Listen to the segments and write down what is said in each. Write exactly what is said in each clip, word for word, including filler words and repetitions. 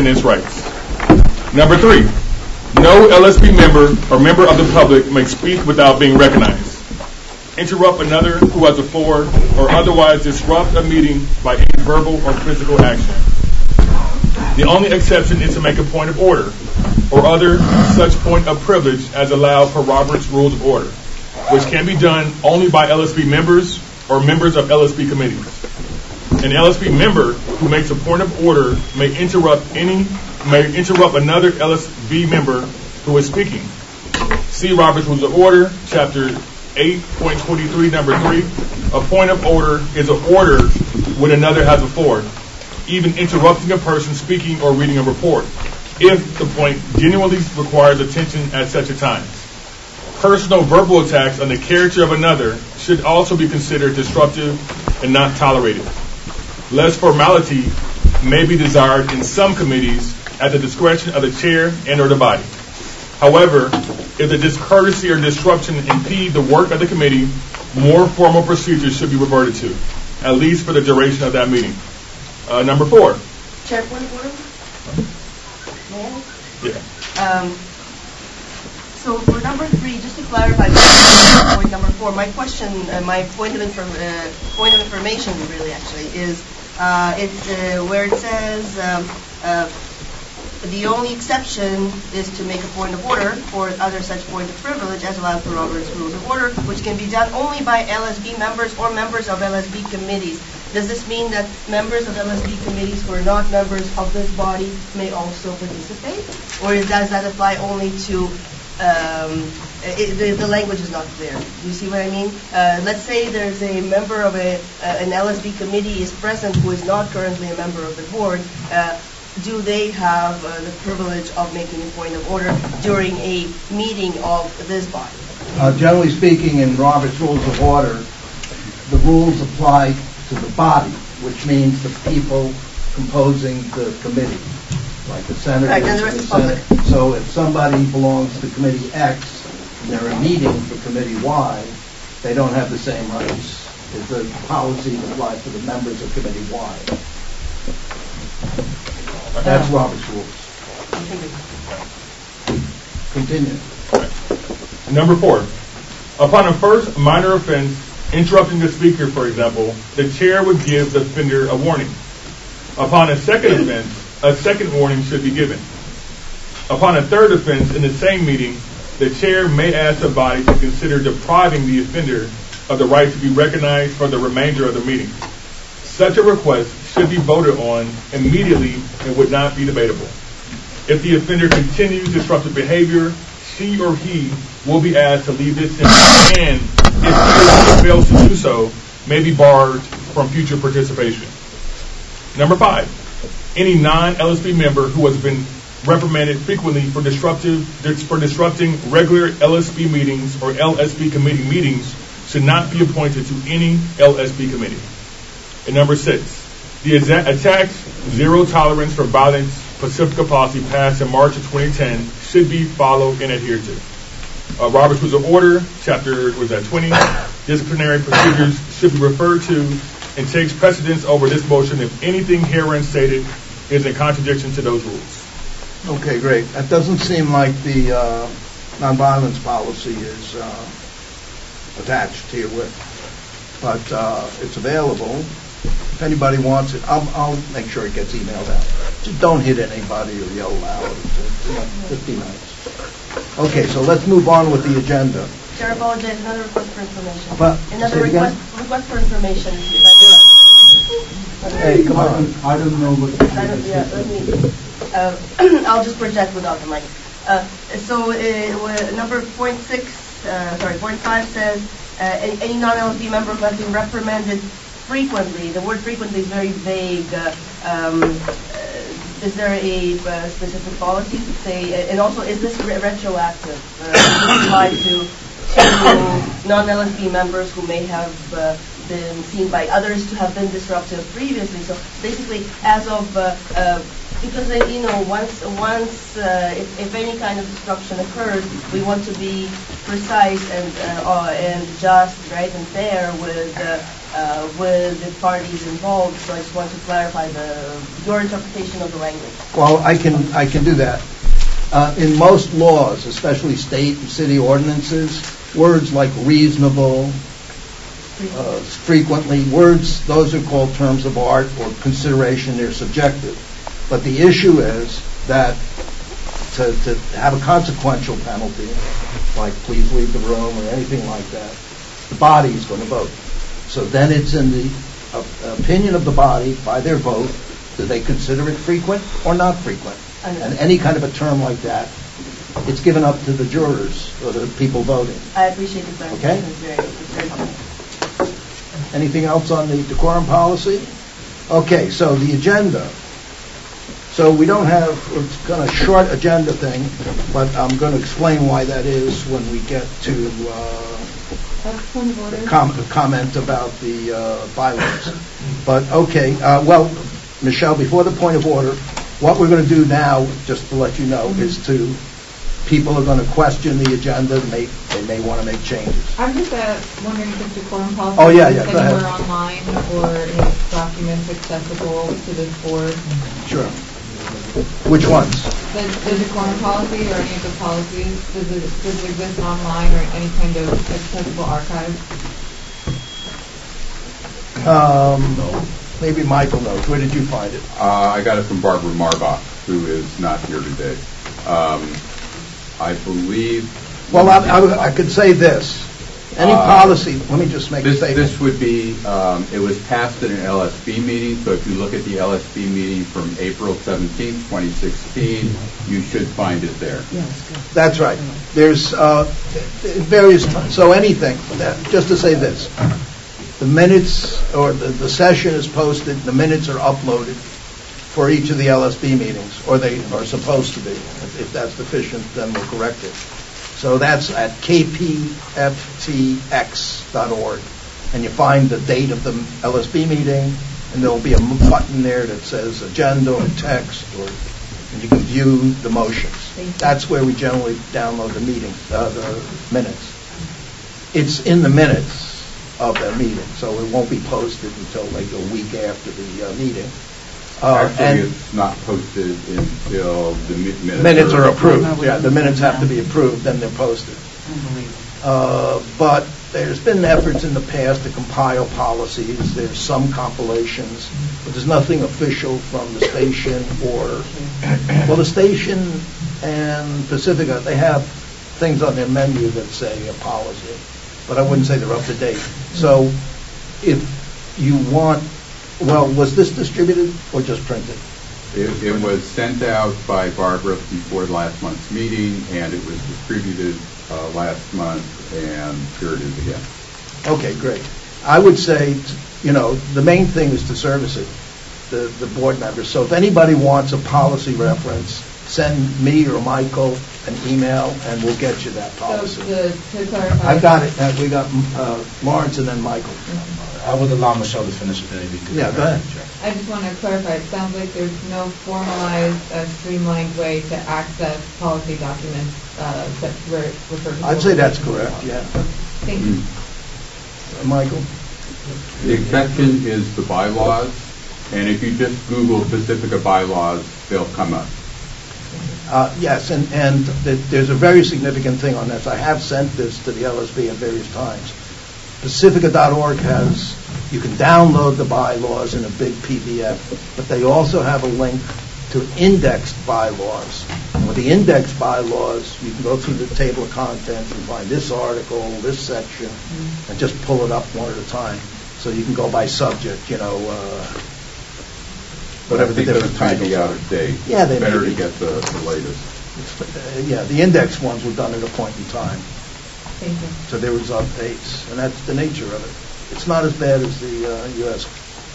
defendant's rights. Number three, no L S P member or member of the public may speak without being recognized, interrupt another who has the floor, or otherwise disrupt a meeting by any verbal or physical action. The only exception is to make a point of order or other such point of privilege as allowed per Robert's Rules of Order, which can be done only by L S P members or members of L S P committees. An L S P member who makes a point of order may interrupt any may interrupt another L S P member who is speaking. See Robert's Rules of Order, Chapter eight point twenty-three, Number three. A point of order is an order when another has a floor, even interrupting a person speaking or reading a report, if the point genuinely requires attention at such a time. Personal verbal attacks on the character of another should also be considered disruptive and not tolerated. Less formality may be desired in some committees at the discretion of the chair and or the body. However, if the discourtesy or disruption impede the work of the committee, more formal procedures should be reverted to, at least for the duration of that meeting. Uh, number four. Chair, point of order? May I? Yeah. Um, so for number three, just to clarify, point number four, my question, uh, my point of, inform- uh, point of information really actually is uh, it's uh, where it says um, uh, the only exception is to make a point of order or other such point of privilege as allowed for Robert's Rules of Order, which can be done only by L S B members or members of L S B committees. Does this mean that members of L S B committees who are not members of this body may also participate? Or does that apply only to, um, it, the, the language is not clear. Do you see what I mean? Uh, let's say there's a member of a, uh, an L S B committee is present who is not currently a member of the board. Uh, do they have uh, the privilege of making a point of order during a meeting of this body? Uh, generally speaking, in Robert's Rules of Order, the rules apply to the body, which means the people composing the committee, like the senators right, and the and rest the is Senate. So if somebody belongs to Committee X and they're a meeting for Committee Y, they don't have the same rights as the policy that applies to the members of Committee Y. That's Robert's Rules. Continue. Number four. Upon a first minor offense, interrupting the speaker, for example, the chair would give the offender a warning. Upon a second offense, a second warning should be given. Upon a third offense in the same meeting, the chair may ask the body to consider depriving the offender of the right to be recognized for the remainder of the meeting. Such a request should be voted on immediately and would not be debatable. If the offender continues disruptive behavior, she or he will be asked to leave this sentence, and if he or she fails to do so, may be barred from future participation. Number five, any non-L S P member who has been reprimanded frequently for disruptive for disrupting regular L S P meetings or L S P committee meetings should not be appointed to any L S P committee. And number six, the attacks Zero Tolerance for Violence Pacifica policy passed in March of twenty ten should be followed and adhered to. Uh, Robert's Rules of Order, Chapter was that twenty. Disciplinary procedures should be referred to and takes precedence over this motion if anything herein stated is in contradiction to those rules. Okay, great. That doesn't seem like the uh, nonviolence policy is uh, attached herewith, but uh, it's available. If anybody wants it, I'll, I'll make sure it gets emailed out. Just don't hit anybody or yell loud. It's, you know, fifty minutes. Okay, so let's move on with the agenda. Chair, apologize. Another request for information. But, Another request, request for information. If I do. Hey, come on. I don't know what. I don't, yeah, let me. Uh, I'll just project without the mic. Uh, so uh, number point six, uh, sorry, point five says uh, any, any non-L S B member who has been reprimanded frequently. The word frequently is very vague. Uh, um, uh, is there a uh, specific policy to say? And also, is this re- retroactive? Uh, does this apply to, to non-L S B members who may have uh, been seen by others to have been disruptive previously? So basically, as of uh, uh, because uh, you know, once once uh, if, if any kind of disruption occurs, we want to be precise and uh, uh, and just, right, and fair with uh, uh, with the parties involved. So I just want to clarify the your interpretation of the language. Well, I can I can do that. Uh, in most laws, especially state and city ordinances, words like reasonable, uh, frequently, words, those are called terms of art or consideration, they're subjective. But the issue is that to, to have a consequential penalty, like please leave the room or anything like that, the body is going to vote. So then it's in the uh, opinion of the body, by their vote, do they consider it frequent or not frequent? And any kind of a term like that, it's given up to the jurors or the people voting. I appreciate the clarification. Okay. It's very, it's very helpful. Anything else on the decorum policy? Okay, so the agenda. So we don't have, it's kind of a short agenda thing, but I'm going to explain why that is when we get to uh, com- comment about the uh, bylaws. But okay, uh, well, Michelle, before the point of order, what we're going to do now, just to let you know, mm-hmm. is to, people are going to question the agenda, they may, they may want to make changes. I'm just uh, wondering if the decorum policy oh, yeah, is yeah, anywhere online or any documents accessible to this board. Sure. Which ones? The, the decorum policy or any of the policies, does it, does it exist online or any kind of accessible archive? Um, no. Maybe Michael knows. Where did you find it? Uh, I got it from Barbara Marbach, who is not here today. Um, I believe... Well, I, I, I could say this. Any uh, policy, let me just make this, a statement. This would be, um, it was passed at an L S B meeting, so if you look at the L S B meeting from April seventeenth, twenty sixteen, you should find it there. That's right. There's uh, various times. So anything, just to say this. The minutes or the, the session is posted, the minutes are uploaded for each of the L S B meetings, or they are supposed to be. If, if that's deficient, then we'll correct it. So that's at k p f t x dot org. And you find the date of the L S B meeting, and there will be a button there that says agenda or text, or and you can view the motions. That's where we generally download the meeting, uh, the minutes. It's in the minutes of that meeting, so it won't be posted until like a week after the uh, meeting. Uh, Actually, and it's not posted until the mi- minutes, minutes are, are approved. approved. Yeah, the minutes have to be approved, then they're posted. Uh, but there's been efforts in the past to compile policies. There's some compilations, but there's nothing official from the station or, well, the station and Pacifica, they have things on their menu that say a policy, but I wouldn't say they're up to date. So if you want, well, was this distributed or just printed? It, it was sent out by Barbara before last month's meeting, and it was distributed uh, last month, and here it is again. Okay, great. I would say, you know, the main thing is to service it, the, the board members. So if anybody wants a policy reference, send me or Michael an email, and we'll get you that policy. So the, to clarify, I've got it. Uh, we got uh, Lawrence and then Michael. Mm-hmm. I would allow Michelle to finish it. Because yeah, go ahead. I just want to clarify. It sounds like there's no formalized, uh, streamlined way to access policy documents uh, that were referred to. I'd say that's correct. Yeah. Thank you, mm. uh, Michael. The exception is the bylaws, and if you just Google Pacifica bylaws, they'll come up. Uh, yes, and, and th- there's a very significant thing on this. I have sent this to the L S B at various times. Pacifica dot org has, you can download the bylaws in a big P D F, but they also have a link to indexed bylaws. And with the indexed bylaws, you can go through the table of contents and find this article, this section, mm-hmm. and just pull it up one at a time. So you can go by subject, you know, uh, whatever the different titles might be out of date. Yeah, they better may be. to get the, the latest. Uh, yeah, the index ones were done at a point in time. Thank you. So there was updates, and that's the nature of it. It's not as bad as the uh, U S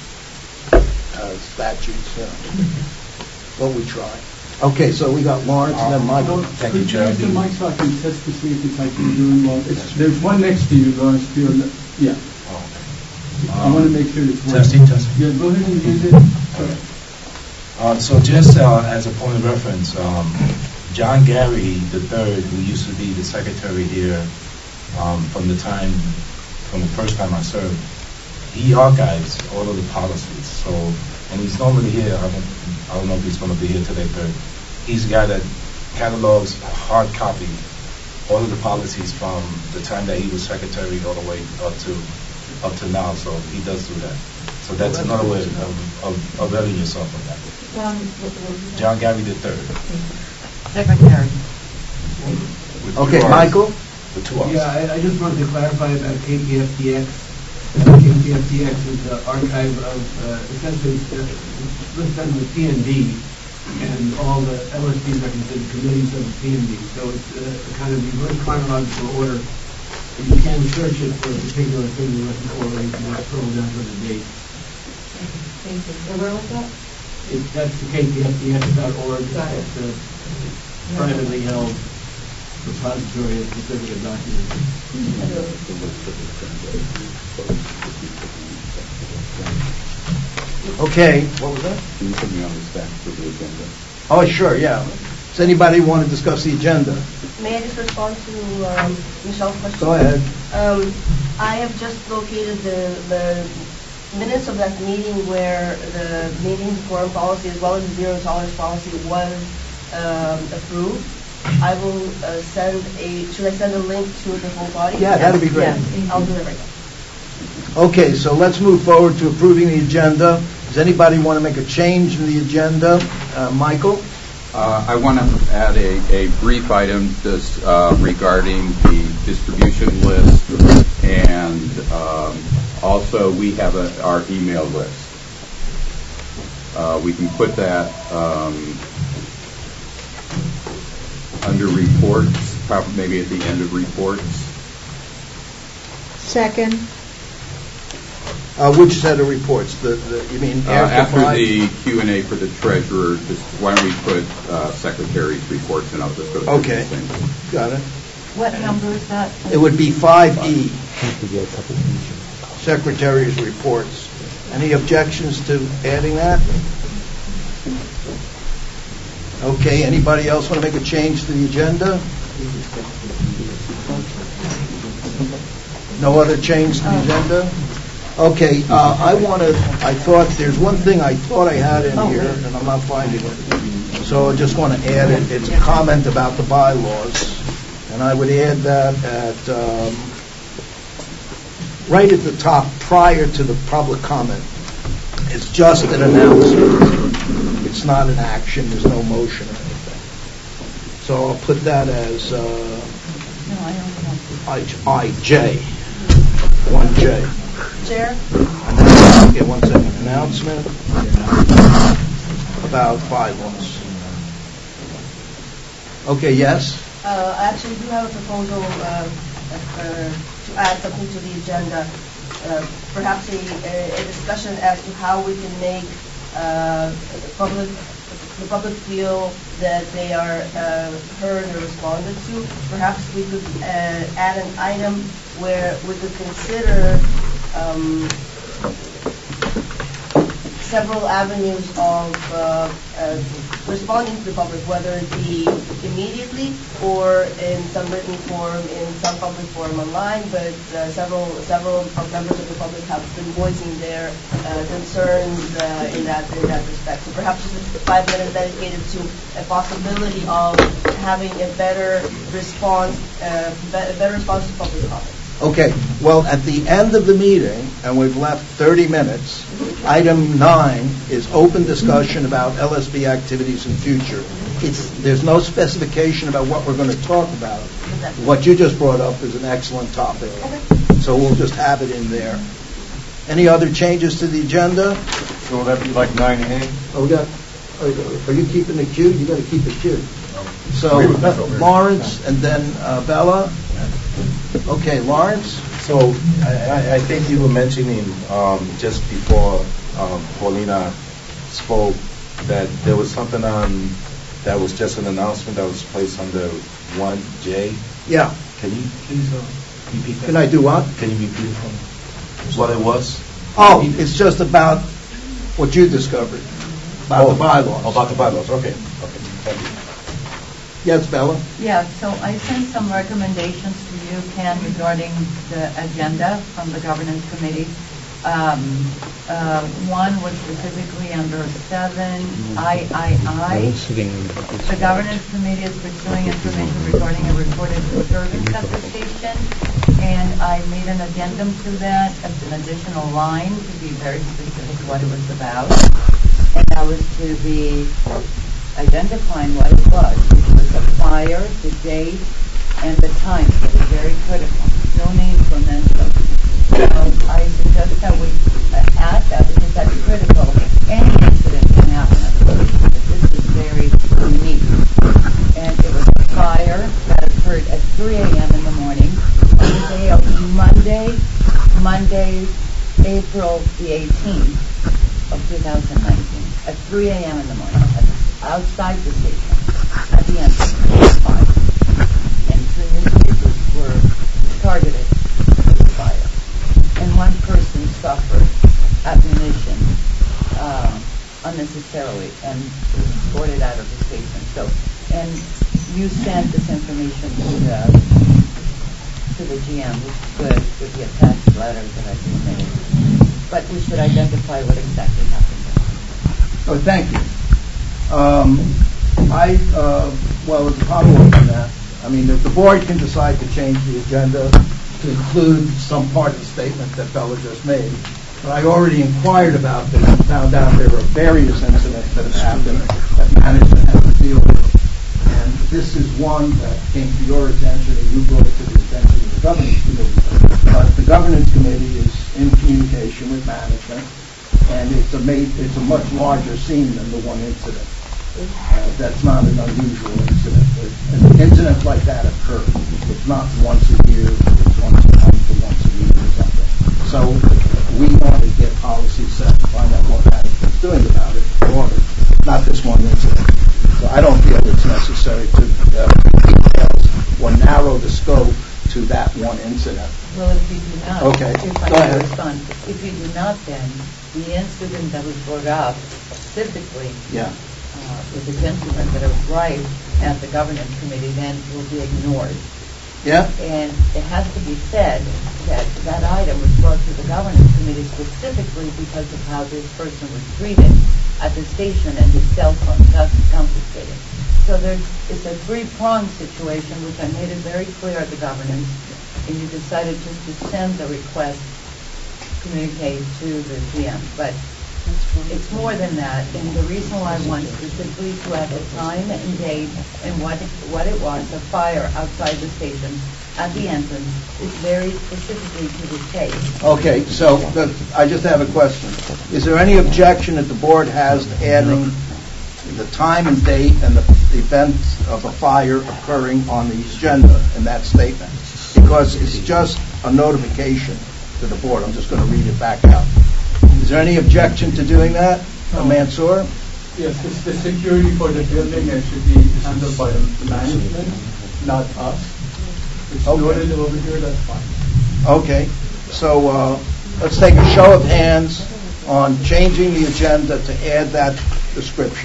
uh, statutes, you know. But we try. Okay, so we got Lawrence and then Michael. Thank you, Chair. Could you use the mic so I can test to see if it's actually doing well? It's, there's one next to you, Lawrence. To your le- yeah. Oh, okay. I want to make sure it's working. Testing, testing. Yeah, go ahead and use it. Uh, so just uh, as a point of reference, um, John Gary the third, who used to be the secretary here um, from the time, from the first time I served, he archives all of the policies. So, and he's normally here. I don't, I don't know if he's going to be here today, but he's the guy that catalogs hard copy all of the policies from the time that he was secretary all the way up to up to now. So he does do that. So that's Well, that's another way good to of, of, of availing yourself of that. John, what- what- John Gary the third, Secretary. with two Okay, R's. Michael? With two R's. Yeah, I, I just wanted to clarify about K P F D X. Uh, K P F D X is the archive of, uh, essentially, uh, listed under the P N D, and all the L S Ds are considered committees of the P N D. So it's uh, a kind of reverse chronological order. And you can search it for a particular thing you're looking for, or you can just scroll down to the date. Thank you. And where was that? It, that's the K P F D X dot org. Got it. It's a privately held repository of certificate documents. Okay, what was that? Can you put me on the stack for the agenda? Oh, sure, yeah. Does anybody want to discuss the agenda? May I just respond to um, Michelle's question? Go ahead. Um, I have just located the, the minutes of that meeting where the meeting forum policy as well as the zero tolerance policy was um, approved. I will uh, send a, should I send a link to the whole body? Yeah, that'd be great. Yeah, I'll do that right now. Okay, so let's move forward to approving the agenda. Does anybody want to make a change in the agenda? Uh, Michael? Uh, I want to add a, a brief item just uh, regarding the distribution list, and um, also we have a, our email list. Uh, we can put that um, under reports, probably maybe at the end of reports. Second. Uh, which set of reports? The, the you mean Uh, after, after five? the Q and A for the treasurer, just why don't we put uh, secretary's reports, and I'll just go through Okay. the things. Got it. What number is that? It would be five E, Secretary's reports. Any objections to adding that? Okay, anybody else want to make a change to the agenda? No other change to the agenda? Okay, uh, I want to, I thought, there's one thing I thought I had in here, and I'm not finding it. So I just want to add it. It's a comment about the bylaws. And I would add that at, um, right at the top, prior to the public comment. It's just an announcement. It's not an action. There's no motion or anything. So I'll put that as uh, I, I J, one J. Chair? Okay, one second. Announcement about bylaws. Okay, yes? Uh, I actually do have a proposal uh, uh, to add something to the agenda. Uh, perhaps a, a, a discussion as to how we can make uh, the public the public feel that they are uh, heard or responded to. Perhaps we could uh, add an item where we could consider um, several avenues of uh, uh, responding to the public, whether it be immediately or in some written form, in some public forum online, but uh, several several members of the public have been voicing their uh, concerns uh, in that in that respect. So perhaps just five minutes dedicated to a possibility of having a better response, uh, be- a better response to public comments. Okay, well, at the end of the meeting, and we've left thirty minutes, item nine is open discussion about L S B activities in future. It's, there's no specification about what we're going to talk about. What you just brought up is an excellent topic. So we'll just have it in there. Any other changes to the agenda? So will that be like nine A? Oh, we got, are are you keeping the queue? You got to keep the queue. So Wait, wait, wait. Lawrence and then uh, Bella. Okay, Lawrence? So I, I- I think you were mentioning um, just before um, Paulina spoke that there was something on that was just an announcement that was placed under one J. Yeah. Can you please uh, repeat that? Can I do what? Can you repeat it for me? What it was? Oh, it's just about what you discovered. About the bylaws. About the bylaws, okay. Okay, thank you. Yes, Bella? Yeah, so I sent some recommendations to you, Ken, regarding the agenda from the governance committee. Um, uh, one was specifically under seven I I I. The governance committee is pursuing information regarding a recorded disturbance at the station, and I made an addendum to that as an additional line to be very specific what it was about, and that was to be identifying what it was. It was the fire, the date, and the time. It was very critical. No names were mentioned. So I suggest that we add that because that's critical. Any incident can happen at the station. This is very unique. And it was a fire that occurred at three a.m. in the morning on the day of Monday, Monday, April the eighteenth of two thousand nineteen, at three a.m. in the morning, outside the station, at the entrance of the fire. And three newspapers were targeted for the fire. And one person suffered admonition uh, unnecessarily and was escorted out of the station. So, and you sent this information to the to the G M, which is good, with the attached letter that I submitted. But we should identify what exactly happened there. Oh, thank you. Um, I, uh, well, as a follow-up on that, I mean, the, the board can decide to change the agenda to include some part of the statement that Bella just made. But I already inquired about this and found out there were various incidents that have happened that management has to deal with. And this is one that came to your attention and you brought it to the attention of the governance committee. But the governance committee is in communication with management, and it's a, ma- it's a much larger scene than the one incident. Uh, that's not an unusual incident. An incident like that occurs. It's not once a year, it's once a month or once a week or something. So we want to get policy set to find out what management's doing about it, or not this one incident. So I don't feel it's necessary to uh, details or narrow the scope to that one incident. Well, if you do not, okay. if I Go can ahead. respond, if you do not, then the incident that was brought up specifically Yeah. uh, with the gentleman that arrived at the governance committee then will be ignored. Yeah. And it has to be said that that item was brought to the governance committee specifically because of how this person was treated at the station and his cell phone got confiscated. So there's, it's a three-pronged situation, which I made it very clear at the governance, and you decided just to send the request, communicate to the G M. But it's more than that, and the reason why I want specifically to have the time and date and what it, what it was, a fire outside the station at the entrance, is very specifically to the case. Okay, so the, I just have a question. Is there any objection that the board has to adding the time and date and the, the event of a fire occurring on the agenda in that statement? Because it's just a notification to the board. I'm just going to read it back out. Is there any objection to doing that, no. Mansour? Yes, it's the security for the building and should be handled by the management, not us. It's okay. Noted over here, that's fine. Okay, so uh, let's take a show of hands on changing the agenda to add that description.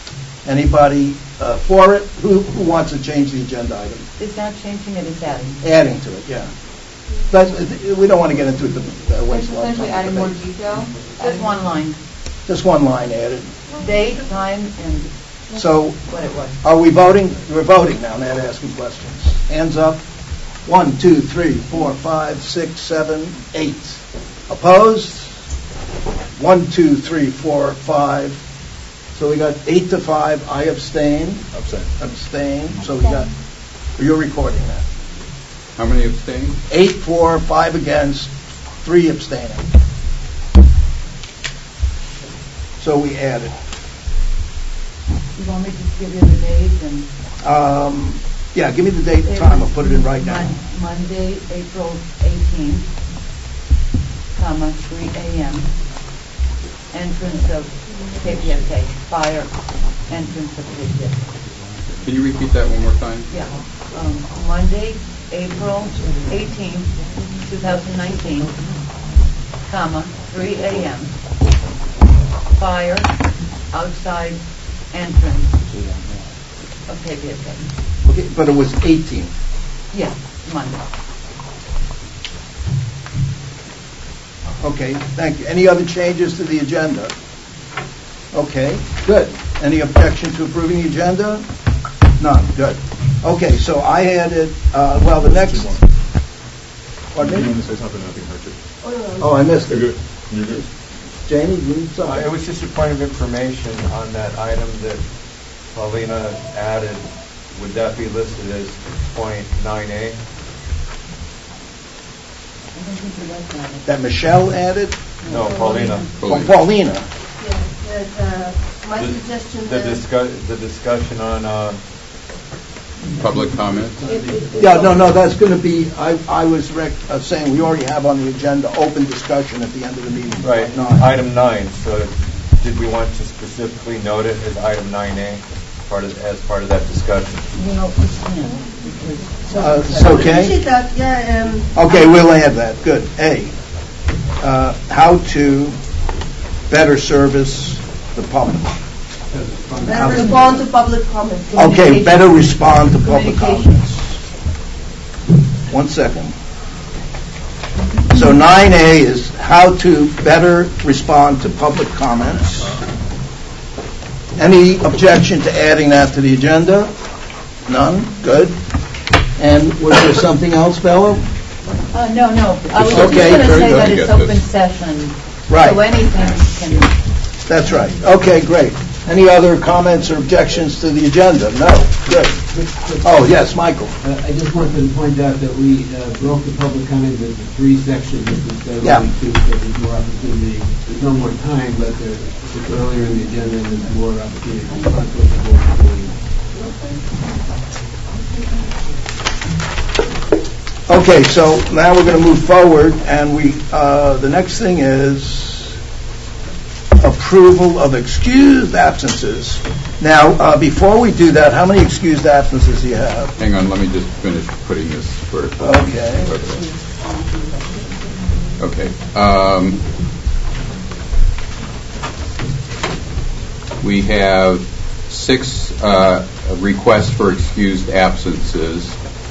Anybody uh, for it? Who, who wants to change the agenda item? It's not changing it, it's adding. Adding to it, yeah. But we don't want to get into the uh, waste of essentially time. adding more detail. Just one line. Just one line added. Date, time, and so what it was. Are we voting? We're voting now, not asking questions. Hands up. One, two, three, four, five, six, seven, eight. Opposed? One, two, three, four, five. So we got eight to five. I abstain. Abstain. Abstain. So we got. You're recording that. How many abstain? Eight, four, five against, three abstaining. So we added. You want me to just give you the date and? Um, yeah, give me the date and time. I'll put it in right now. Mon- Monday, April eighteenth, comma, three a.m. Entrance of K P F K, fire entrance of K P F K. Can you repeat that one more time? Yeah. Um, Monday, April eighteenth, twenty nineteen, comma, three a.m. Fire outside entrance of K P F A. Okay, but it was eighteen. Yes, Monday. Okay, thank you. Any other changes to the agenda? Okay, good. Any objection to approving the agenda? None, good. Okay, so I added, uh, well, the next... Pardon me? You want to say something? I think I heard you. Oh, no, no. Oh, I missed You're it. good. You're good. Jamie, you need Uh, something? It was just a point of information on that item that Paulina added. Would that be listed as point nine A? I don't think you like that. That Michelle added? No, Paulina. Oh, Paulina. Yes, uh, my The- suggestion The is... discuss, the discussion on, uh, Public comment? Yeah, no, no, that's going to be, I, I was rec- uh, saying we already have on the agenda open discussion at the end of the meeting. right, Nine. item nine. So did we want to specifically note it as item nine A, part of, as part of that discussion? Well, we can't, because... Uh, It's I okay? appreciate that, yeah, um... Okay, we'll add that. Good. A, uh, how to better service the public. better respond to public comments. Okay, better respond to public Communication. comments. One second. So nine A is how to better respond to public comments. Any objection to adding that to the agenda? None? Good. And was there something else, Bella? Uh, no, no, I was just Okay, going to very say good. that You it's get open this. session. Right. So anything can... That's right. Okay, great. Any other comments or objections to the agenda? No? Good. Oh, yes, Michael. Uh, I just wanted to point out that we uh, broke the public comment into three sections instead of Yeah. only two, so there's more opportunity. There's no more time, but there- it's earlier in the agenda and there's more opportunity to confront what the board is doing. Okay, so now we're going to move forward, and we, uh, the next thing is approval of excused absences. Now, uh, before we do that, how many excused absences do you have? Hang on, let me just finish putting this for... Okay. Okay. Um, we have six uh, requests for excused absences.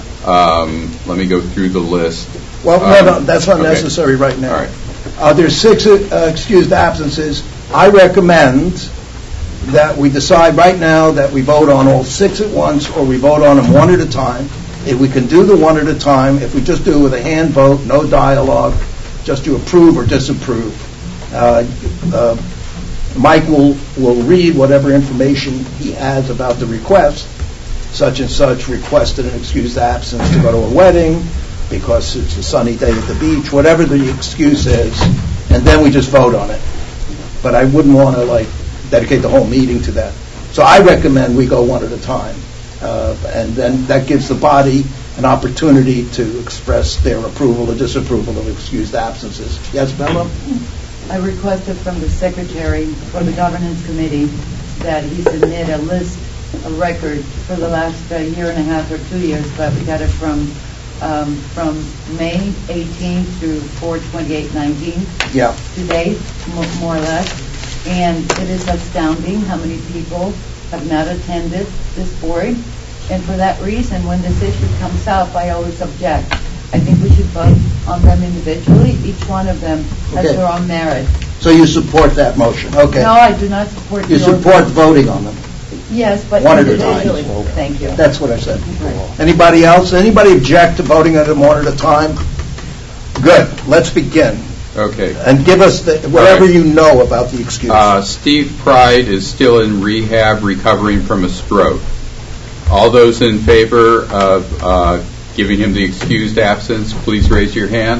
Um, let me go through the list. Well, no, no, Um, that's not okay. necessary right now. All right. Uh, There's six uh, excused absences. I recommend that we decide right now that we vote on all six at once, or we vote on them one at a time. If we can do the one at a time, if we just do it with a hand vote, no dialogue, just to approve or disapprove. Uh, uh, Mike will, will read whatever information he has about the request, such and such requested an excused absence to go to a wedding because it's a sunny day at the beach, whatever the excuse is, and then we just vote on it. But I wouldn't want to, like, dedicate the whole meeting to that. So I recommend we go one at a time. Uh, and then that gives the body an opportunity to express their approval or disapproval of excused absences. Yes, Bella? I requested from the secretary for the governance committee that he submit a list, a record for the last uh, year and a half or two years, but we got it from um, from May eighteenth through four twenty-eight nineteen. Yeah. To date, mo- more or less. And it is astounding how many people have not attended this board. And for that reason, when this issue comes up, I always object. I think we should vote on them individually. Each one of them has Okay. their own merit. So you support that motion? Okay. No, I do not support You your support vote. voting on them? Yes, but One at a time. individually. Thank you. That's what I said. Right. Anybody else? Anybody object to voting on them one at a time? Good. Let's begin. Okay. And give us the, whatever All right. you know about the excuse. Uh, Steve Pride is still in rehab, recovering from a stroke. All those in favor of uh, giving him the excused absence, please raise your hand.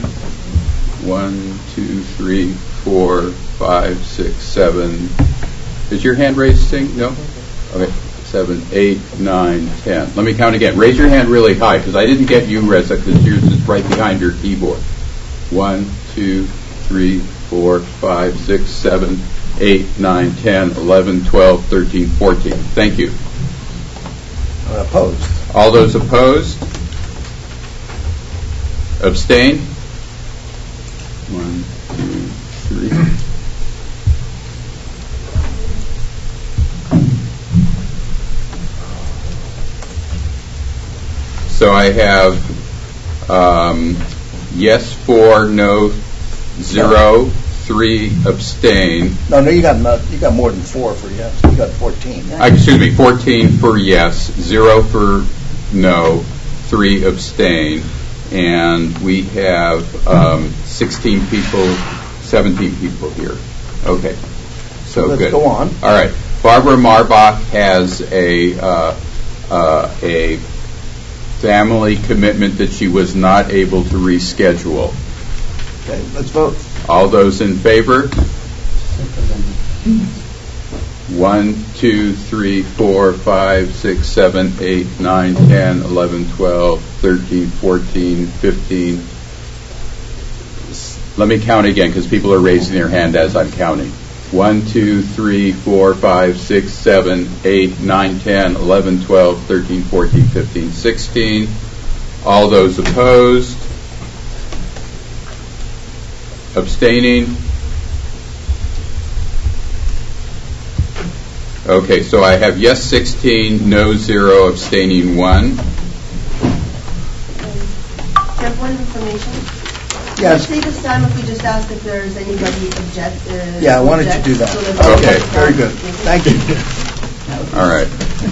One, two, three, four, five, six, seven. Is your hand raised, Sing? No? Okay. Seven, eight, nine, ten. Let me count again. Raise your hand really high, because I didn't get you, Reza, because yours is right behind your keyboard. One, two, three, four, five, six, seven, eight, nine, ten, eleven, twelve, thirteen, fourteen. Thank you. Uh, Opposed? All those opposed? Abstain? One, two, three, so I have um, yes four, no zero, three abstain. No, no, you got not, you got more than four for yes. You got fourteen. Uh, excuse me, fourteen for yes, zero for no, three abstain, and we have um, sixteen people, seventeen people here. Okay, so Let's good. go on. All right, Barbara Marbach has a uh, uh, a family commitment that she was not able to reschedule. Okay, let's vote. All those in favor? One, two, three, four, five, six, seven, eight, nine, ten, eleven, twelve, thirteen, fourteen, fifteen. Let me count again because people are raising their hand as I'm counting. One, two, three, four, five, six, seven, eight, nine, ten, eleven, twelve, thirteen, fourteen, fifteen, sixteen. All those opposed? Abstaining? Okay, so I have yes sixteen, no zero, abstaining one. Chair, point of information. Yes. Can I say this time if we just ask if there's anybody object? Uh, Yeah, why don't you object, do that? so that we Okay. can- Very good. Thank you. All right.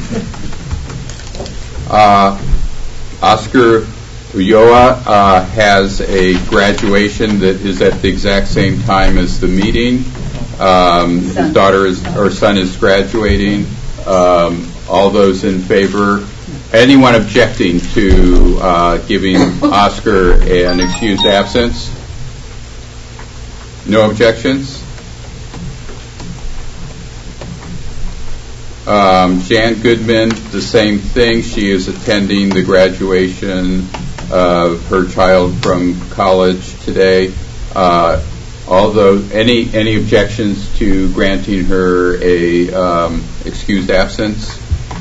Uh, Oscar Ulloa uh, has a graduation that is at the exact same time as the meeting. Um, his daughter is, or son is graduating. Um, all those in favor? Anyone objecting to uh, giving Oscar an excused absence? No objections? Um, Jan Goodman, the same thing. She is attending the graduation of her child from college today. Uh, although any any objections to granting her a um, excused absence?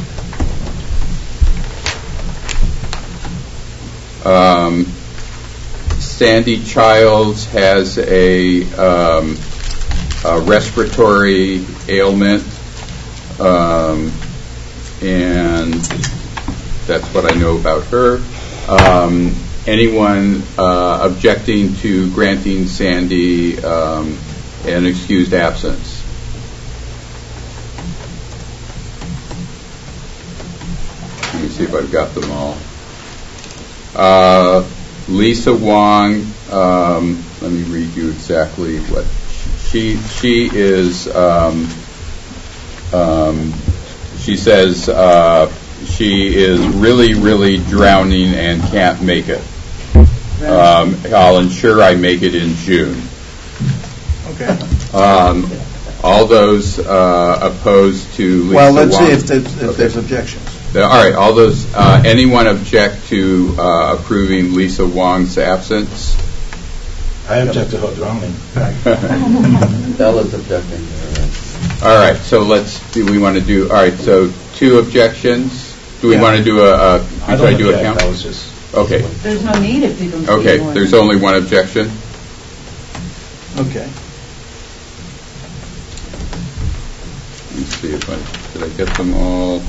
Um, Sandy Childs has a, um, a respiratory ailment. Um, and that's what I know about her. Um, anyone uh, objecting to granting Sandy um, an excused absence? Let me see if I've got them all. Uh, Lisa Wong, um, let me read you exactly what she she is. Um, Um, she says uh, she is really, really drowning and can't make it. Um, I'll ensure I make it in June. Okay. Um, all those uh, opposed to Lisa Well, let's Wong? see if there's, if Okay. there's objections. Uh, all right. All those. Uh, anyone object to uh, approving Lisa Wong's absence? I object to her drowning. Bella's objecting. All right, so let's, do we want to do, all right, so two objections. Do we Yeah. want to do a, a I should I don't do a object. count? I was just. Okay, There's no need if you don't see okay, one. there's only one objection. Okay. Let me see if I, did I get them all?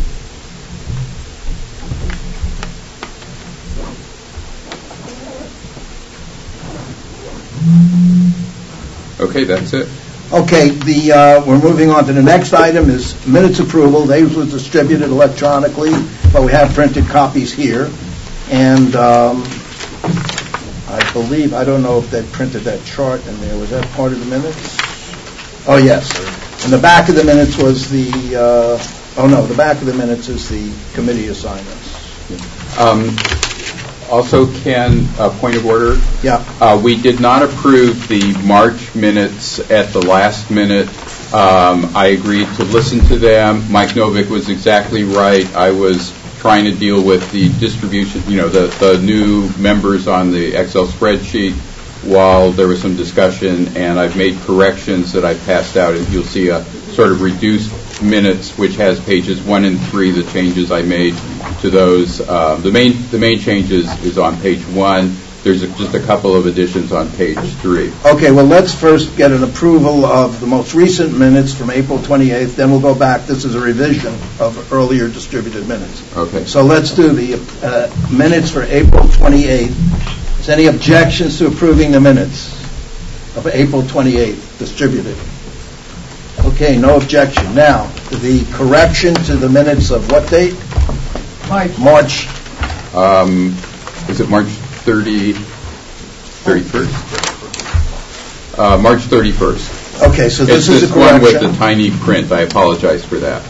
Okay, that's it. Okay, the, uh, we're moving on to the next item is minutes approval. These were distributed electronically, but we have printed copies here. And um, I believe, I don't know if they printed that chart in there. Was that part of the minutes? Oh, yes. In the back of the minutes was the, uh, oh, no, the back of the minutes is the committee assignments. Um, Also, Ken, a point of order. Yeah. Uh, we did not approve the March minutes at the last minute. Um, I agreed to listen to them. Mike Novick was exactly right. I was trying to deal with the distribution, you know, the, the new members on the Excel spreadsheet while there was some discussion, and I've made corrections that I passed out, and you'll see a sort of reduced minutes, which has pages one and three, the changes I made to those. Uh, the main the main changes is on page one. there's a- just a couple of additions on page three. Okay, well, let's first get an approval of the most recent minutes from April twenty-eighth, then we'll go back. This is a revision of earlier distributed minutes. Okay. So let's do the uh, minutes for April twenty-eighth. Is any objections to approving the minutes of April twenty-eighth distributed? Okay, no objection. Now, the correction to the minutes of what date? March. March. Um, is it March thirty, thirty-first? Uh, March thirty-first. Okay, so this It's is this a one with correction. the tiny print. I apologize for that.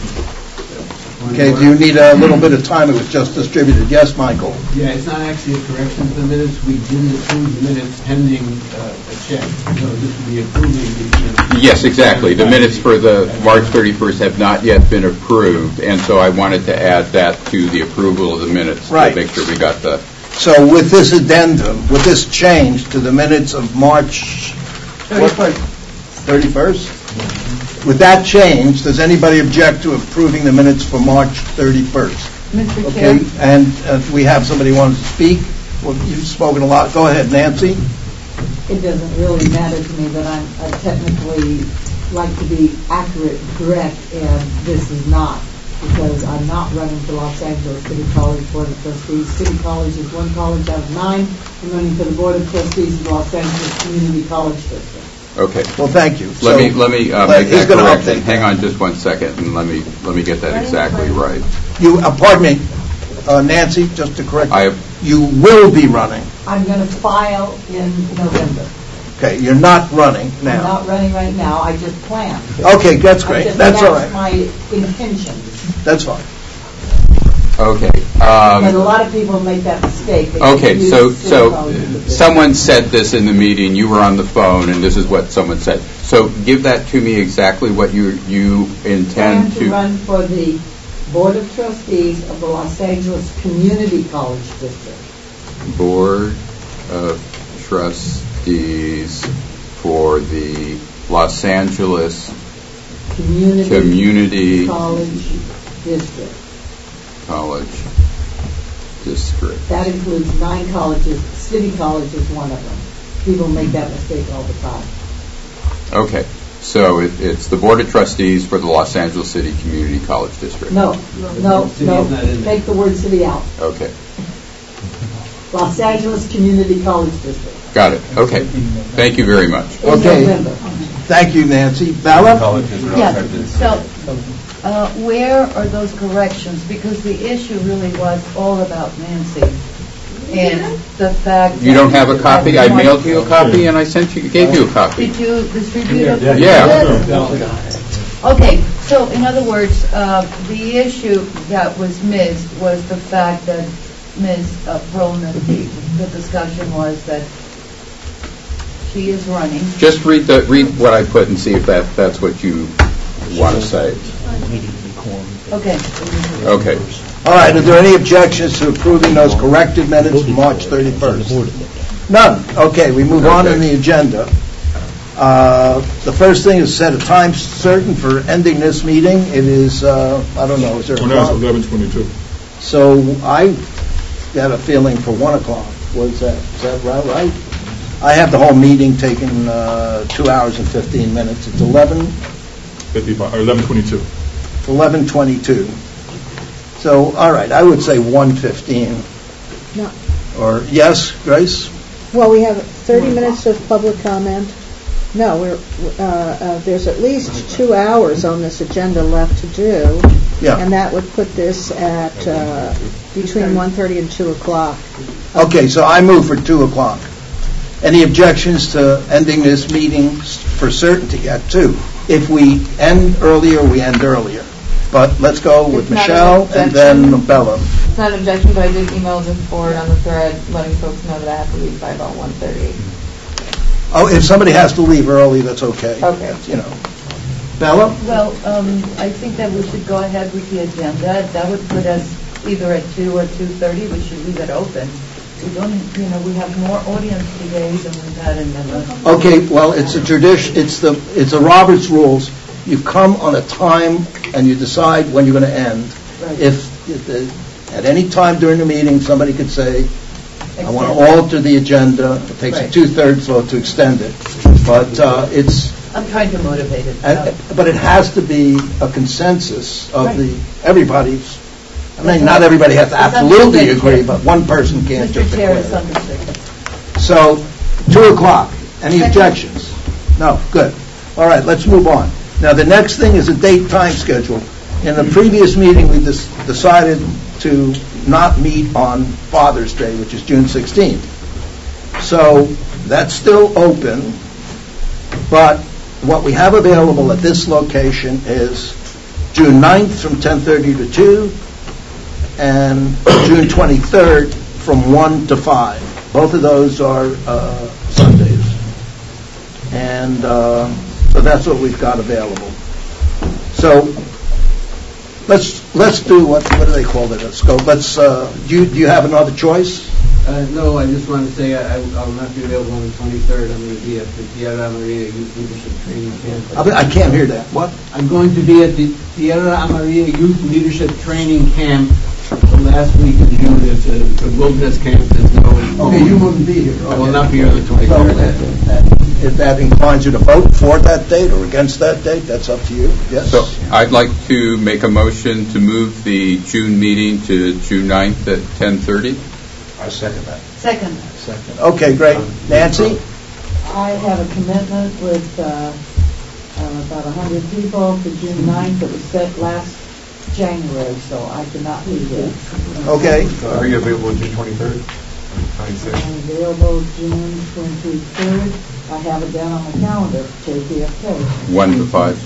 Okay, do you need a little bit of time? It was just distributed. Yes, Michael? Yeah, it's not actually a correction to the minutes. We didn't approve the minutes pending uh, a check. So this would be approving the minutes. Yes, exactly. The minutes for the March thirty-first have not yet been approved, and so I wanted to add that to the approval of the minutes Right. to make sure we got the. So with this addendum, with this change to the minutes of March thirty-first. thirty-first? With that change, does anybody object to approving the minutes for March thirty-first? Mister Okay, Chair? and uh, we have somebody who wants to speak. Well, you've spoken a lot. Go ahead, Nancy. It doesn't really matter to me that I'm I technically like to be accurate and correct, and this is not, because I'm not running for Los Angeles City College Board of Trustees. City College is one college out of nine. I'm running for the Board of Trustees of the Los Angeles Community College District. Okay. Well, thank you. Let So- me let me uh, Let- make he's that gonna correction. update Hang that. on just one second, and let me let me get that exactly right. You, uh, pardon me, uh, Nancy, just to correct I you. You will be running. I'm going to file in November. Okay, you're not running I'm now. not running right now. I just plan. Okay, that's I great. just- That's all right. my intention. That's fine. Okay. But a Um, lot of people make that mistake. They okay. confuse So City so College with the- someone said this in the meeting. You were on the phone, and this is what someone said. So give that to me exactly what you you intend Plan to to. run for the Board of Trustees of the Los Angeles Community College District. Board of Trustees for the Los Angeles Community Community College District. College District. That includes nine colleges. City College is one of them. People make that mistake all the time. Okay. So it, it's the Board of Trustees for the Los Angeles City Community College District. No, no, City no. is not in there. Take the word city out. Okay. Los Angeles Community College District. Got it. Okay. Thank you very much. In Okay. November. Thank you, Nancy. Bella? Yes, so uh, where are those corrections? Because the issue really was all about Nancy and the fact. You don't have a that- copy? I mailed you a copy and I sent you, gave you a copy. Did you distribute it? Yeah. Okay, so in other words, uh, the issue that was missed was the fact that Miz uh, Perlman, the the discussion was that she is running. Just read the, read what I put and see if that, that's what you want to say. Okay. Okay. All right, are there any objections to approving those corrected minutes from March thirty-first? None. Okay, we move on in the agenda. Uh, The first thing is set a time certain for ending this meeting. It is, uh, I don't know, is there a Well, now it's clock? eleven twenty-two. So I got a feeling for one o'clock. What is that? Is that right? right? I have the whole meeting taking uh, two hours and fifteen minutes. It's eleven, fifty-five, or eleven twenty-two. eleven twenty-two. So, all right, I would say one fifteen. No. Or, yes, Grace? Well, we have thirty minutes of public comment. No, we're, uh, uh, there's at least two hours on this agenda left to do. Yeah. And that would put this at uh, between one thirty and two o'clock. Okay, so I move for two o'clock. Any objections to ending this meeting for certainty at two? If we end earlier, we end earlier. But let's go with It's not an Michelle and then objection. Bella. It's not an objection, but I did email the board on the thread letting folks know that I have to leave by about one thirty. Oh, if somebody has to leave early, that's okay. Okay. You know. Bella? Well, um, I think that we should go ahead with the agenda. That would put us either at two or two thirty. We should leave it open. We don't, you know, we have more audience today than we've had in the. Okay, well, it's a tradition, it's the, it's a Robert's rules. You come on a time and you decide when you're going to end. Right. If, if the- at any time during the meeting, somebody could say, I want to Extend. alter the agenda. It takes a Right. two-thirds vote to extend it. But uh, it's, I'm trying to motivate it. and- but it has to be a consensus of Right. the, everybody's, I mean, That's not right. everybody has to It's absolutely understood, agree, Chair. but one person can't Mister just Chair, declare it's it. understood. So, two o'clock. Any Second. objections? No, good. All right, let's move on. Now, the next thing is a date time schedule. In the previous meeting, we dis- decided to not meet on Father's Day, which is June sixteenth. So, that's still open, but what we have available at this location is June ninth from ten thirty to two, and June twenty-third from one to five. Both of those are uh, Sundays. And uh, so that's what we've got available. So let's let's do, what what do they call it? Let's go. Let's, uh, do you, do you have another choice? Uh, no, I just want to say I, I will not be available on the twenty-third. I'm going to be at the Tierra Amarilla Youth Leadership Training Camp. I mean, I can't hear that. What? I'm going to be at the Tierra Amarilla Youth Leadership Training Camp the last week of June. It's a, it's a wilderness camp that's known. Okay, you wouldn't be here. I will not be here on the So, twenty-third. if that inclines you to vote for that date or against that date, that's up to you. Yes? So I'd like to make a motion to move the June meeting to June ninth at ten thirty. I second that. Second. Second. Okay, great. Nancy? I have a commitment with uh, uh, about one hundred people for June ninth. It was set last January, so I cannot be there. Okay. Are you available June twenty-third? twenty-sixth? I'm available June twenty-third. I have it down on my calendar, J P F K. one to five.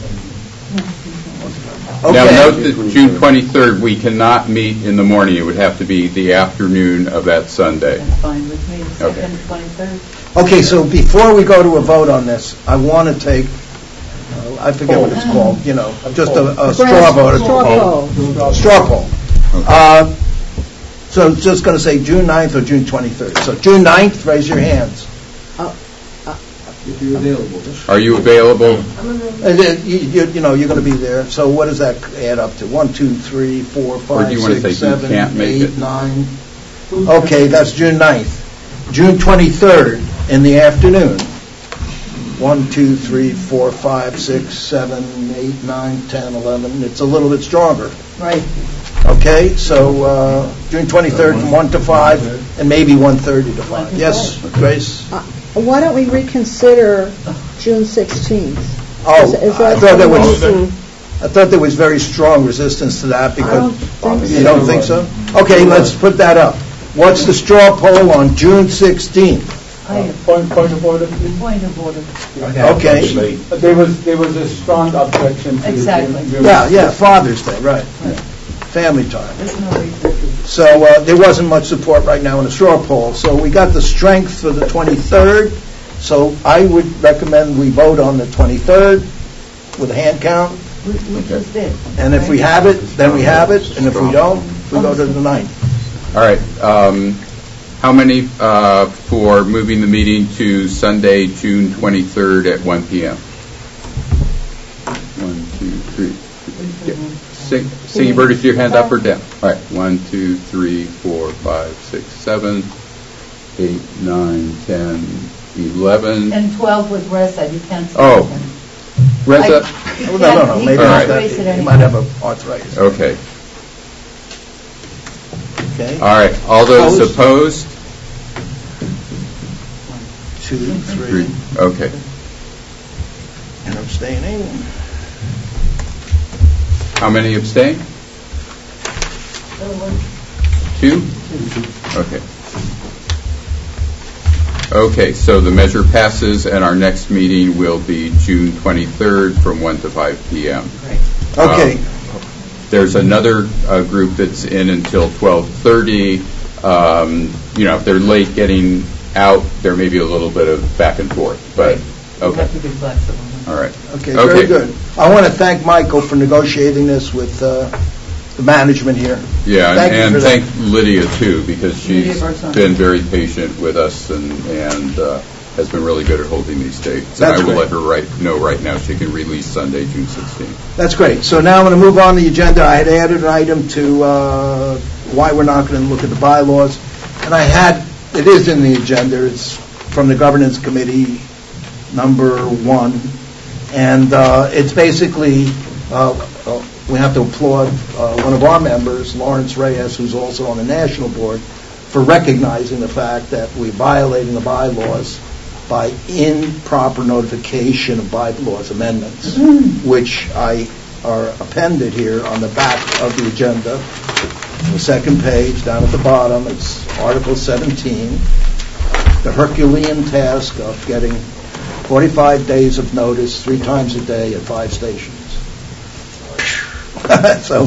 Okay. Now, note that June twenty-third, we cannot meet in the morning. It would have to be the afternoon of that Sunday. That's fine with me. Okay. Second, twenty-third. Okay, so before we go to a vote on this, I want to take, uh, I forget what it's called, you know, just a, a straw vote. Straw poll. Straw poll. Uh, so it's just going to say June ninth or June twenty-third. So June ninth, raise your hands. If you're available. Are you available? And then, you, you, you know, you're going to be there. So what does that add up to? One, two, three, four, Or do five, you want to six, say who seven, can't make eight, it? nine. Okay, that's June ninth. June twenty-third in the afternoon. One, two, three, four, five, six, seven, eight, nine, ten, eleven. It's a little bit stronger. Right. Okay, so uh, June twenty-third from one to five, and maybe one thirty to One five. to Yes, Grace? Uh, Why don't we reconsider June sixteenth? Oh, Is- is I that thought there was, something- I thought there was very strong resistance to that I because... don't think You don't think so? Okay, let's put that up. What's the straw poll on June sixteenth? I have Point, point of order, please. point of order. Okay. There was, there was a strong objection to the... Exactly. Yeah, yeah, Father's Day, right. Family time. There's no reason. So uh, there wasn't much support right now in the straw poll. So we got the strength for the twenty-third. So I would recommend we vote on the twenty-third with a hand count. We we just did. And if we have it, then we have it. And if we don't, we go to the ninth. All right. Um, how many uh, for moving the meeting to Sunday, June twenty-third at one p.m.? One, two, three. Yeah. Sing, singing bird, is your hand up or down? All right. One, two, three, four, five, six, seven, eight, nine, ten, eleven. And twelve with Reza, you can't. say Oh. anything. Reza? I- Oh, no, no, no. He Maybe All he's right. got- raise it he might have anyway. a arthritis. Okay. Okay. All right. All those Opposed? opposed? Two, three, Okay. and abstaining. How many abstain? Two? Okay. Okay, so the measure passes, and our next meeting will be June twenty-third from one to five p.m. Okay. Um, There's another uh, group that's in until twelve thirty. Um, You know, if they're late getting out, there may be a little bit of back and forth, but, You okay, have to be flexible. all right. Okay, very good. I want to thank Michael for negotiating this with uh, the management here. Yeah, Thank you and for and that. thank Lydia, too, because Lydia she's Barsani. been very patient with us and and uh, has been really good at holding these dates. That's And I will great. let her right know right now she can release Sunday, June sixteenth. That's great. So now I'm going to move on the agenda. I had added an item to uh, why we're not going to look at the bylaws. And I had it is in the agenda. It's from the Governance Committee, number one. And uh, it's basically, uh, uh, we have to applaud uh, one of our members, Lawrence Reyes, who's also on the National Board, for recognizing the fact that we're violating the bylaws by improper notification of bylaws amendments, which I are appended here on the back of the agenda. On the second page, down at the bottom, it's Article seventeen, the Herculean task of getting forty-five days of notice, three times a day at five stations. So,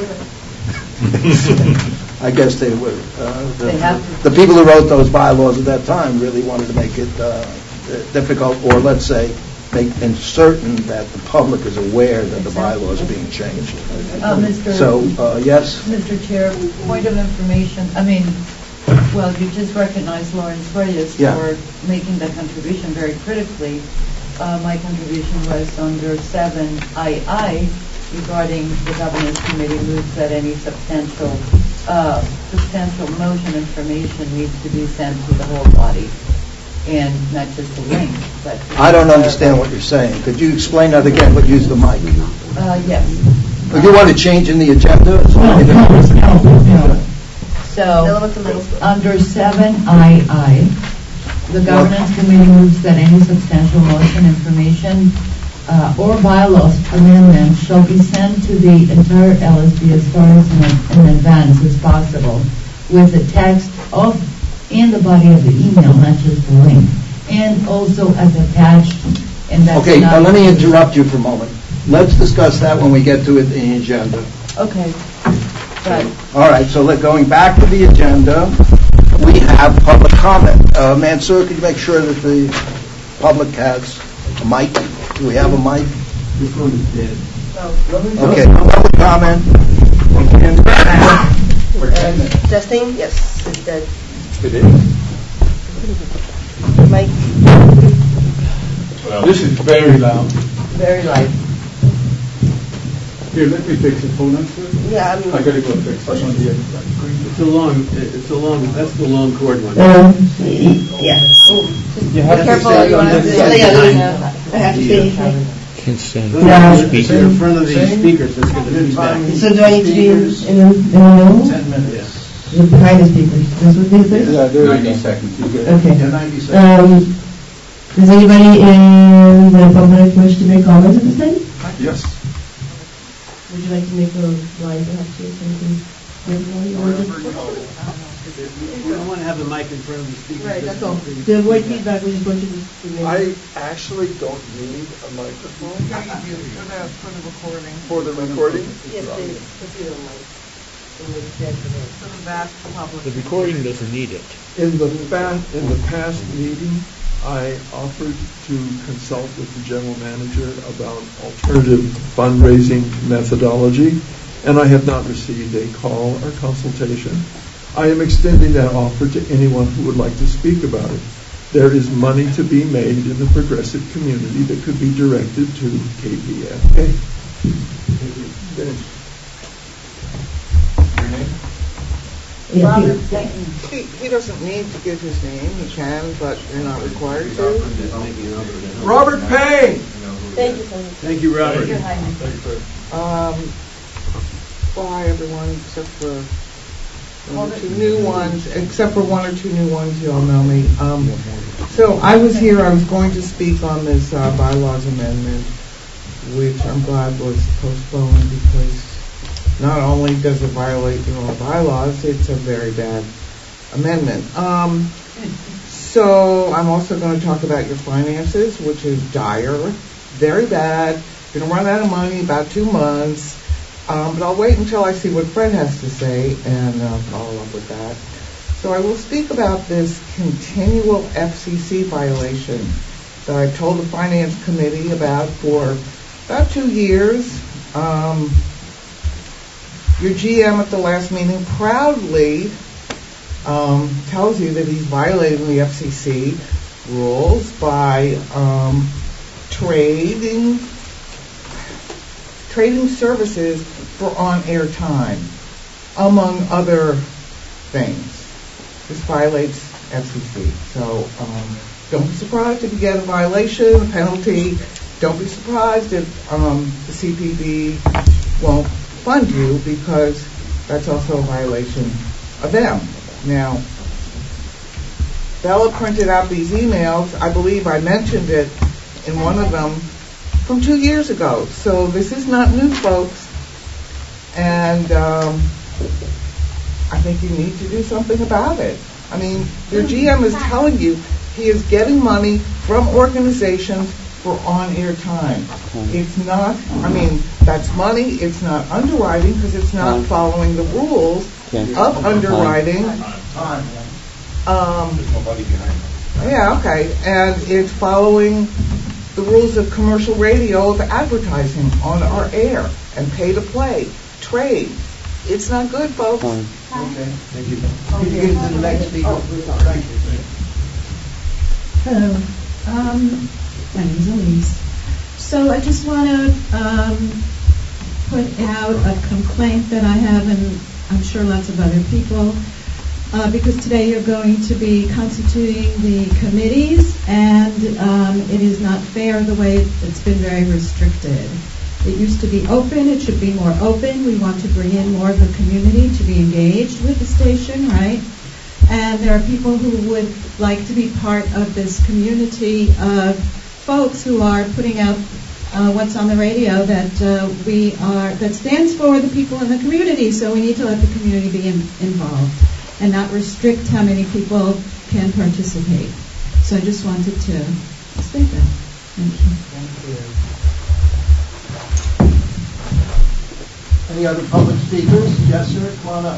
I guess they were, uh, the, They have the people who wrote those bylaws at that time really wanted to make it uh, difficult, or let's say, make it certain that the public is aware that the bylaws are being changed. Uh, Mister So, uh, yes? Mister Chair, point of information, I mean, well, you just recognized Lawrence Reyes Yeah. for making that contribution very critically. Uh, my contribution was under seven I I regarding the Governance Committee moves that any substantial, uh, substantial motion information needs to be sent to the whole body, and not just a link, but... I don't understand what you're saying. Could you explain that again, but use the mic? Uh, yes. Would you want to change in the agenda? So, under seven I I, the Governance Committee moves that any substantial motion information uh, or bylaws amendment shall be sent to the entire L S B as far as in, in advance as possible, with the text of in the body of the email, not just the link, and also as attached. And that's Okay, not now let me interrupt you for a moment. Let's discuss that when we get to it in the agenda. Okay. Right. All right, so let, going back to the agenda, we have public comment. Uh, Mansour, could you make sure that the public has a mic? Do we have a mic? This one is dead. Okay, public comment. Uh, testing? Yes, it's dead. It is. Mike? This is very loud. Very light. Here, let me fix it. Hold on, sir. Yeah, I'm... I gotta go fix it on the other side. It's a long, it's a long, that's the long cord one. Um, yeah. Oh, You have be to careful. stay You on want to this stay side. on the- I have to stay. Consent. No, Speaker. it's in front of the speakers, it's going to be back. So do I need to be in, in, the- in the middle? Ten minutes. Behind the speakers. This would be this? Yeah, there you ninety go. seconds. You good? Okay. Yeah, ninety seconds. Um, does anybody in the public wish to make comments at this time? Yes. Would you like to make a line perhaps or something? We don't want to have the mic in front of the speakers. Right, that's all. To avoid feedback, we just want you to... I actually don't need a microphone. For the recording. For the recording? Yes, please. Let's do the mic. For the vast public. The recording doesn't need it. In the fa- in the past meeting, I offered to consult with the general manager about alternative fundraising methodology, and I have not received a call or consultation. I am extending that offer to anyone who would like to speak about it. There is money to be made in the progressive community that could be directed to K P F A. Your name? Robert, he, he doesn't need to give his name, he can, but you're not required to. Robert Payne! Thank you, Sonia. Thank you, Robert. Um, well, hi, everyone, except for one or two new ones, except for one or two new ones, you all know me. Um, so I was here, I was going to speak on this uh, bylaws amendment, which I'm glad was postponed because not only does it violate your own bylaws, it's a very bad amendment. Um, so I'm also going to talk about your finances, which is dire, very bad. You're going to run out of money in about two months. Um, but I'll wait until I see what Fred has to say and uh, follow up with that. So I will speak about this continual F C C violation that I've told the Finance Committee about for about two years. Um, your G M at the last meeting proudly um, tells you that he's violating the F C C rules by um, trading trading services for on-air time, among other things. This violates F C C. So um, don't be surprised if you get a violation, a penalty. Don't be surprised if um, the C P B won't fund you, because that's also a violation of them. Now, Bella printed out these emails. I believe I mentioned it in one of them from two years ago. So this is not new, folks. And um, I think you need to do something about it. I mean, your G M is telling you he is getting money from organizations for on-air time. It's not, I mean, that's money. It's not underwriting, because it's not following the rules of underwriting. Um, yeah, okay. And it's following the rules of commercial radio of advertising on our air and pay to play, trade. It's not good, folks. Okay, thank you. Can you get to the next speaker? Thank you. Hello. Um, my name is Elise. So I just want to um, put out a complaint that I have, and I'm sure lots of other people, uh, because today you're going to be constituting the committees, and um, it is not fair the way it's been very restricted. It used to be open. It should be more open. We want to bring in more of the community to be engaged with the station, right? And there are people who would like to be part of this community of folks who are putting out uh, what's on the radio that uh, we are, that stands for the people in the community. So we need to let the community be in, involved and not restrict how many people can participate. So I just wanted to state that. Thank you. Thank you. Any other public speakers? Yes, sir. Come on up.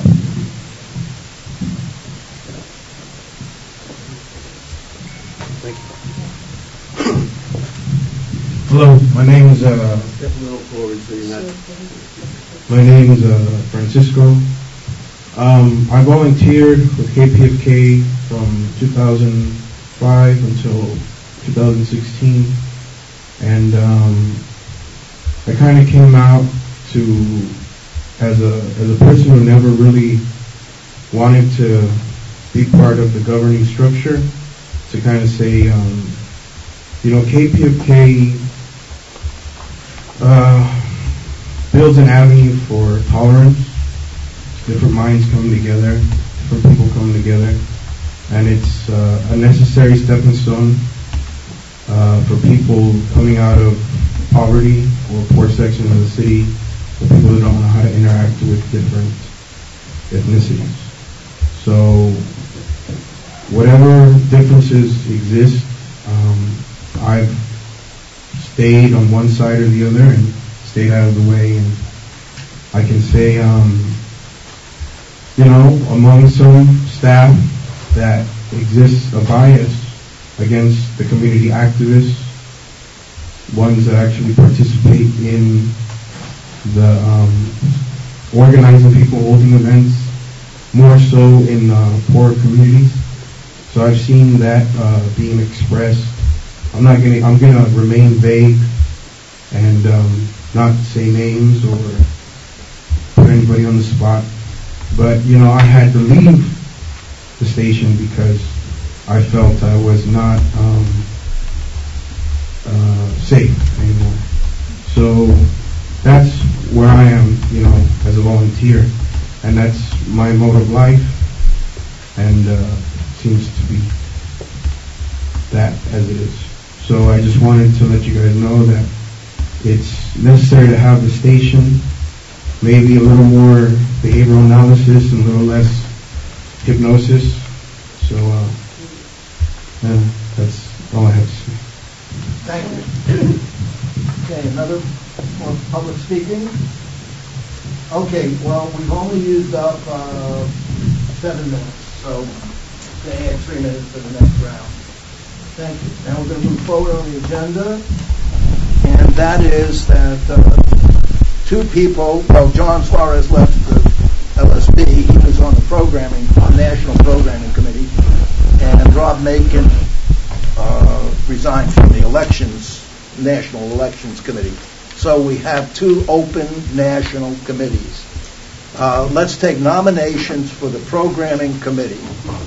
Thank you. Hello, my name is uh, step a little forward so you're not. My name is uh, Francisco. Um, I volunteered with K P F K from two thousand five until two thousand sixteen, and um, I kind of came out to as a as a person who never really wanted to be part of the governing structure, to kind of say, um, you know, K P F K uh, builds an avenue for tolerance, different minds coming together, different people coming together, and it's uh, a necessary stepping stone uh, for people coming out of poverty or poor sections of the city, for people who don't know how to interact with different ethnicities. So whatever differences exist, um, I've stayed on one side or the other and stayed out of the way. And I can say, um, you know, among some staff that exists a bias against the community activists, ones that actually participate in the um, organizing people, holding events, more so in uh, poor communities. So I've seen that uh, being expressed. I'm not gonna. I'm gonna remain vague and um, not say names or put anybody on the spot. But you know, I had to leave the station because I felt I was not um, uh, safe anymore. So that's where I am, you know, as a volunteer, and that's my mode of life, and uh, seems to be that as it is. So I just wanted to let you guys know that it's necessary to have the station, maybe a little more behavioral analysis and a little less hypnosis. So uh, yeah, that's all I have to say. Thank you. Okay, another more public speaking. Okay, well, we've only used up uh, seven minutes, so they add three minutes for the next round. Thank you. Now we're going to move forward on the agenda, and that is that uh, two people, well, John Suarez left the L S B. He was on the programming, on National Programming Committee, and Rob Macon uh, resigned from the elections, National Elections Committee. So we have two open national committees. Uh, let's take nominations for the Programming Committee.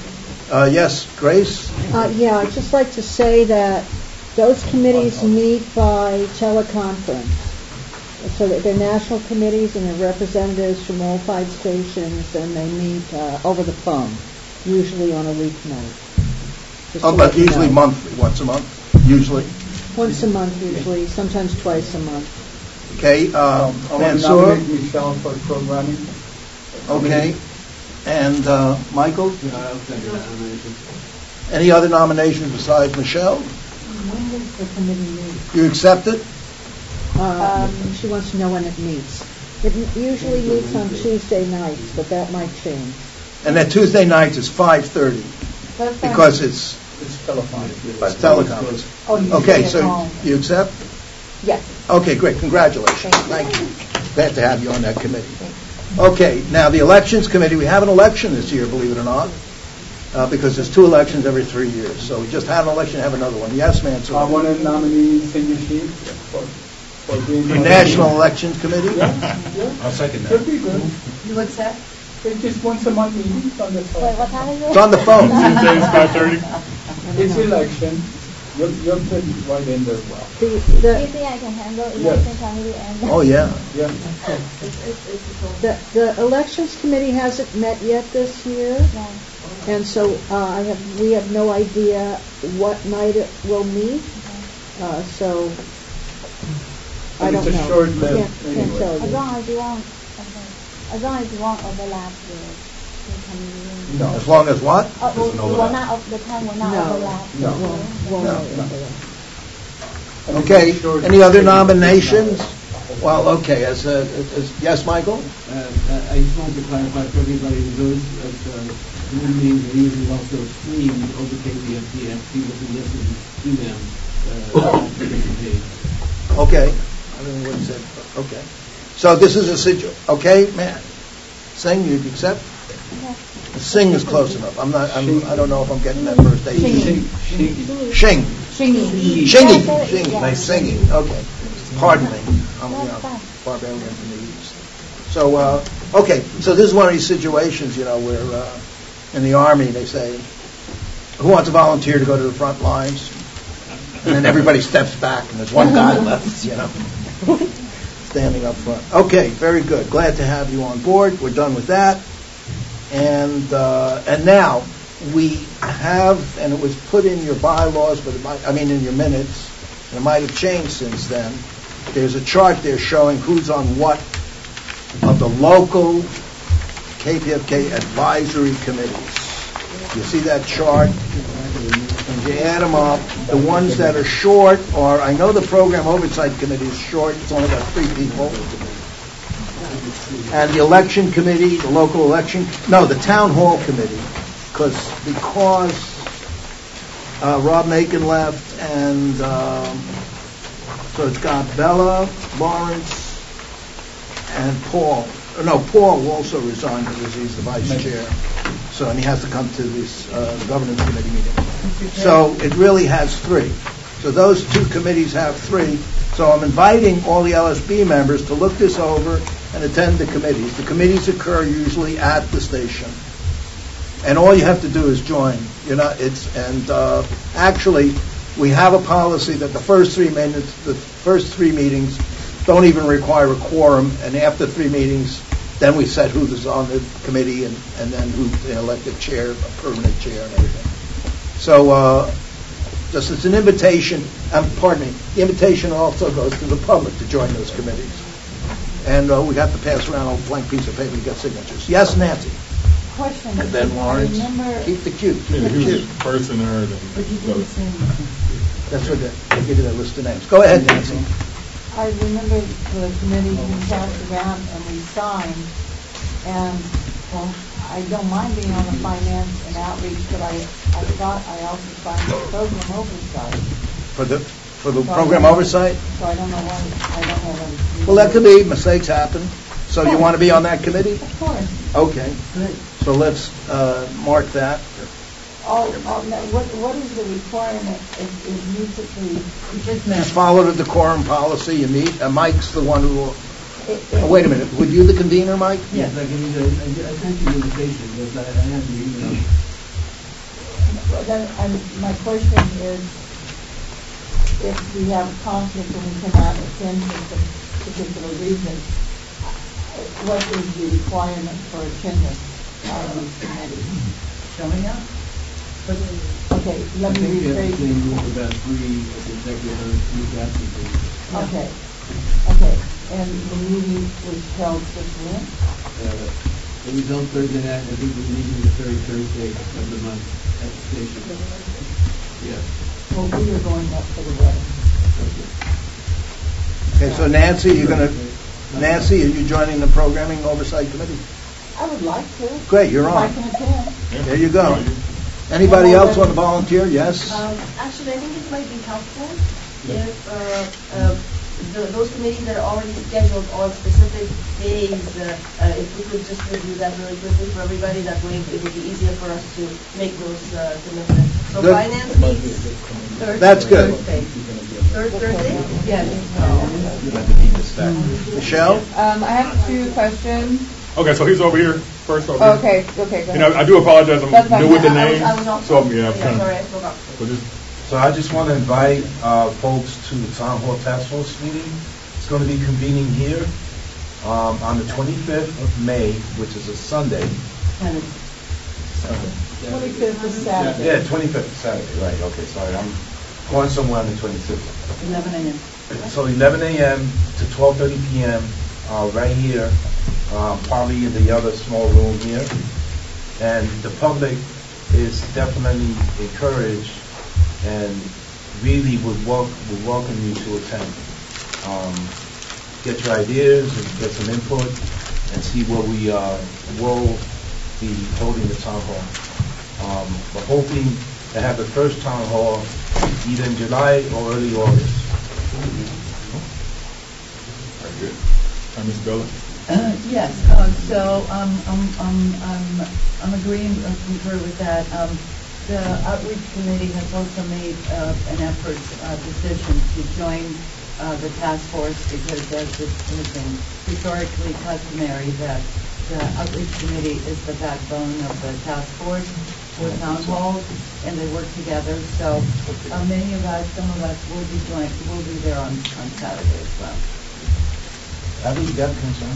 Uh, yes, Grace? Uh, yeah, I'd just like to say that those committees meet by teleconference. So that they're national committees and they're representatives from all five stations, and they meet uh, over the phone, usually on a weeknight. Just Oh, to but let you usually know. monthly, once a month, usually. Once a month, usually, sometimes twice a month. Okay, uh, I want to Mansour? nominate Michelle for programming. Okay. And uh, Michael? Yeah, I'll second that nomination. Any other nominations besides Michelle? When does the committee meet? You accept it? Um, she wants to know when it meets. It m- usually meets on Tuesday nights, but that might change. And that Tuesday night is five thirty, because it's It's telephonic. it's teleconference. Oh, you Okay, stay at so home. you accept? Yes. Okay, great, congratulations. Thank you. Glad to have you on that committee. Okay, now the Elections Committee, we have an election this year, believe it or not, uh, because there's two elections every three years. So we just had an election, have another one. Yes, Mansour? I want to nominate Cindy Sheep for, for being. The National Elections Committee? Yeah, yeah. I'll second Could be good. You accept? It's just once a month meeting on the phone. Wait, what time is it? It's on the phone. Tuesdays, five thirty. It's election. You'll, you'll fit right in there well. The, Do you the, think I can handle Yes. election committee and? Oh, yeah. Yeah. the, the Elections Committee hasn't met yet this year, No. and so uh, I have, we have no idea what night it will meet, uh, so I And don't it's a know. short Can't- list can't anyway. tell As you. long as you won't, okay. As long as you won't overlap the, the committee. No. As long as what? Uh, will, will not, o- the time will not No. overlap. No. the- Won't No. overlap. And it's Okay, a short any other meeting. nominations? Well, okay, as, uh, as, yes, Michael? Uh, uh, I just wanted to clarify for everybody, those of the Zoom meetings are usually also streamed over K P F T X. People can listen to them uh, on different page. Okay. I don't know what he said, but okay. So this is a situ, okay, man? Singh, you accept? Singh is close enough. I'm not, I'm, I don't know if I'm getting that first name. Singing. Shing. Shingy. Shingy. Yeah. Shingy. Nice singing. Okay. Pardon me. I'm, you know, barbarian from the East. So, uh, okay. So this is one of these situations, you know, where uh, in the Army they say, who wants to volunteer to go to the front lines? And then everybody steps back and there's one guy left, you know, standing up front. Okay, very good. Glad to have you on board. We're done with that. And uh, and now we have, and it was put in your bylaws, but it might, I mean in your minutes, and it might have changed since then. There's a chart there showing who's on what of the local K P F K advisory committees. You see that chart? And you add them up. The ones that are short are, I know the Program Oversight Committee is short, it's only got three people. And the Election Committee, the local election, no, the Town Hall Committee, because because uh, Rob Macon left, and um, so it's got Bella, Lawrence, and Paul. Uh, No, Paul also resigned because he's the vice chair. So, and he has to come to this uh, governance committee meeting. So it really has three. So those two committees have three. So I'm inviting all the L S B members to look this over and attend the committees. The committees occur usually at the station. And all you have to do is join. You're not, it's, and uh, actually, we have a policy that the first three minutes, the first three meetings don't even require a quorum, and after three meetings, then we set who's on the committee and, and then who the elected chair, a permanent chair and everything. So, uh, just it's an invitation, um, pardon me, the invitation also goes to the public to join those committees. And uh, we have to pass around a blank piece of paper to get signatures. Yes, Nancy? Question. And then Lawrence, I remember. keep the cute. Yeah, Keep the who's cute. first and third. But you didn't say anything. That's what the, I give you that list of names. Go ahead, Nancy. I remember the committee we passed around and we signed, and, well, I don't mind being on the finance and outreach, but I, I thought I also signed the program oversight. For the, for the program oversight? So I don't know why I don't have a... Well, that could be, mistakes happen. So you want to be on that committee? Of course. Okay. Good. So let's uh, mark that. All, all, now, what, what is the requirement if, if you typically... Just follow the decorum policy, you meet, uh, Mike's the one who will, It- oh, wait a minute, were you the convener, Mike? Yes, I can use, I I sent you the invitation, because I I have the email. Well, then, and my question is, if we have a conflict and we cannot attend for some particular reason, what is the requirement for attendance on these committees? Showing up? Okay, let I me think you have rephrase. the same rule about three as the regular youth absentee. Okay, okay, and the meeting was held this when? Uh, It was on Thursday night, I think we're meeting the third Thursday of the month at the station. Yes. Well, we are going up for the wedding. Okay, so Nancy, you're going to, Nancy, are you joining the Programming Oversight Committee? I would like to. Great, you're If on. I can attend. There you go. Anybody else want to volunteer? Yes? Um, Actually, I think it might be helpful if uh, uh, the- those committees that are already scheduled on specific days, uh, uh, if we could just review that really quickly for everybody, that way it would be easier for us to make those uh, commitments. So Good. finance meets Thursday. That's good. Thursday. Third Thursday? Yes. Michelle? Um, I have two questions. Okay, so he's over here first. Over here. Okay, okay, go And I, ahead. I do apologize. I'm That's fine. new with the Yeah, I was- name, I was on- so yeah, I'm yeah, trying. sorry, I forgot. So just So I just want to invite uh, folks to the Town Hall Task Force meeting. It's going to be convening here um, on the twenty-fifth of May, which is a Sunday. Sunday. Twenty-fifth is Saturday. Yeah, twenty-fifth is Saturday, right, okay, sorry, I'm going somewhere on the twenty-fifth. eleven a.m. So eleven a.m. to twelve thirty p.m. Uh, right here, um, probably in the other small room here. And the public is definitely encouraged and really would, wel- would welcome you to attend. Um, get your ideas and get some input and see where we uh, will be holding the town hall. Um, we're hoping to have the first town hall either in July or early August. very good. Uh, Miz Bella. Uh, Yes, uh, so um, um, um, um, I'm agreeing, uh, concur with that. Um, The outreach committee has also made uh, an effort, uh, decision to join uh, the task force because as it has been historically customary that the outreach committee is the backbone of the task force for town halls, and they work together. So uh, many of us, some of us will be join, will be there on, on Saturday as well. Have you got concern?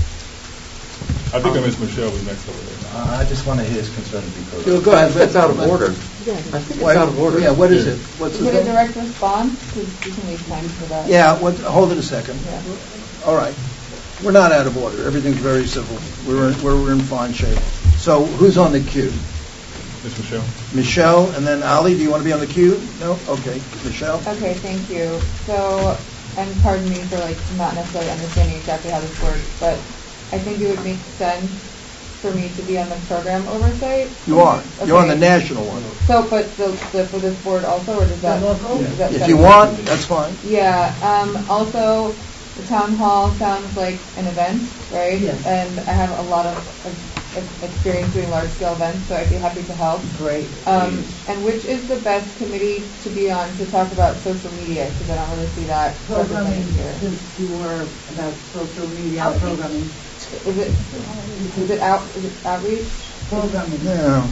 I think I Miss Michelle was next over there. Uh, I just want to hear his concern because. Go go ahead. That's out of order. I think it's out of order. Yeah, what is it? What's Is the it a thing? direct response? Because we can leave time for that. Yeah, what, hold it a second. Yeah. All right. We're not out of order. Everything's very civil. We're, in- we're we're in fine shape. So who's on the queue? Miss Michelle. Michelle, and then Ali, do you want to be on the queue? No? Okay. Michelle? Okay, thank you. So, and pardon me for like not necessarily understanding exactly how this works, but I think it would make sense for me to be on the program oversight. You are. You're on the Okay. national one. So, but the, the, for this board also, or does that? is that If you separate? want, that's fine. Yeah, um, also, the town hall sounds like an event, right? Yes. And I have a lot of, of, of experience doing large-scale events, so I'd be happy to help. Great. Um, and which is the best committee to be on to talk about social media? Because I don't really see that Programming, represented here. since you were about social media Outreach. programming. Is it, is it out, is it outreach? Programming. Yeah.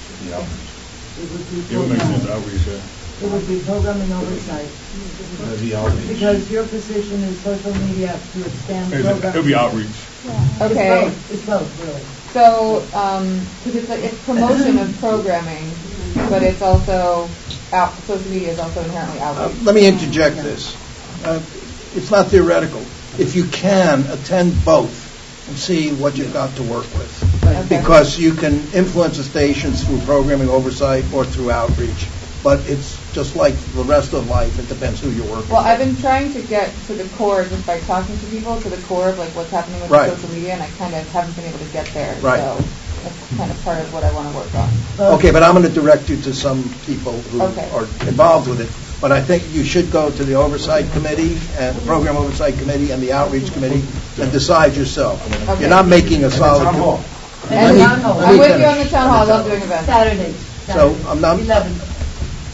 It would be It would make sense, programming. outreach, yeah. It would be programming oversight. Maybe outreach. Because your position is social media to expand It programming. would be outreach. Okay. It's both, it's both, really. So, um 'cause it's like, it's promotion of programming, but it's also, out, social media is also inherently Uh, outreach. Let me interject this. Uh, It's not theoretical. If you can, attend both and see what you've got to work with. Okay. Because you can influence the stations through programming oversight or through outreach. But it's just like the rest of life, it depends who you're working with. Well, I've been trying to get to the core just by talking to people, to the core of like what's happening with Right. social media, and I kind of haven't been able to get there. Right. So that's kind of part of what I want to work on. Okay, but I'm going to direct you to some people who Okay. are involved with it. But I think you should go to the oversight committee, and the program oversight committee, and the outreach committee, and decide yourself. Okay. You're not making a solid. town hall. Let And me- I'm let me with you on finish. the town hall, I love doing events. Saturday. So I'm not. Eleven.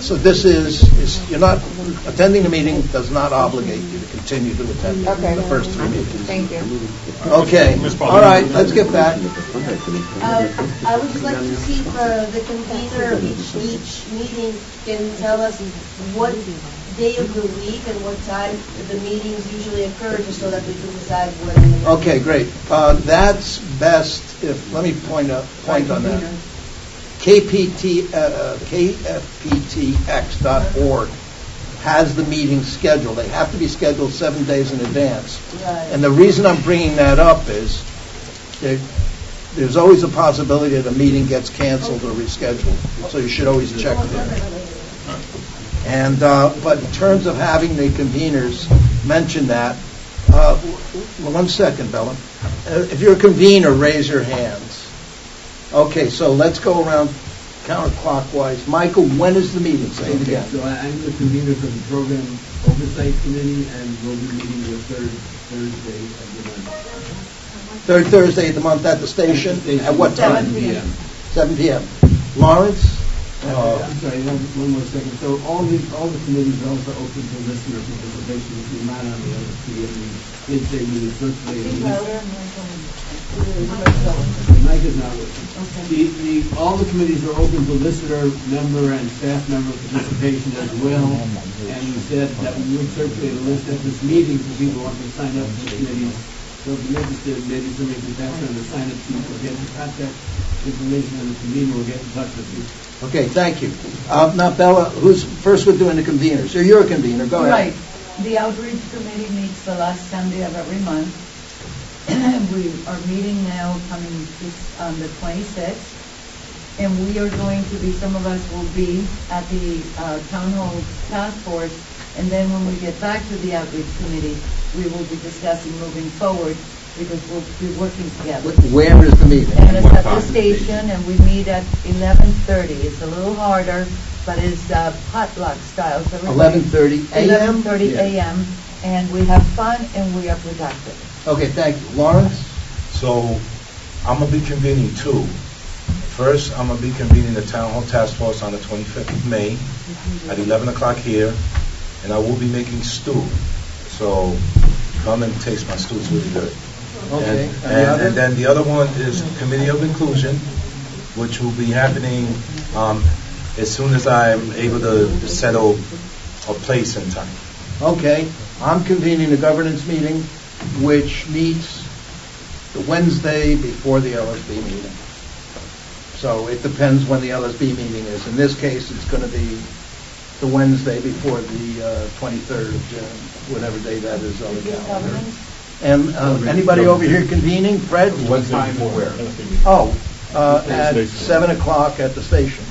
so this is, is, you're not, attending the meeting does not obligate you to continue to attend Okay. the first three meetings. Thank you. Okay, all right, let's get back. Uh, I would just like to see if uh, the convener of each, each meeting can tell us what day of the week and what time the meetings usually occur, just so that we can decide when. Okay, great. Uh, That's best if, let me point out, point on that. K P T, uh, K F P T X dot org has the meetings scheduled. They have to be scheduled seven days in advance. Right. And the reason I'm bringing that up is there, there's always a possibility that a meeting gets canceled or rescheduled, so you should always check there. And uh, but in terms of having the conveners mention that, uh, w- one second, Bella. Uh, if you're a convener, raise your hands. Okay, so let's go around counterclockwise. Michael, when is the meeting? Say it again. So I- I'm the convener for the Program Oversight Committee, and we'll be meeting the third Thursday of the month. Third Thursday of the month at the station. At what time? seven p.m. seven p.m. Lawrence? Uh, I'm sorry, one one more second. So all the, all the committees are also open to listener participation if you're not on the L S P. And we did say we would circulate. Mike is not listening. The, the, all the committees are open to listener, member, and staff member participation as well. And we said that we would circulate a list at this meeting for people who want to sign up for the committees. So if you're interested, maybe somebody can pass on the sign up sheet or get the contact information on the convener. We'll get in touch with you. Okay, thank you. Uh, now, Bella, who's first with doing the conveners? So you're a convener. Go ahead. Right. The outreach committee meets the last Sunday of every month. We are meeting now coming this, on the twenty-sixth, and we are going to be, some of us will be at the uh, town hall task force, and then when we get back to the outreach committee, we will be discussing moving forward, because we'll be working together. Where is the meeting? And it's at the station, and we meet at eleven thirty. It's a little harder, but it's uh, potluck style. So eleven thirty a m? eleven thirty a m, and we have fun and we are productive. Okay, thank you. Lawrence? So I'm going to be convening two. First, I'm going to be convening the Town Hall Task Force on the twenty-fifth of May at eleven o'clock here, and I will be making stew. So come and taste my stew. It's really good. Okay. And, and, and then the other one is Committee of Inclusion, which will be happening um, as soon as I'm able to, to settle a place and time. Okay. I'm convening the governance meeting, which meets the Wednesday before the L S B meeting. So it depends when the L S B meeting is. In this case, it's going to be the Wednesday before the uh, twenty-third of June, whatever day that is on the calendar. And uh, anybody over here convening? Fred? What time or where? Oh, uh, at seven o'clock at the station.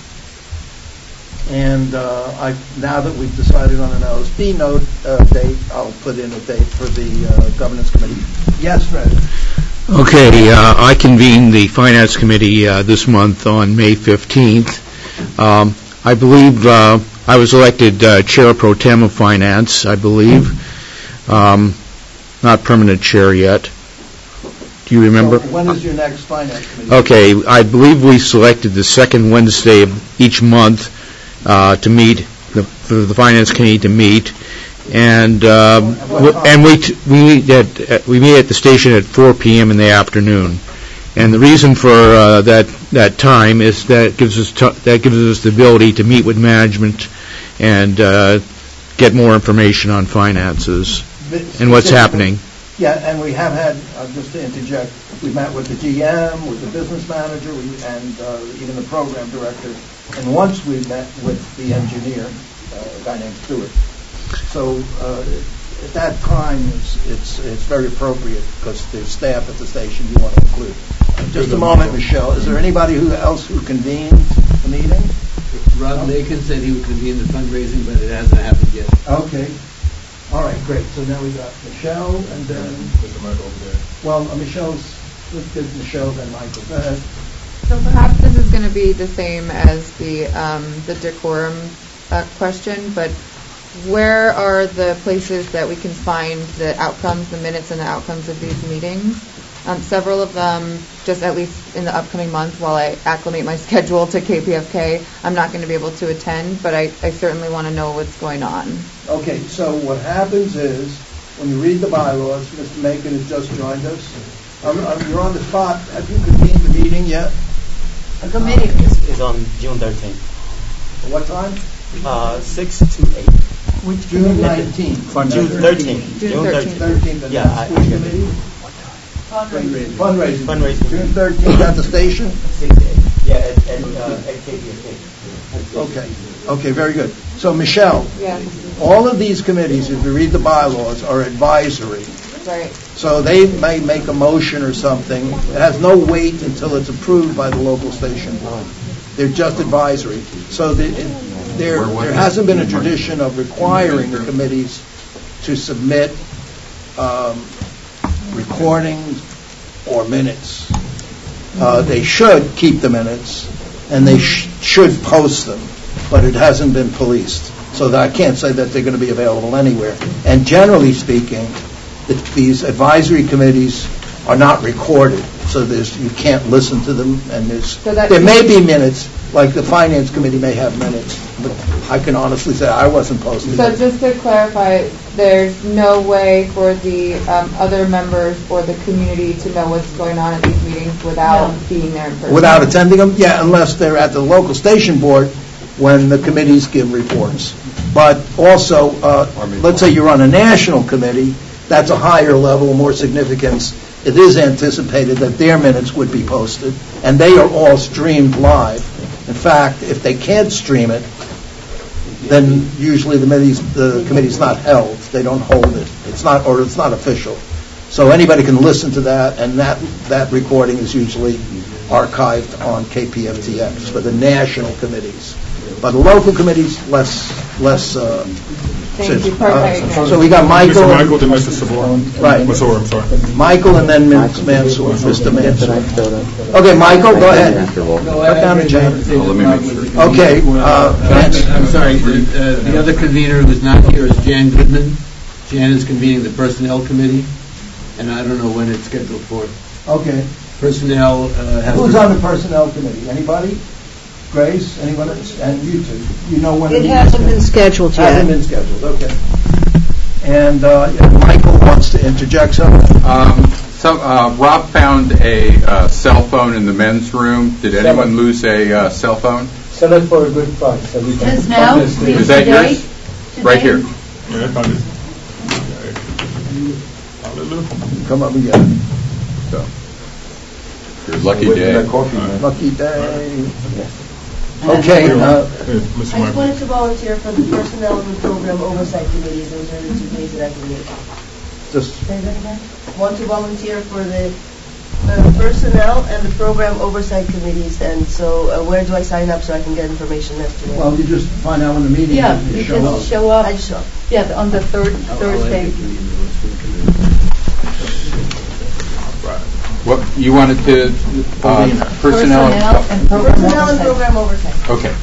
And uh, I, now that we've decided on an L S B note uh, date, I'll put in a date for the uh, governance committee. Yes, Fred. Okay, uh, I convened the Finance Committee uh, this month on May fifteenth. Um, I believe uh, I was elected uh, Chair Pro Tem of Finance, I believe. Um, not permanent chair yet. Do you remember? So when is your next finance committee? Okay, I believe we selected the second Wednesday of each month uh, to meet, the, for the Finance Committee to meet. And um, w- and we t- we meet at uh, we meet at the station at four p.m. in the afternoon, and the reason for uh, that that time is that it gives us t- that gives us the ability to meet with management and uh, get more information on finances and what's happening. Yeah, and we have had, uh, just to interject, we met with the G M, with the business manager, we, and uh, even the program director, and once we met with the engineer, uh, a guy named Stewart. So uh, at that time, it's, it's it's very appropriate because there's staff at the station you want to include. Just a moment, Michelle. Is there anybody who else who convened the meeting? Rob Lakin said he would convene the fundraising, but it hasn't happened yet. Okay. All right, great. So now we got Michelle and then Mister Michael over there. Well, uh, Michelle's, let's get Michelle, then Michael. Go ahead. So perhaps this is going to be the same as the um, the decorum uh, question, but where are the places that we can find the outcomes, the minutes and the outcomes of these meetings? Um, several of them, just at least in the upcoming month, while I acclimate my schedule to K P F K, I'm not going to be able to attend, but I, I certainly want to know what's going on. Okay, so what happens is, when you read the bylaws, Mister Macon has just joined us. Um, um, you're on the spot. Have you convened the meeting yet? A committee is, is on June thirteenth. What time? Uh, six to eight. Which June nineteenth. June thirteenth. June thirteenth. thirteenth. Yeah, I, which committee? Fundraising. Fundraising. Fundraising. June thirteenth at the station? six to eight. Yeah, at, at, uh, at K P F K. Okay. Okay, very good. So, Michelle, Yeah. all of these committees, if you read the bylaws, are advisory. Right. So they may make a motion or something. It has no weight until it's approved by the local station board. They're just advisory. So the, it, there, there hasn't been a tradition of requiring the committees to submit um, recordings or minutes. Uh, they should keep the minutes, and they sh- should post them, but it hasn't been policed. So that I can't say that they're going to be available anywhere. And generally speaking, the, these advisory committees are not recorded, so there's, you can't listen to them, and there's, So that- there may be minutes, like the Finance Committee may have minutes, but I can honestly say I wasn't posting So them. just to clarify, there's no way for the um, other members or the community to know what's going on at these meetings without being there in person? Without attending them? Yeah, unless they're at the local station board when the committees give reports. But also, uh, let's say you're on a national committee, that's a higher level, more significance. It is anticipated that their minutes would be posted, and they are all streamed live. In fact, if they can't stream it, then usually the committee's, the committee's not held. They don't hold it. It's not, or it's not official. So anybody can listen to that, and that, that recording is usually archived on K P F T X for the national committees. But the local committees, less, less. Uh, Thank you. uh, so we got Michael. Mister Michael, then Mister Sabor. Right. Masor, I'm sorry. Michael, and then Mansour, Mister Mansour. Okay, Michael, go ahead. Cut down the chain. Let me make sure. Okay, uh, Vance. I'm sorry, the, uh, the other convener who's not here is Jan Goodman. Jan is convening the Personnel Committee, and I don't know when it's scheduled for. Okay. Personnel uh, has... Who's on the Personnel Committee? Anybody? Grace? Anyone else? And you two? You know when It hasn't been scheduled yet. Hasn't been scheduled, okay. And uh, if Michael wants to interject something. Um, so, uh, Rob found a uh, cell phone in the men's room. Did anyone lose a uh, cell phone? Sell it for a good price. So we can Just now? fund this thing. Is that Today? yours? Today? Right here. Yeah, I found it. Hallelujah. Come up and get it. So, your lucky day. Lucky day. Okay. Uh, I just wanted to volunteer for the Personnel and the Program Oversight Committee. Those are the two committees that I can meet. just Say that again? Want to volunteer for the uh, Personnel and the Program Oversight Committees, and so uh, where do I sign up so I can get information as to well, you just find out when the meeting Yeah, is. you show up. just show up. I just show up. Yeah, on the third Thursday. What you wanted to uh, personnel. and program Personnel and oversight. Program Oversight. Okay.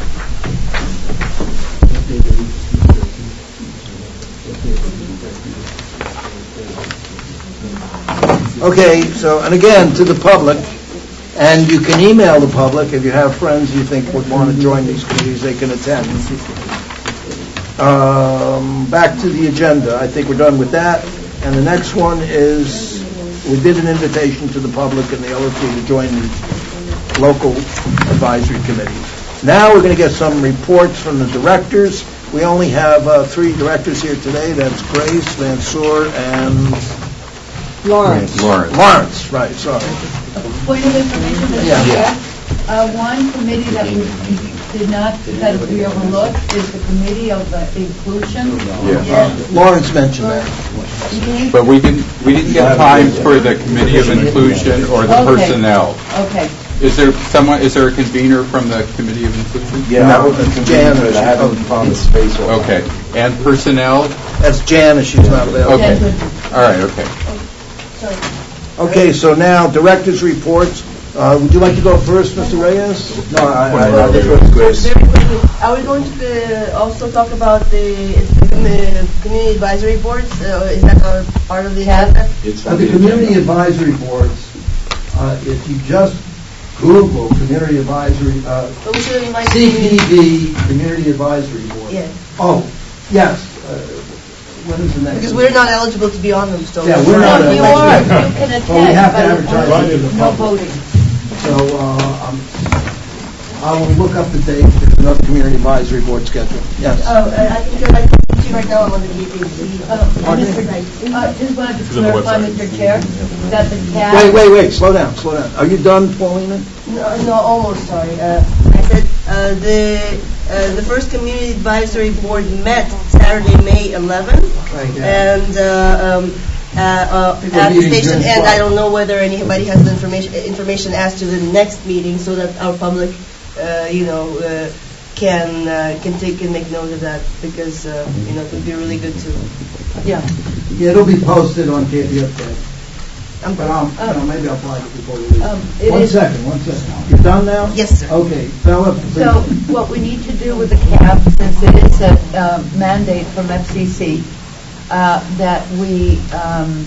Okay, so, and again, to the public, and you can email the public if you have friends you think would want to join these committees, they can attend. Um, back to the agenda. I think we're done with that. And the next one is, we did an invitation to the public and the L F T to join the local advisory committees. Now we're going to get some reports from the directors. We only have uh, three directors here today. That's Grace, Mansour, and Lawrence. Lawrence. Lawrence, right, sorry. Point of information, Mister Yeah. Chair. Uh, one committee that we we did not, that we overlooked is the committee of uh, inclusion. Yeah. Lawrence mentioned that. Mhm. But we didn't we didn't get times for the committee of inclusion or the Okay. personnel. Okay. Is there someone? Is there a convener from the committee of inclusion? Yeah, that was Jan. but I haven't found the space. Okay. And personnel? That's Janice, she's not available. Okay. All right. Okay. Okay, so now, director's reports. Uh, would you like to go first, Mister Reyes? No, I, I, I first, Grace. Very quickly, are we going to uh, also talk about the uh, community advisory boards? Uh, is that a part of the agenda? Uh, the community advisory boards Uh, If you just Google Community Advisory, uh, But we should invite C P D, Community Advisory Board. Yeah. Oh, yes. Uh, When is the next? Because we're not eligible to be on them, so. Yeah, we're not. No, you eligible. are. You can attend, Well, we have to but advertise it to the no public. voting. So, uh, um, I will look up the date. There's another Community Advisory Board schedule. Yes. Oh, uh, I think you're like, right now I'm on the meeting. Pardon me? Uh, just wanted to It's on the clarify, website. Mister Chair, that the C A B. Wait, wait, wait, slow down, slow down. Are you done, Paulina? No, no, almost, sorry. Uh, I said, uh, the, uh, the first Community Advisory Board met Saturday, May eleventh. Right, yeah. And, uh, um, uh, uh, People at the meeting station, June and I twelfth. don't know whether anybody has the information, information as to the next meeting so that our public, uh, you know, uh, can, uh, can take and make note of that because, uh, you know, it would be really good to, yeah. Yeah, it'll be posted on K P F K. I'm But, um, you know, maybe I'll flag it before we leave. Um, it One is- second, one second. You're done now? Yes, sir. Okay, Bella, please. So what we need to do with the C A B, since it is a uh, mandate from F C C, uh, that we, um,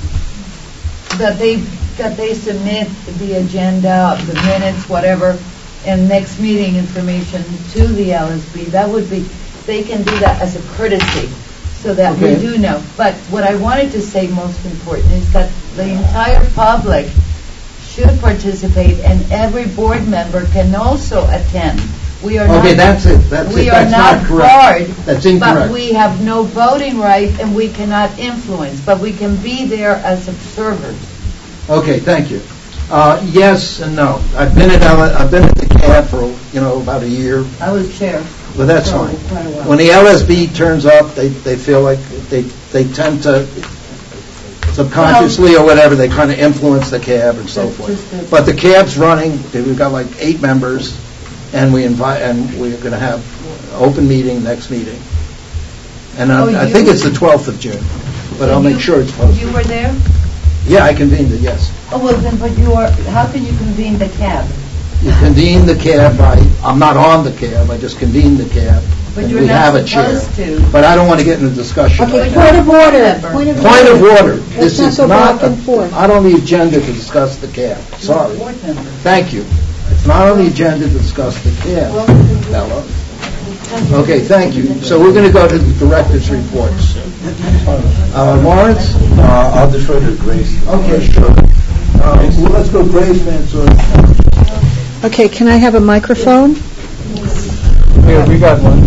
that they, that they submit the agenda, the minutes, whatever, and next meeting information to the L S B. That would be, they can do that as a courtesy, so that we Okay. do know. But what I wanted to say most important is that the entire public should participate, and every board member can also attend. We are not. Okay, that's it, that's We it, are that's not not correct. barred. That's incorrect. But we have no voting right, and we cannot influence, but we can be there as observers. Okay, thank you. Uh, yes and no. I've been at, L- I've been at the C A B for, you know, about a year. I was chair. But that's for fine. quite a while. When the L S B turns up, they, they feel like, they, they tend to subconsciously or whatever, they kind of influence the C A B and so That's just forth. it. But the C A B's running, we've got like eight members, and we invite, and we're going to have open meeting, next meeting. And Oh, I I you- think it's the twelfth of June, but I'll make You- sure it's posted. You were there? Yeah, I convened it, yes. Oh, well, then, but you are, how can you convene the C A B? You convene the C A B, I, I'm not on the C A B, I just convened the C A B. But and you're we not have a chair. supposed to. But I don't want to get into discussion Okay, right point now. of order, point of order. Point of order. Let's This not is go not, back and a- forth. not on the agenda to discuss the C A B. Sorry. Board member. Thank you. It's not on the agenda to discuss the C A B, Bella. Okay, thank you. So we're going to go to the director's reports. Uh, Lawrence? Uh, I'll defer to Grace. Okay, sure. Uh, well, let's go Grace Mansour. Okay, can I have a microphone? Here, we got one.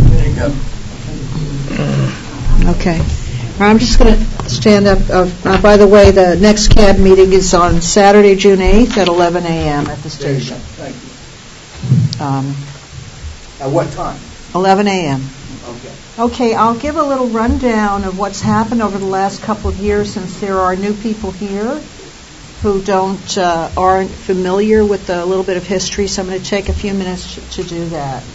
Okay. I'm just going to stand up. Uh, uh, by the way, the next C A B meeting is on Saturday, June eighth at eleven a.m. at the station. Thank you. Um, At what time? eleven a.m. Okay. Okay, I'll give a little rundown of what's happened over the last couple of years since there are new people here who don't uh, aren't familiar with a little bit of history, so I'm going to take a few minutes to do that.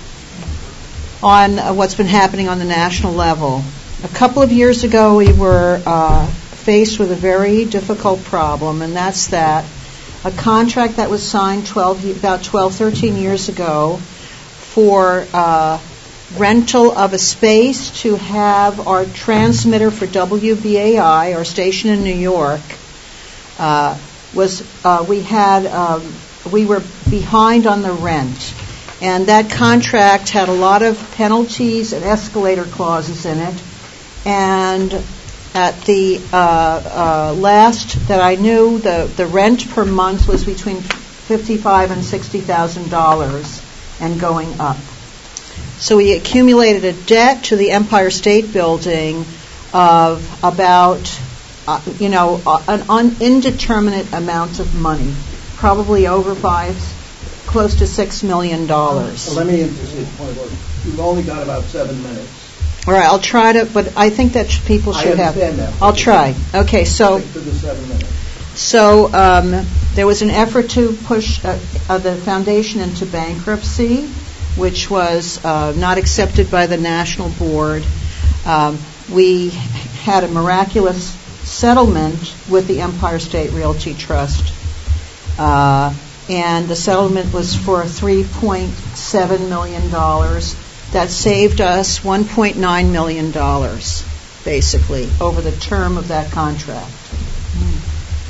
On uh, what's been happening on the national level. A couple of years ago, we were uh, faced with a very difficult problem, and that's that a contract that was signed twelve, about twelve, thirteen years ago for uh, rental of a space to have our transmitter for W B A I, our station in New York, uh, was uh, we had um, we were behind on the rent, and that contract had a lot of penalties and escalator clauses in it. And at the uh, uh, last that I knew, the the rent per month was between fifty-five and sixty thousand dollars, and going up. So we accumulated a debt to the Empire State Building of about, uh, you know, uh, an un- indeterminate amount of money, probably over five, close to six million dollars. So let me intercede. Point of order. You've only got about seven minutes. All right, I'll try to, but I think that sh- people I should have. understand that. I'll try. Okay, so. Stick to the seven minutes. So um, there was an effort to push uh, uh, the foundation into bankruptcy, which was uh, not accepted by the national board. Um, we had a miraculous settlement with the Empire State Realty Trust, uh, and the settlement was for three point seven million dollars. That saved us one point nine million dollars, basically, over the term of that contract.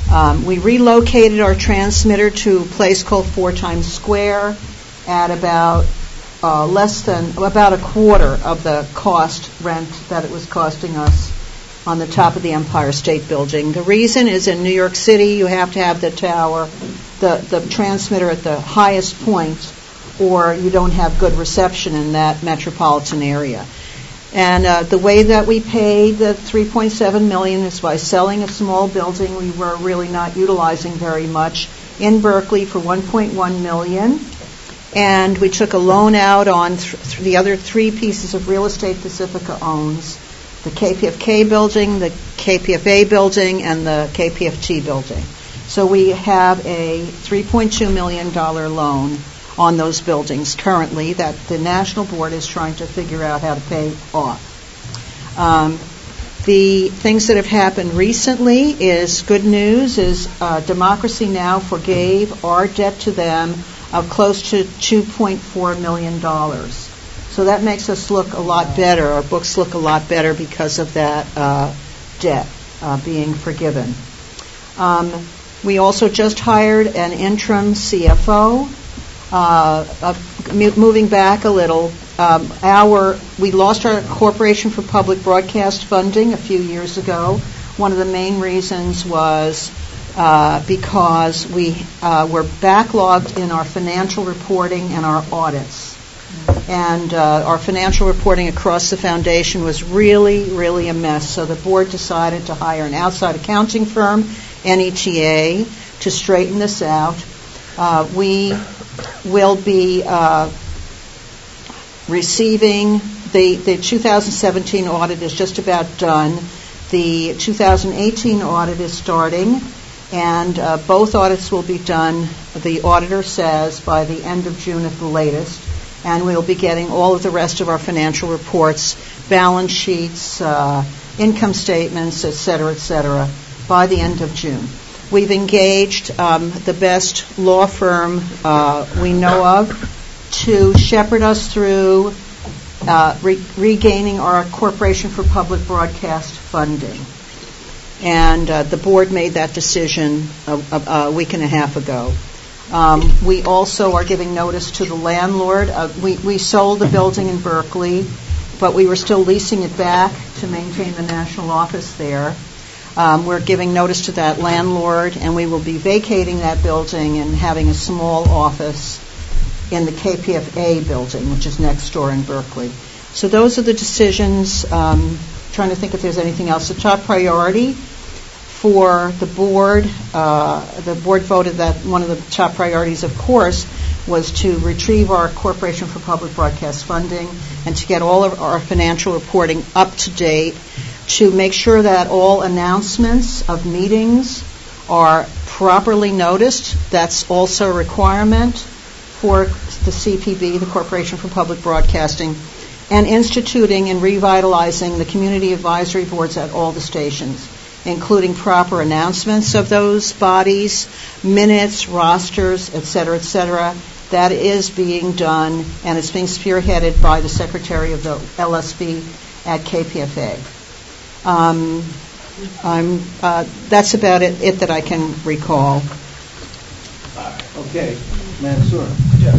Um, we relocated our transmitter to a place called Four Times Square at about uh, less than, about a quarter of the cost rent that it was costing us on the top of the Empire State Building. The reason is in New York City you have to have the tower, the, the transmitter at the highest point, or you don't have good reception in that metropolitan area. And uh, the way that we paid the three point seven million dollars is by selling a small building we were really not utilizing very much in Berkeley for one point one million dollars. And we took a loan out on th- th- the other three pieces of real estate Pacifica owns, the K P F K building, the K P F A building, and the K P F T building. So we have a three point two million dollars loan on those buildings currently that the National Board is trying to figure out how to pay off. Um, the things that have happened recently is good news is uh, Democracy Now! Forgave our debt to them of close to two point four million dollars. So that makes us look a lot better, our books look a lot better because of that uh, debt uh, being forgiven. Um, we also just hired an interim C F O. Uh, uh, moving back a little, um, our we lost our Corporation for Public Broadcast funding a few years ago. One of the main reasons was uh, because we uh, were backlogged in our financial reporting and our audits. And uh, our financial reporting across the foundation was really, really a mess. So the board decided to hire an outside accounting firm, N E T A, to straighten this out. Uh, we will be uh, receiving the the two thousand seventeen audit is just about done. The two thousand eighteen audit is starting, and uh, both audits will be done, the auditor says, by the end of June at the latest, and we'll be getting all of the rest of our financial reports, balance sheets, uh, income statements, et cetera, et cetera, by the end of June. We've engaged um, the best law firm uh, we know of to shepherd us through uh, re- regaining our Corporation for Public Broadcast funding. And uh, the board made that decision a, a, a week and a half ago. Um, we also are giving notice to the landlord. Uh, we, we sold the building in Berkeley, but we were still leasing it back to maintain the national office there. Um, we're giving notice to that landlord, and we will be vacating that building and having a small office in the K P F A building, which is next door in Berkeley. So those are the decisions. Um, trying to think if there's anything else. The top priority for the board, uh, the board voted that one of the top priorities, of course, was to retrieve our Corporation for Public Broadcast funding and to get all of our financial reporting up to date, to make sure that all announcements of meetings are properly noticed. That's also a requirement for the C P B, the Corporation for Public Broadcasting, and instituting and revitalizing the community advisory boards at all the stations, including proper announcements of those bodies, minutes, rosters, et cetera, et cetera. That is being done, and it's being spearheaded by the Secretary of the L S B at K P F A. Um, I'm, uh, that's about it, it that I can recall. Okay, Mansour. Yes.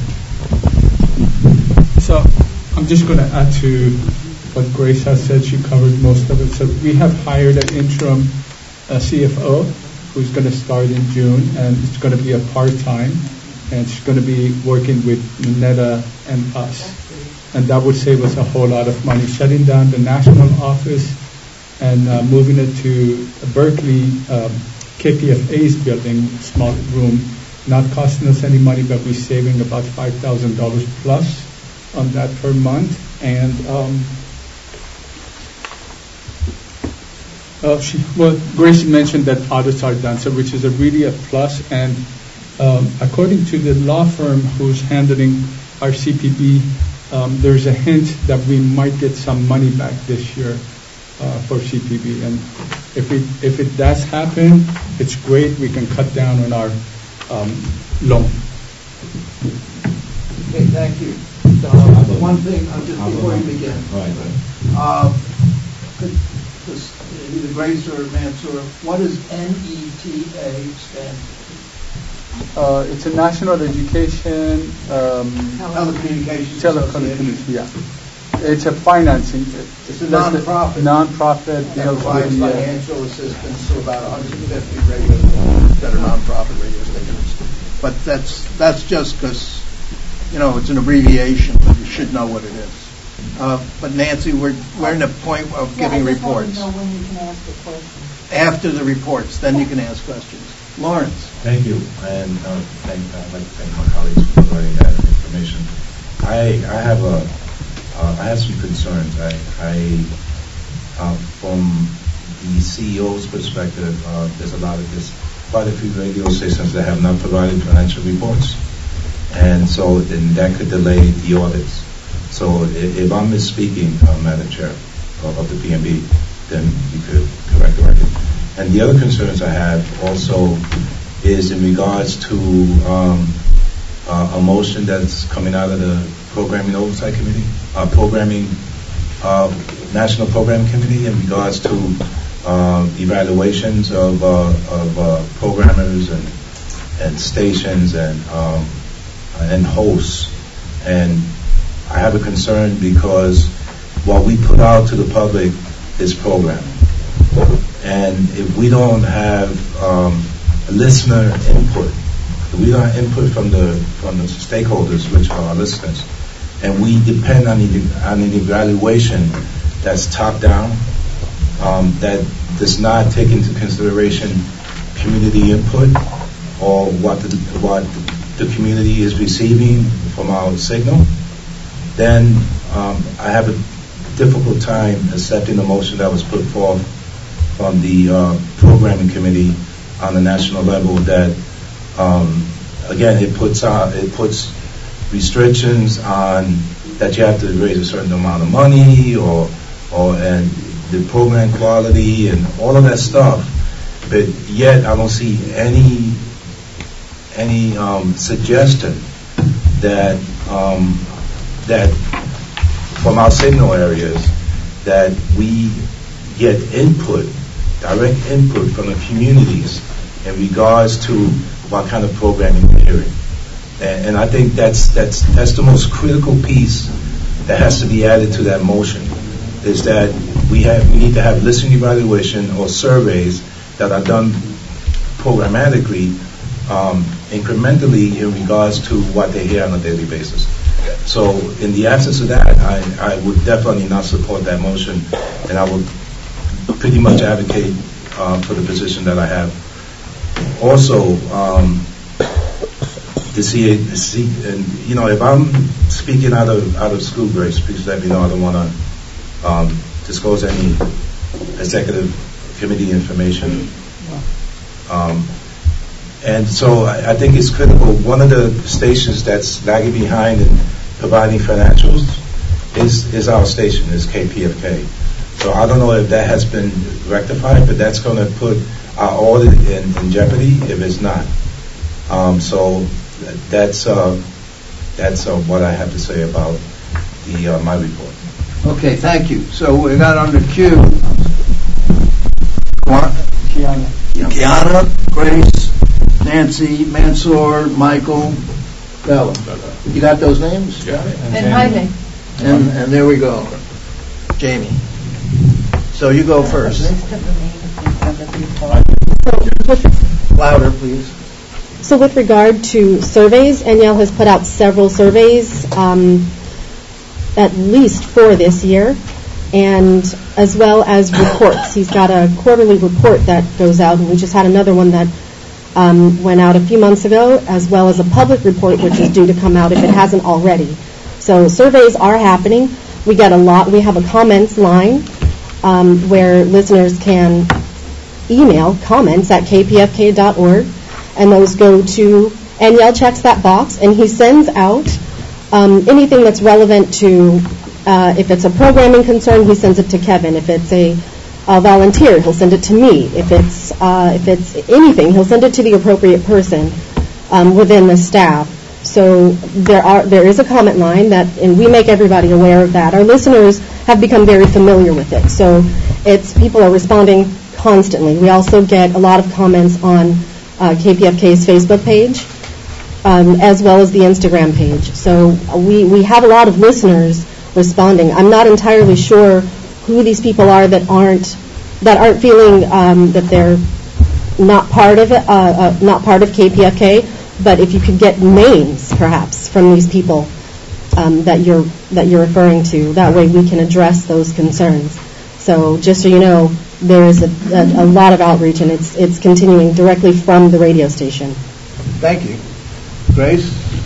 So I'm just going to add to what Grace has said. She covered most of it. So we have hired an interim uh, C F O who's going to start in June, and it's going to be a part-time, and she's going to be working with Minetta and us. And that would save us a whole lot of money. Shutting down the national office and uh, moving it to Berkeley um, K P F A's building, small room, not costing us any money, but we're saving about five thousand dollars plus on that per month. And um, uh, she, well, Gracie mentioned that audits are done, so which is a really a plus. And um, according to the law firm who's handling our C P B, um, there's a hint that we might get some money back this year uh, for C P B. And if it if it does happen, it's great. We can cut down on our um, loan. Okay, thank you. Uh, one thing, uh, just before you begin. Uh, could, this, either Grace or Mansour, what does N E T A stand for? Uh, it's a national education um, Telecommunications telecommunications. Yeah, it's a financing. It's a non-profit. Non-profit That deals provides with the, uh, financial assistance to about one hundred fifty radio stations that are non-profit radio stations. But that's that's just because, you know, it's an abbreviation, but you should know what it is. Uh, but Nancy, we're we're in the point of Yeah, giving I just want reports. to know when you can ask the question. After the reports, then you can ask questions. Lawrence. Thank you, and uh, thank, I'd like to thank my colleagues for providing that information. I I have a uh, I have some concerns. I, I uh, from the C E O's perspective, uh, there's a lot of this quite a few radio stations that have not provided financial reports, and so then that could delay the audits. So if, if I'm misspeaking, uh, Madam Chair of, of the P M B, then you could correct the record. And the other concerns I have also is in regards to um, uh, a motion that's coming out of the Programming Oversight Committee, uh, Programming uh, National Program Committee, in regards to uh, evaluations of, uh, of uh, programmers and and stations and um, and hosts. And I have a concern because while we put out to the public this program, and if we don't have um, listener input, if we don't have input from the from the stakeholders, which are our listeners, and we depend on, the, on an evaluation that's top down, um, that does not take into consideration community input or what the, what the community is receiving from our signal, then um, I have a difficult time accepting the motion that was put forth from the uh, programming committee on the national level. That um, again, it puts out, it puts restrictions on that you have to raise a certain amount of money, or or and the program quality and all of that stuff. But yet, I don't see any any um, suggestion that um, that from our signal areas that we get input, direct input from the communities in regards to what kind of programming we're hearing. And, and I think that's that's that's the most critical piece that has to be added to that motion, is that we have we need to have listening evaluation or surveys that are done programmatically, um, incrementally in regards to what they hear on a daily basis. So in the absence of that, I, I would definitely not support that motion, and I would pretty much advocate uh, for the position that I have. Also, um, to see, to see, and you know, if I'm speaking out of out of school, Grace, please let me know. I don't want to um, disclose any executive committee information. Um, and so I, I think it's critical. One of the stations that's lagging behind in providing financials is is our station, is K P F K. So I don't know if that has been rectified, but that's going to put our audit in, in jeopardy if it's not. Um, so that's uh, that's uh, what I have to say about the uh, my report. Okay, thank you. So we got under Q. Kiana. Kiana, Grace, Nancy, Mansour, Michael, Bella. You got those names? Yeah. And Jaime. And, and there we go. Jamie. So you go first. Louder, please. So with regard to surveys, N Y L has put out several surveys, um, at least four this year, and as well as reports. He's got a quarterly report that goes out, and we just had another one that um, went out a few months ago, as well as a public report which is due to come out if it hasn't already. So surveys are happening. We get a lot. We have a comments line um, where listeners can email comments at k p f k dot org, and those go to, N Y L checks that box, and he sends out um, anything that's relevant to, uh, if it's a programming concern, he sends it to Kevin. If it's a, a volunteer, he'll send it to me. If it's uh, if it's anything, he'll send it to the appropriate person um, within the staff. So there are there is a comment line that, and we make everybody aware of that. Our listeners have become very familiar with it. So it's people are responding constantly. We also get a lot of comments on uh, K P F K's Facebook page, um, as well as the Instagram page. So we, we have a lot of listeners responding. I'm not entirely sure who these people are that aren't that aren't feeling um, that they're not part of it, uh, uh, not part of K P F K. But if you could get names, perhaps, from these people um, that you're that you're referring to, that way we can address those concerns. So just so you know, there is a, a, a lot of outreach, and it's it's continuing directly from the radio station. Thank you. Grace?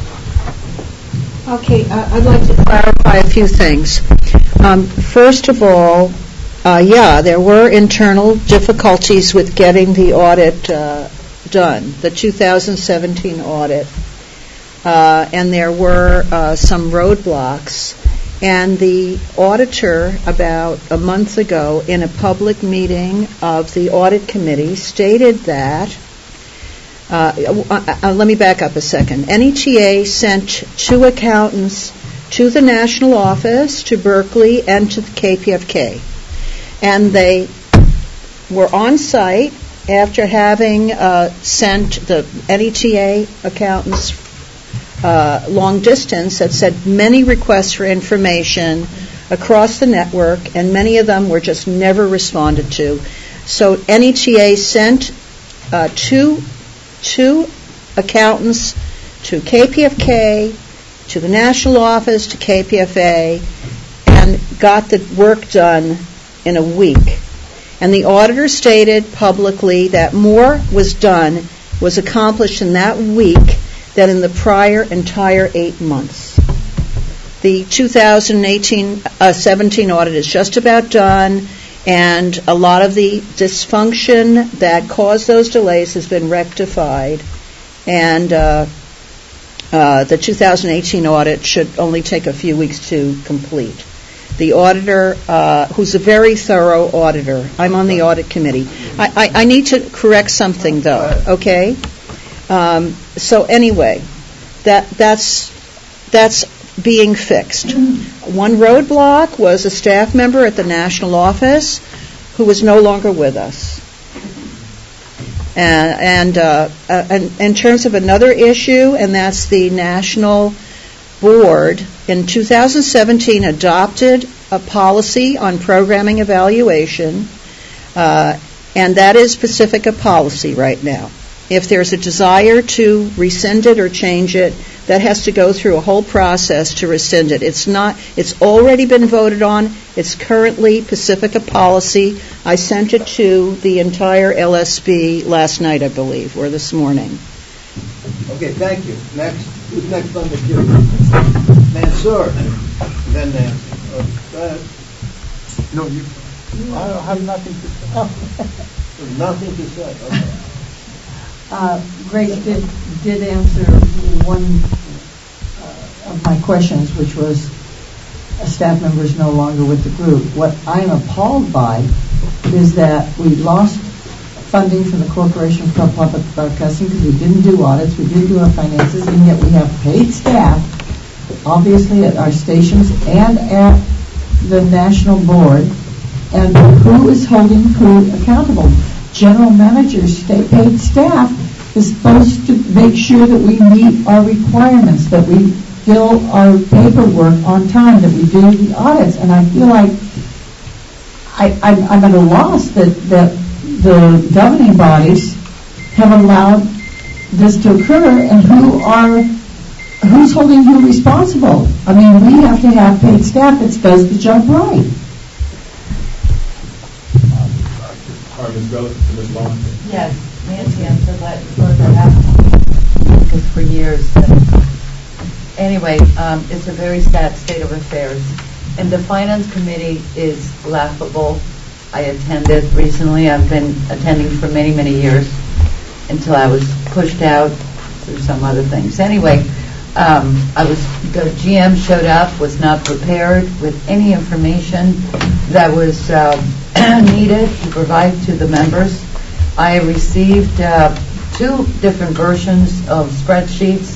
Okay, uh, I'd like to clarify a few things. Um, first of all, uh, yeah, there were internal difficulties with getting the audit uh, done, the two thousand seventeen audit, uh, and there were uh, some roadblocks. And the auditor, about a month ago, in a public meeting of the audit committee, stated that, uh, uh, uh, let me back up a second. N E T A sent two accountants to the national office, to Berkeley, and to the K P F K. And they were on site after having uh, sent the N E T A accountants uh, long distance that said many requests for information across the network, and many of them were just never responded to. So N E T A sent uh, two, two accountants to K P F K, to the national office, to K P F A, and got the work done in a week. And the auditor stated publicly that more was done, was accomplished in that week than in the prior entire eight months. The two thousand eighteen uh, seventeen audit is just about done, and a lot of the dysfunction that caused those delays has been rectified, and uh, uh, the two thousand eighteen audit should only take a few weeks to complete. The auditor, uh, who's a very thorough auditor, I'm on the audit committee. I, I, I need to correct something, though, okay? Um, so anyway, that that's that's being fixed. One roadblock was a staff member at the national office who was no longer with us. And, and, uh, uh, and in terms of another issue, and that's the national board in two thousand seventeen adopted a policy on programming evaluation, uh, and that is Pacifica policy right now. If there's a desire to rescind it or change it, that has to go through a whole process to rescind it. It's not. It's already been voted on. It's currently Pacifica policy. I sent it to the entire L S B last night, I believe, or this morning. Okay, thank you. Next, who's next on the queue? Mansour, then Nancy. Oh, go ahead. No, you. I don't have nothing to say. Nothing to say. Okay. Uh, Grace did, did answer one uh, of my questions, which was a staff member is no longer with the group. What I'm appalled by is that we lost funding from the Corporation for Public Broadcasting because we didn't do audits, we didn't do our finances, and yet we have paid staff, obviously at our stations and at the national board, and who is holding who accountable? General managers, state paid staff is supposed to make sure that we meet our requirements, that we fill our paperwork on time, that we do the audits. And I feel like I, I'm, I'm at a loss that, that the governing bodies have allowed this to occur, and who are who's holding who responsible. I mean, we have to have paid staff that does the job right. Yes, Nancy answered that further after, because for years. But anyway, um, it's a very sad state of affairs. And the Finance Committee is laughable. I attended recently. I've been attending for many, many years until I was pushed out through some other things. Anyway, um, I was the G M showed up, was not prepared with any information that was uh, needed to provide to the members. I received uh, two different versions of spreadsheets,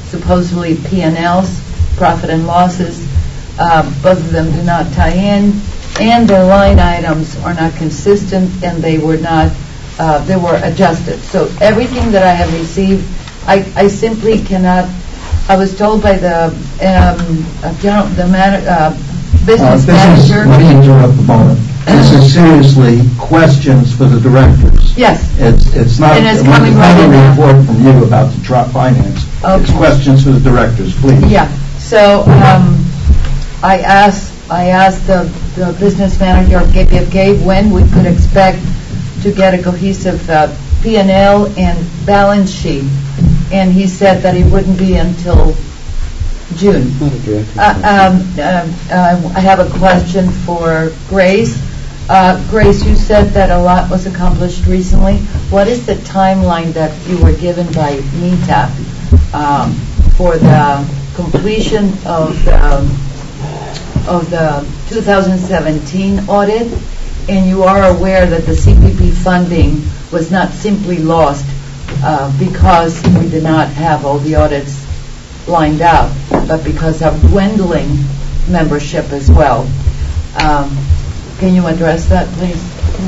supposedly P and Ls, profit and losses. Uh, both of them do not tie in, and their line items are not consistent, and they were not, uh, they were adjusted. So everything that I have received, I, I simply cannot. I was told by the um, uh, general, the man, uh, business uh, manager. Let me interrupt a moment. This is seriously questions for the directors. Yes. It's it's not and it's a coming right a report from you about the drop finance. Okay. It's questions for the directors, please. Yeah. So um, I asked I asked the, the business manager of K P F K when we could expect to get a cohesive uh, P and L and balance sheet, and he said that it wouldn't be until June. Uh, um, um, uh, I have a question for Grace. Uh, Grace, you said that a lot was accomplished recently. What is the timeline that you were given by M E T A um, for the completion of the, um, of the two thousand seventeen audit? And you are aware that the C P P funding was not simply lost uh, because we did not have all the audits lined out, but because of dwindling membership as well. Um, can you address that, please?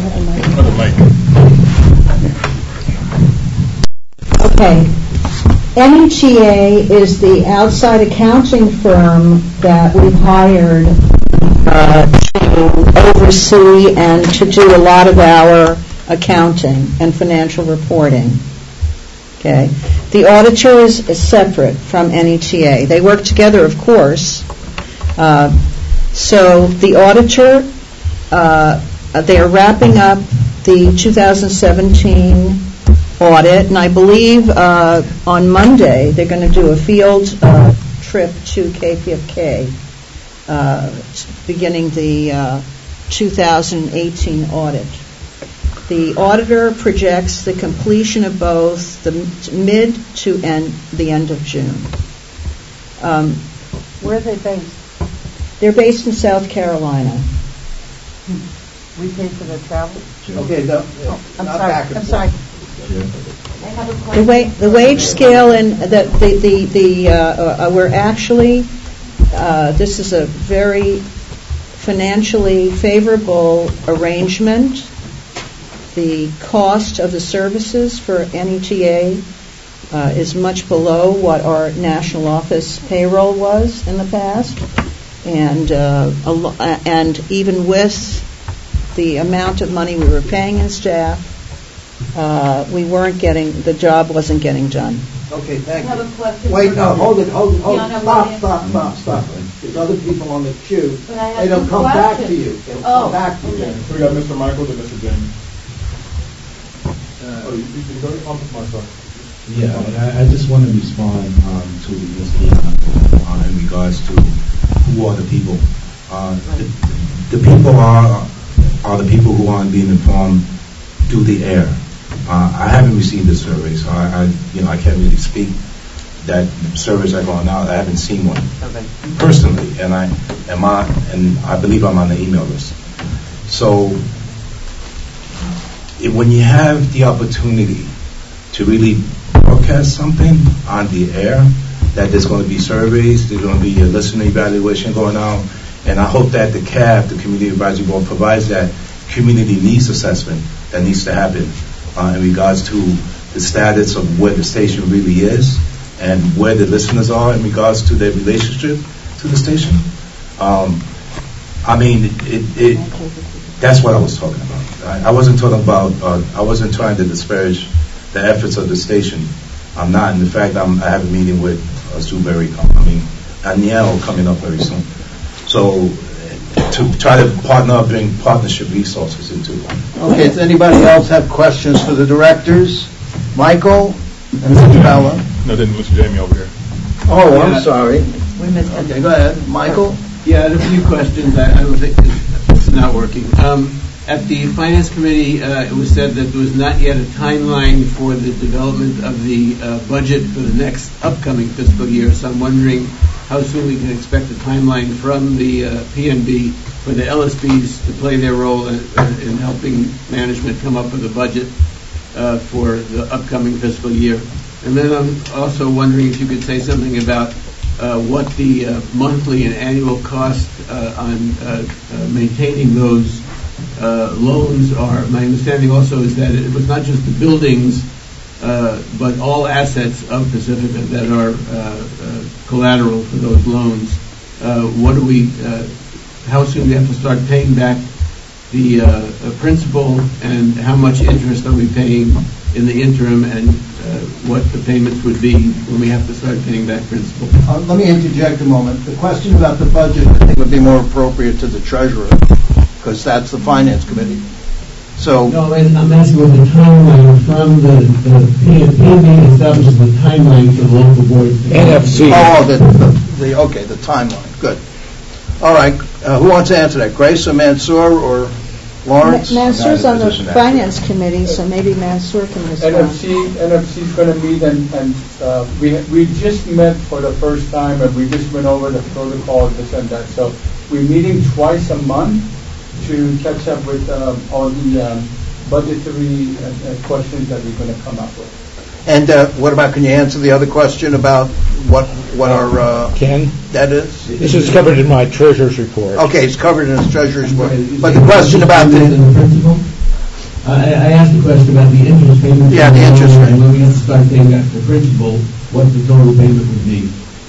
Okay. M E T A is the outside accounting firm that we've hired uh, to oversee and to do a lot of our accounting and financial reporting. Okay. The auditor is, is separate from N E T A. They work together, of course. Uh, so the auditor, uh, they are wrapping up the two thousand seventeen audit, and I believe uh, on Monday they're going to do a field uh, trip to K P F K, uh, beginning the uh, two thousand eighteen audit. The auditor projects the completion of both the mid to end the end of June. Um, Where are they based? They're based in South Carolina. We pay for their travel? Okay, no, Oh, I'm not sorry, back and I'm forth. sorry. I have a The, question. wa- the wage scale and the the the, the uh, uh, we're actually uh, this is a very financially favorable arrangement. The cost of the services for N E T A uh, is much below what our national office payroll was in the past, and uh, a lo- uh, and even with the amount of money we were paying in staff, uh, we weren't getting the job wasn't getting done. Okay, thank I have you. a question Wait, for- no, hold it, hold it, hold Diana it. Stop, Williams. stop, stop, stop. There's other people on the queue. But I have Hey, they'll two come back to questions. you. They'll Oh, come back to you. okay. So we got Mister Michaels and Mister James. Oh, you, you can go to my side. Yeah, and I, I just want to respond um, to Miz Dion uh, in regards to who are the people. Uh, the, the people are are the people who aren't being informed through the air. Uh, I haven't received the survey, so I, I you know I can't really speak that surveys are going out. I haven't seen one personally, and I am on, and I believe I'm on the email list. So it, when you have the opportunity to really broadcast something on the air, that there's going to be surveys, there's going to be a listener evaluation going on, and I hope that the C A B, the Community Advisory Board, provides that community needs assessment that needs to happen uh, in regards to the status of where the station really is and where the listeners are in regards to their relationship to the station. Um, I mean, it, it, that's what I was talking about. I, I wasn't talking about, uh, I wasn't trying to disparage the efforts of the station. I'm not. In fact, I'm, I have a meeting with uh, Sue Berry, I mean, Aniel coming up very soon. So to try to partner up, bring partnership resources into it. Okay, does anybody else have questions for the directors? Michael and Mister Bella? No, then Mister Jamie over here. Oh, Yeah. I'm sorry. We missed it. Okay, go ahead. Michael? Yeah, I had a few questions. I, I don't think this, this is not working. Um, at the Finance Committee, uh, it was said that there was not yet a timeline for the development of the uh, budget for the next upcoming fiscal year. So I'm wondering how soon we can expect a timeline from the uh, P N B for the L S Bs to play their role in, in helping management come up with a budget uh, for the upcoming fiscal year. And then I'm also wondering if you could say something about uh, what the uh, monthly and annual cost uh, on uh, uh, maintaining those uh, loans are. My understanding also is that it was not just the buildings, uh, but all assets of Pacifica that are uh, uh, collateral for those loans. Uh, what do we, uh, how soon do we have to start paying back the uh, uh, principal, and how much interest are we paying in the interim, and uh, what the payments would be when we have to start paying back principal? Uh, let me interject a moment. The question about the budget, I think, would be more appropriate to the treasurer, because that's the finance committee. So, no, I'm asking what the timeline from the, the P and B establishes the timeline for the local board. N F C. Oh, the, the, the okay, the timeline. Good. All right. Uh, who wants to answer that? Grace or Mansour or Lawrence? Ma- Mansour's on the finance committee, so maybe Mansour can respond. N F C, N F C is going to meet, and, and uh, we we just met for the first time, and we just went over the protocol, this and that. So we're meeting twice a month to catch up with um, all the um, budgetary uh, uh, questions that we're going to come up with. And uh, what about, can you answer the other question about what what our... Uh, Ken? That is? This is covered in my treasurer's report. Okay, it's covered in his treasurer's report. But the question about the... principal? I, I asked the question about the interest payment. Yeah, the interest rate. And when we have to start paying back the principal, what the total payment would be.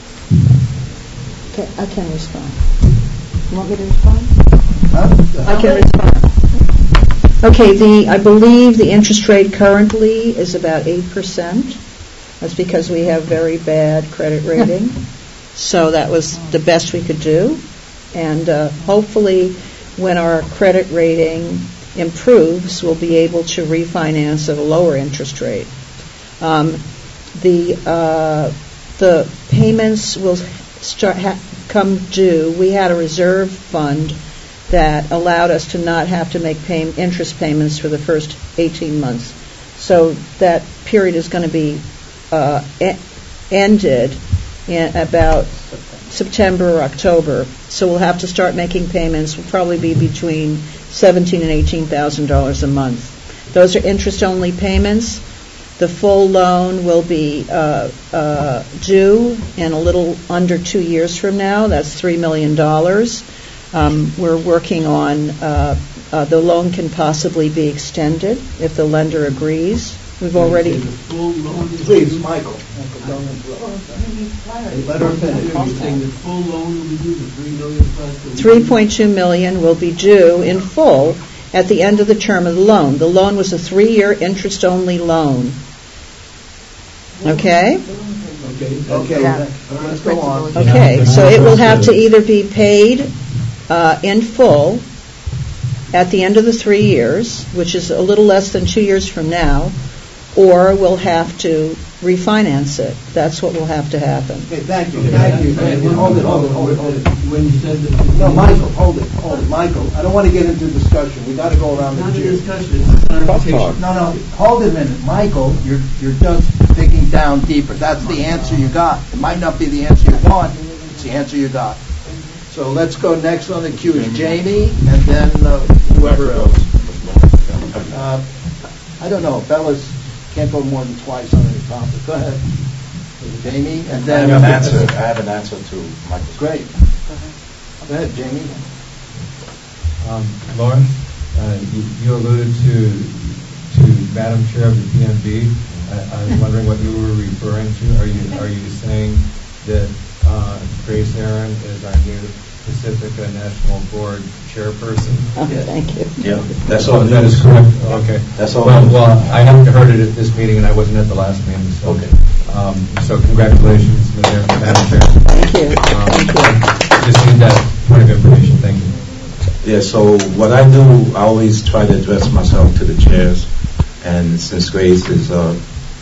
Okay, I can respond. You want me to respond? Huh? I can respond. Okay, the, I believe the interest rate currently is about eight percent. That's because we have very bad credit rating. So that was the best we could do. And uh, hopefully when our credit rating improves, we'll be able to refinance at a lower interest rate. Um, the uh, the payments will start ha- come due. We had a reserve fund that allowed us to not have to make pay- interest payments for the first eighteen months. So that period is going to be uh, e- ended in about September or October. So we'll have to start making payments. Will probably be between seventeen and eighteen thousand dollars a month. Those are interest-only payments. The full loan will be uh, uh, due in a little under two years from now. That's three million dollars. Um, we're working on, uh, uh, the loan can possibly be extended if the lender agrees. We've already... Please, Michael. Don't interrupt. Let her finish. You're saying the full loan will be due, the three million plus? three point two million dollars will be due in full at the end of the term of the loan. The loan was a three-year interest-only loan. Okay? Okay. Okay, Yeah. let's go on. Okay, so it will have to either be paid uh, in full at the end of the three years, which is a little less than two years from now, or we'll have to refinance it. That's what will have to happen. Okay, thank you, thank you, thank you. Hold it, hold it, hold it, hold it. When you said that... No, Michael, hold it, hold it. Michael, I don't want to get into discussion. We got to go around the Not a jury. discussion, it's a clarification. No, no, hold it a minute. Michael, you're you're just digging down deeper. That's the answer you got. It might not be the answer you want. It's the answer you got. So let's go next on the queue is Jamie, and then uh, whoever else. Uh, I don't know. Bella's can't go more than twice on any topic. Go ahead. Jamie, and I then... have an answer, I have an answer to Michael's Great. Go ahead, Jamie. Um, Lauren, uh, you, you alluded to to Madam Chair of the P N B. I, I was wondering what you were referring to. Are you are you saying that uh, Grace Aaron is our new Pacifica National Board chairperson? Oh, thank you. Yeah, that's all. Oh, that is correct. Okay. That's all. Well, well, I haven't heard it at this meeting, and I wasn't at the last meeting. So, okay. Um, so congratulations, Madam Chair. Thank you. Um, Thank you. Just need that point of information. Thank you. Yeah, so what I do, I always try to address myself to the chairs, and since Grace is a,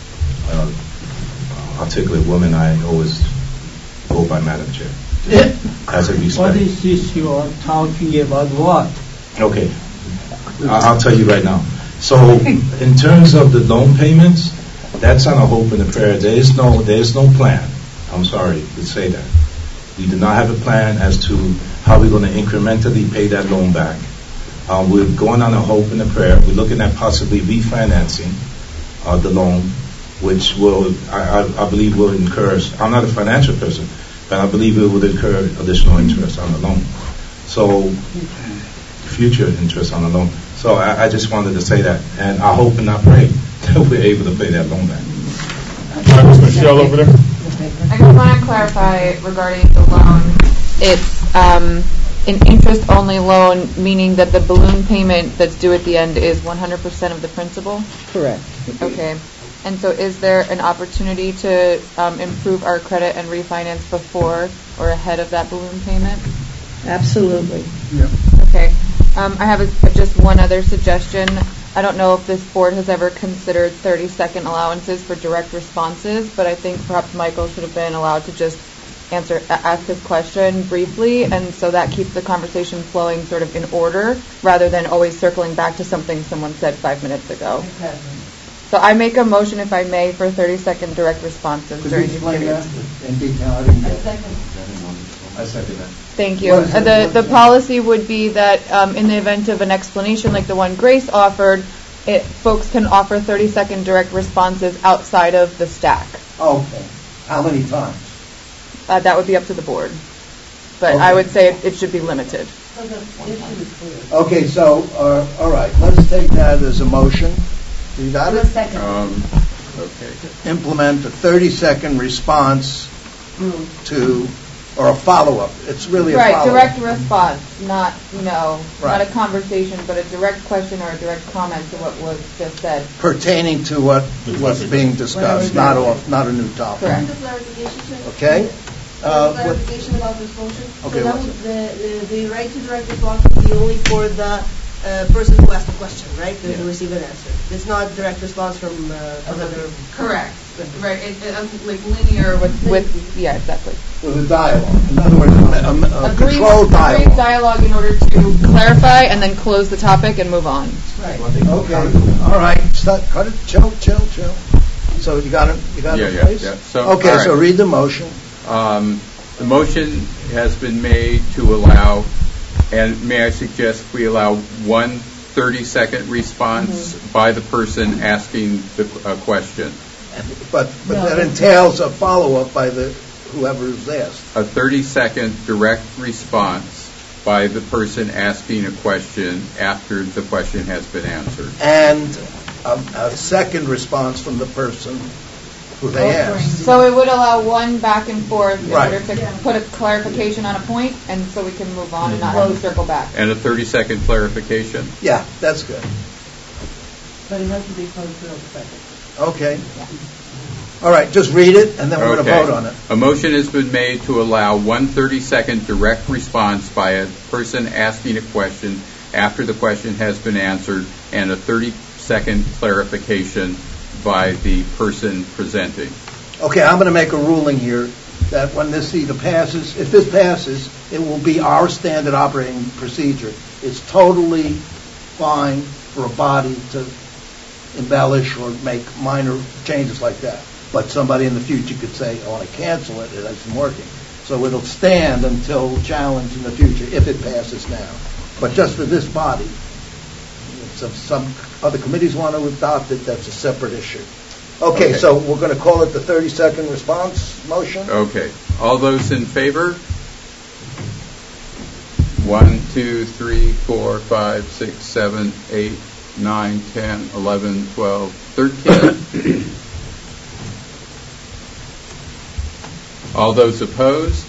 a articulate woman, I always go by Madam Chair. As a respect. What is this you are talking about? What? Okay, I- I'll tell you right now. So, in terms of the loan payments, that's on a hope and a prayer. There is no, there is no plan. I'm sorry to say that. We do not have a plan as to how we're going to incrementally pay that loan back. Uh, we're going on a hope and a prayer. We're looking at possibly refinancing uh, the loan which will, I, I, I believe will incur, I'm not a financial person, but I believe it would incur additional interest on the loan. So, future interest on the loan. So I, I just wanted to say that, and I hope and I pray that we're able to pay that loan back. Miz Michelle over there. I just want to clarify regarding the loan. It's um, an interest-only loan, meaning that the balloon payment that's due at the end is one hundred percent of the principal? Correct. Okay. And so is there an opportunity to um, improve our credit and refinance before or ahead of that balloon payment? Absolutely. Okay. Um, I have a, just one other suggestion. I don't know if this board has ever considered thirty-second allowances for direct responses, but I think perhaps Michael should have been allowed to just answer, ask his question briefly, and so that keeps the conversation flowing sort of in order, rather than always circling back to something someone said five minutes ago. So I make a motion, if I may, for thirty-second direct responses Could you during these explain periods. that in detail? I didn't get it. I second that. Thank you. What is Uh, it? The, What the is it? policy would be that um, in the event of an explanation like the one Grace offered, it, folks can offer thirty-second direct responses outside of the stack. Okay. How many times? Uh, that would be up to the board. But I Okay. would say it, it should be limited. Okay, so, uh, all right, let's take that as a motion. You got it? Um, okay. Implement a thirty-second response to, or a follow-up. It's really a Right, follow-up. direct response, not, you know, not Right. a conversation, but a direct question or a direct comment to what was just said. Pertaining to what was being discussed, not off, not a new topic. Correct. Just a clarification. Okay? Uh, what- clarification about this motion. Okay, So that what's would, the, the, the right to direct response would be only for the uh, person who asked the question, right? To Yeah. receive an answer. It's not direct response from uh, another. Correct. Right, it, it, like linear with, with, yeah, exactly. With a dialogue. In other words, a, a, a Agreed- controlled agreed dialogue. dialogue in order to clarify and then close the topic and move on. Right. Okay. All right. Stop. Cut it. Chill. Chill. Chill. So you got it. You got Yeah, it. yeah, Place? yeah. So, okay. all right. So read the motion. Um, the motion has been made to allow, and may I suggest we allow one thirty-second response Mm-hmm. by the person asking the uh, question. But but No. that entails a follow-up by the whoever is asked. A thirty-second direct response by the person asking a question after the question has been answered. And a, a second response from the person who they asked. So it would allow one back and forth in Right. order to put a clarification on a point, and so we can move on and not have to circle back. And a thirty-second clarification. Yeah, that's good. But it has to be closed to the second. Okay. All right, just read it, and then we're going to Okay. vote on it. A motion has been made to allow one thirty-second direct response by a person asking a question after the question has been answered, and a thirty-second clarification by the person presenting. Okay, I'm going to make a ruling here that when this either passes, if this passes, it will be our standard operating procedure. It's totally fine for a body to embellish or make minor changes like that. But somebody in the future could say, I want to cancel it, it isn't working. So it'll stand until challenged in the future if it passes now. But just for this body, if some other committees want to adopt it, that's a separate issue. Okay, Okay. so we're going to call it the thirty-second response motion? Okay. All those in favor? One, two, three, four, five, six, seven, eight, nine, ten, eleven, twelve, thirteen. All those opposed?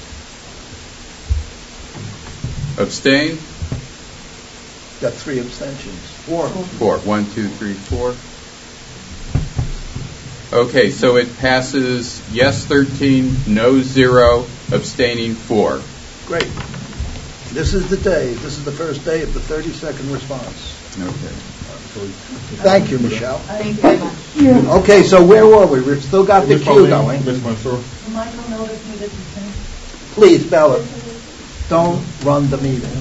Abstain? Got three abstentions. Four. Four. One, two, three, four. Okay, so it passes yes thirteen, no zero, abstaining four. Great. This is the day, this is the first day of the thirty-second response. Okay. Thank you, Michelle. Thank you very much. Okay, so where were we? We've still got the queue going. Michael noticed me that you Please, Bella, don't run the meeting.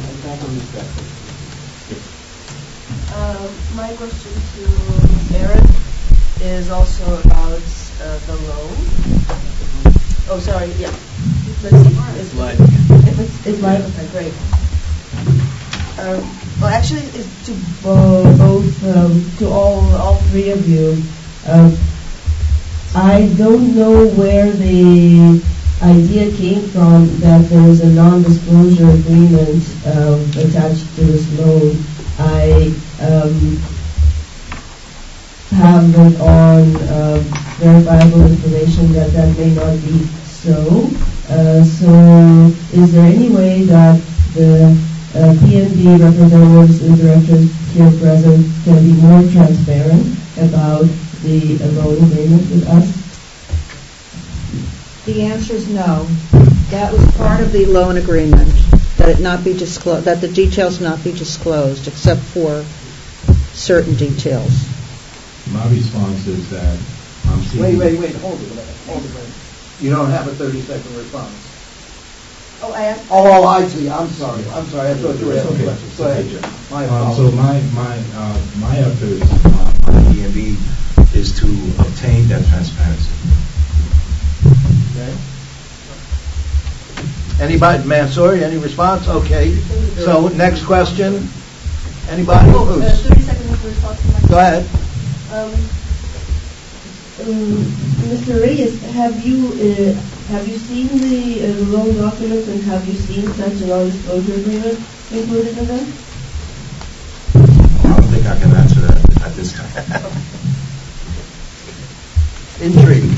Uh, my question to Aaron is also about uh, the loan. Oh, sorry, yeah. Let's see. It's live. If it's, it's live, okay, great. Um, well, actually, it's to uh, both um, to all all three of you. Um, I don't know where the idea came from that there is a non-disclosure agreement um, attached to this loan. I um, have it on uh, verifiable information that that may not be so. Uh, so is there any way that the uh, P N B representatives and directors here present can be more transparent about the uh, loan agreement with us? The answer is no. That was part of the loan agreement, that it not be disclosed, that the details not be disclosed, except for certain details. My response is that I'm seeing... Wait, wait, wait, hold it a minute, hold it a minute. You don't have a thirty-second response. Oh, I am. Oh, I see, I'm sorry, I'm sorry, I thought you were It's asking okay. questions. Go ahead, Jim. My Um, apologies. so my my uh, my efforts uh, on D M B is to obtain that transparency. Okay. Anybody, Mansour, any response? Okay. So, next question. Anybody? Oh, uh, Who's- thirty seconds of response to my Go ahead. Um, um, Mister Reyes, have you uh, have you seen the uh, loan documents and have you seen such a non-disclosure agreement included in them? I don't think I can answer that at this time. Intrigue.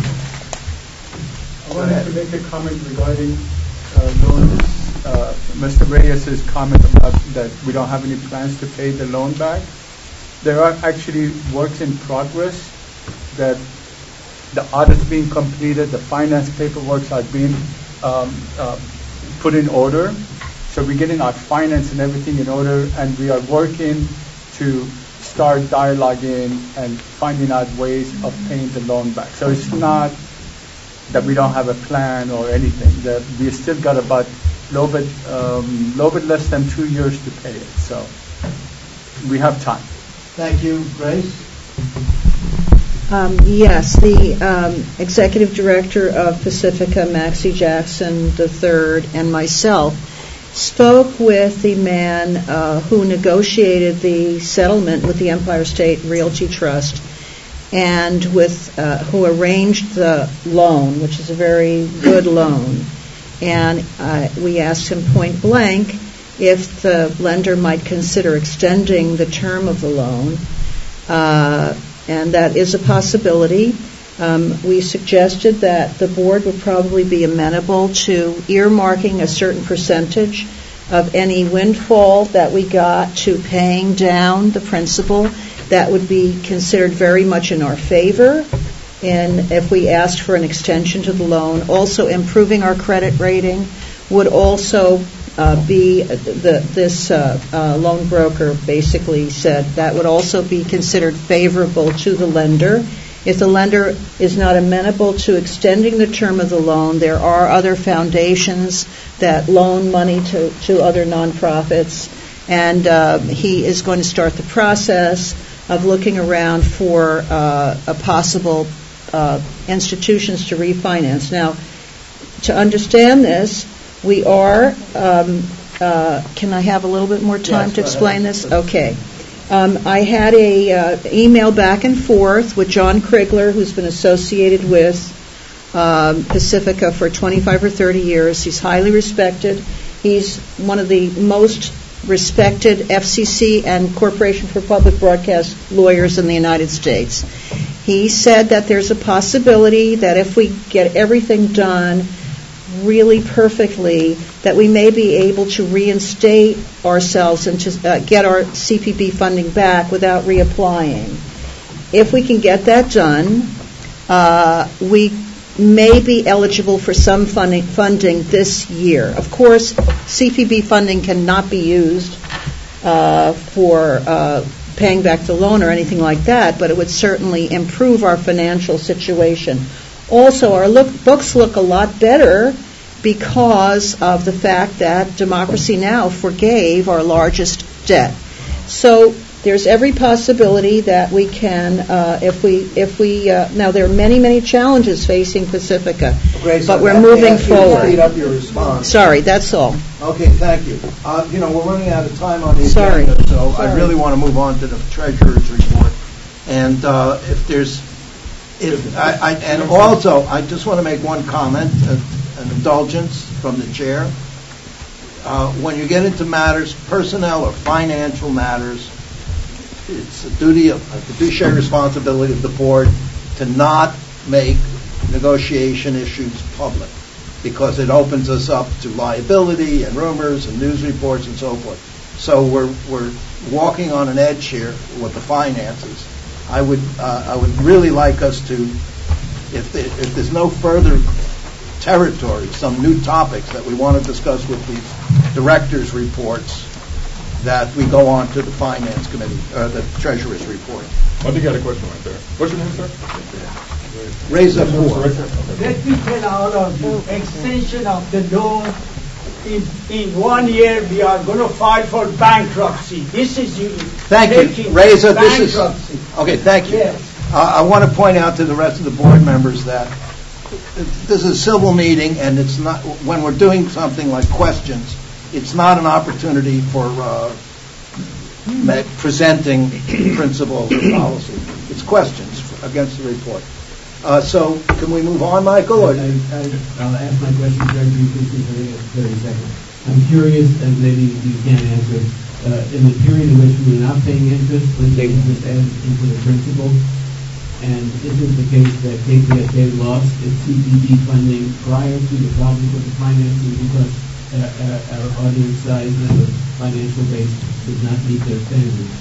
I wanted to make a comment regarding uh, loans. Uh, Mister Reyes's comment about that we don't have any plans to pay the loan back. There are actually works in progress that the audit's being completed, the finance paperwork are being um, uh, put in order. So we're getting our finance and everything in order, and we are working to start dialoguing and finding out ways of paying the loan back. So it's not that we don't have a plan or anything. That we still got about a little bit, um, little bit less than two years to pay it. So we have time. Thank you, Grace. Um, yes, the um, executive director of Pacifica, Maxie Jackson the third, and myself spoke with the man uh, who negotiated the settlement with the Empire State Realty Trust and with uh, who arranged the loan, which is a very good loan. And uh, we asked him point blank if the lender might consider extending the term of the loan. Uh, and that is a possibility. Um, we suggested that the board would probably be amenable to earmarking a certain percentage of any windfall that we got to paying down the principal. That would be considered very much in our favor. And if we asked for an extension to the loan, also improving our credit rating would also uh, be the, this uh, uh, loan broker basically said that would also be considered favorable to the lender. If the lender is not amenable to extending the term of the loan, there are other foundations that loan money to, to other nonprofits, and uh, he is going to start the process of looking around for uh, a possible uh, institutions to refinance. Now, to understand this, we are, um, uh, can I have a little bit more time Yes, to go explain ahead. this? Okay. Um, I had a uh, email back and forth with John Krigler, who's been associated with um, Pacifica for twenty-five or thirty years. He's highly respected. He's one of the most respected F C C and Corporation for Public Broadcast lawyers in the United States. He said that there's a possibility that if we get everything done really perfectly, that we may be able to reinstate ourselves and to uh, get our C P B funding back without reapplying. If we can get that done, uh, we may be eligible for some funding, funding this year. Of course, C P B funding cannot be used uh, for uh, paying back the loan or anything like that, but it would certainly improve our financial situation. Also, our look, books look a lot better because of the fact that Democracy Now! Forgave our largest debt. So there's every possibility that we can, uh, if we, if we, uh, now there are many, many challenges facing Pacifica, Grace, but I'd we're have to moving ask you to forward. speed up your response. Sorry, that's all. Okay, thank you. Uh, you know, we're running out of time on the Sorry. agenda, so I Sorry. really want to move on to the treasurer's report. And uh, if there's If, I, I, and also, I just want to make one comment, uh, an indulgence from the chair. Uh, when you get into matters, personnel or financial matters, it's a duty of, a fiduciary responsibility of the board to not make negotiation issues public, because it opens us up to liability and rumors and news reports and so forth. So we're we're walking on an edge here with the finances. I would uh, I would really like us to, if the, if there's no further territory, some new topics that we want to discuss with the directors' reports, that we go on to the finance committee, or the treasurer's report. I think you got a question right there. What's your name, sir? Raise up four. Let me tell all of you, extension of the loan, in, in one year we are going to file for bankruptcy. This is you. Thank you. Reza, this is... bankruptcy. Okay, thank you. Yes. Uh, I want to point out to the rest of the board members that this is a civil meeting, and it's not, when we're doing something like questions, it's not an opportunity for uh, ma- presenting principles or policy. It's questions against the report. Uh, so, can we move on, Michael? Or? I, I, I'll ask my question very briefly for thirty seconds. I'm curious, and maybe you can't answer, uh, in the period in which we were not paying interest, was the interest added into the principal? And is it the case that K P F K lost its C P B funding prior to the problems with the financing because uh, uh, our audience size and the financial base did not meet their standards?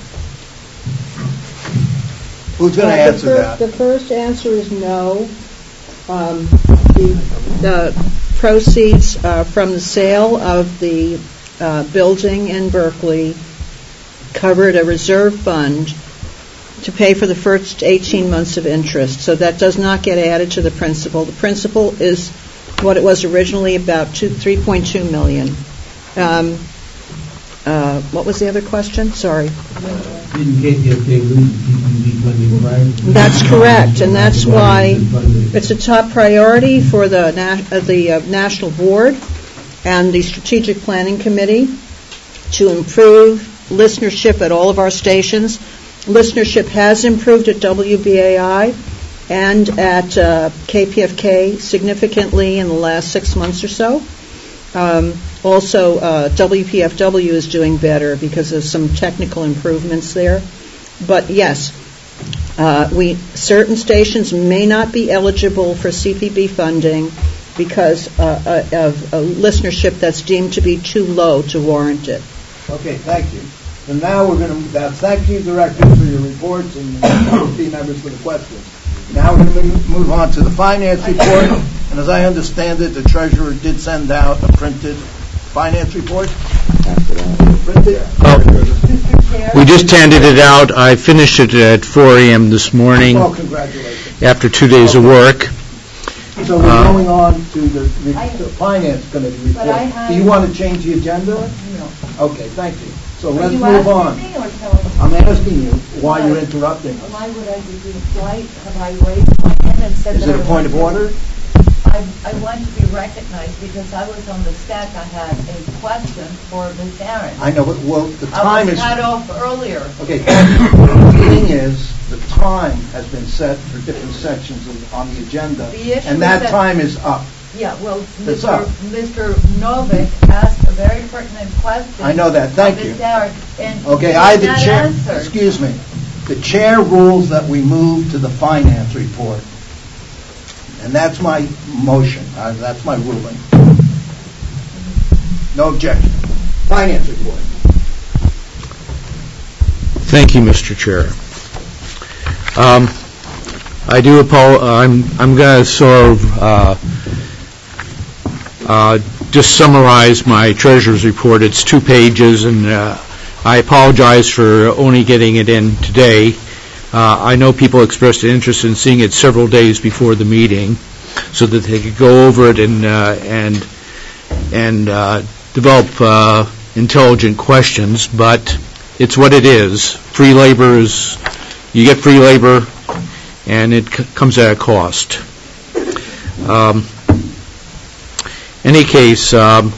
Who's going to Uh, answer the fir- that? The first answer is no. Um, the, the proceeds uh, from the sale of the uh, building in Berkeley covered a reserve fund to pay for the first eighteen months of interest. So that does not get added to the principal. The principal is what it was originally, about two, three point two million. Um, uh, what was the other question? Sorry. Didn't K P F K lose C P B funding prior? That's correct, and that's why it's a top priority for the na- uh, the uh, National Board and the Strategic Planning Committee to improve listenership at all of our stations. Listenership has improved at W B A I and at uh, K P F K significantly in the last six months or so. Um, also, uh, W P F W is doing better because of some technical improvements there. But yes, uh, we certain stations may not be eligible for C P B funding because uh, uh, of a listenership that's deemed to be too low to warrant it. Okay, thank you. So now we're going to, uh, thank you, directors, for your reports, and committee members for the questions. Now we're going to move on to the finance report, and as I understand it, the treasurer did send out a printed finance report. Printed? We just handed it out. I finished it at four a.m. this morning. Oh, congratulations. After two days of work. So we're Uh, going on to the, the, the finance committee report. But I have- Do you want to change the agenda? No. Okay, thank you. So Are let's you move asking on. me or telling me? I'm asking you why you're interrupting us. Why would I be doing, why have I raised my hand and said Is that it a I point of want to- order? I, I want to be recognized because I was on the stack. I had a question for Miz Aaron. I know, but, well, the I time was is... cut off earlier. Okay, thank you. The thing is, the time has been set for different sections of- on the agenda, The issue and that is that- time is up. Yeah, well, It's Mister up. Mister Novick asked a very pertinent question. I know that. Thank of you. Miz Aaron, and Okay, he I, did the not chair, answer. excuse me, the chair rules that we move to the finance report, and that's my motion, uh, that's my ruling. No objection. Finance report. Thank you, Mister Chair. Um, I do apologize. I'm I'm going to sort of uh, uh, just summarize my treasurer's report. It's two pages, and uh, I apologize for only getting it in today. Uh, I know people expressed an interest in seeing it several days before the meeting, so that they could go over it and uh, and and uh, develop uh, intelligent questions. But it's what it is. Free labor is, you get free labor, and it c- comes at a cost. Um, any case, um,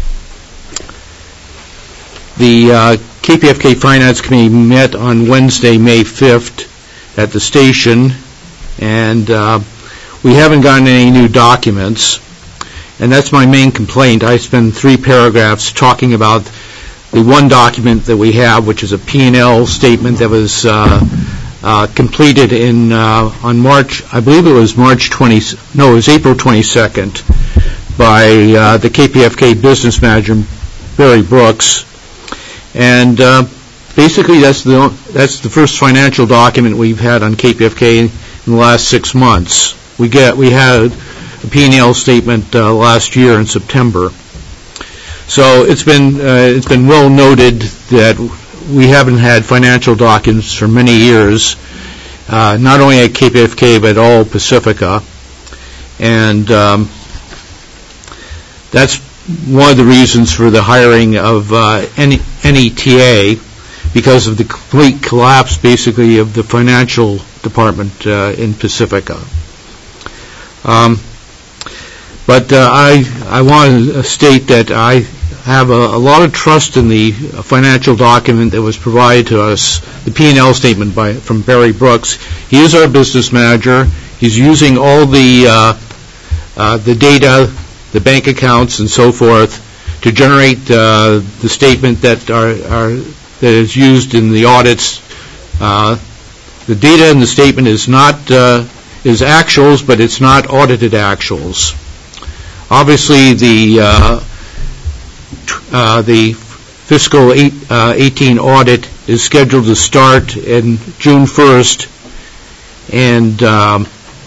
the uh, K P F K Finance Committee met on Wednesday, May fifth at the station, and uh, we haven't gotten any new documents, and that's my main complaint. I spend three paragraphs talking about the one document that we have, which is a P and L statement that was uh, uh, completed in uh, on March, I believe it was March twentieth, no, it was April twenty-second, by uh, the K P F K business manager, Barry Brooks. And uh, basically that's the that's the first financial document we've had on K P F K in, in the last six months. We get we had a P and L statement uh, last year in September. So it's been uh, it's been well noted that we haven't had financial documents for many years, uh, not only at K P F K but all Pacifica, and um, that's one of the reasons for the hiring of uh, N E T A, because of the complete collapse, basically, of the financial department uh, in Pacifica. Um, but uh, I I want to state that I have a, a lot of trust in the financial document that was provided to us, the P and L statement by from Barry Brooks. He is our business manager. He's using all the uh, uh, the data, the bank accounts, and so forth, to generate uh, the statement that are, are that is used in the audits. Uh, the data in the statement is not uh, is actuals, but it's not audited actuals. Obviously, the uh, uh, the fiscal eight, uh, eighteen audit is scheduled to start in June first, and um,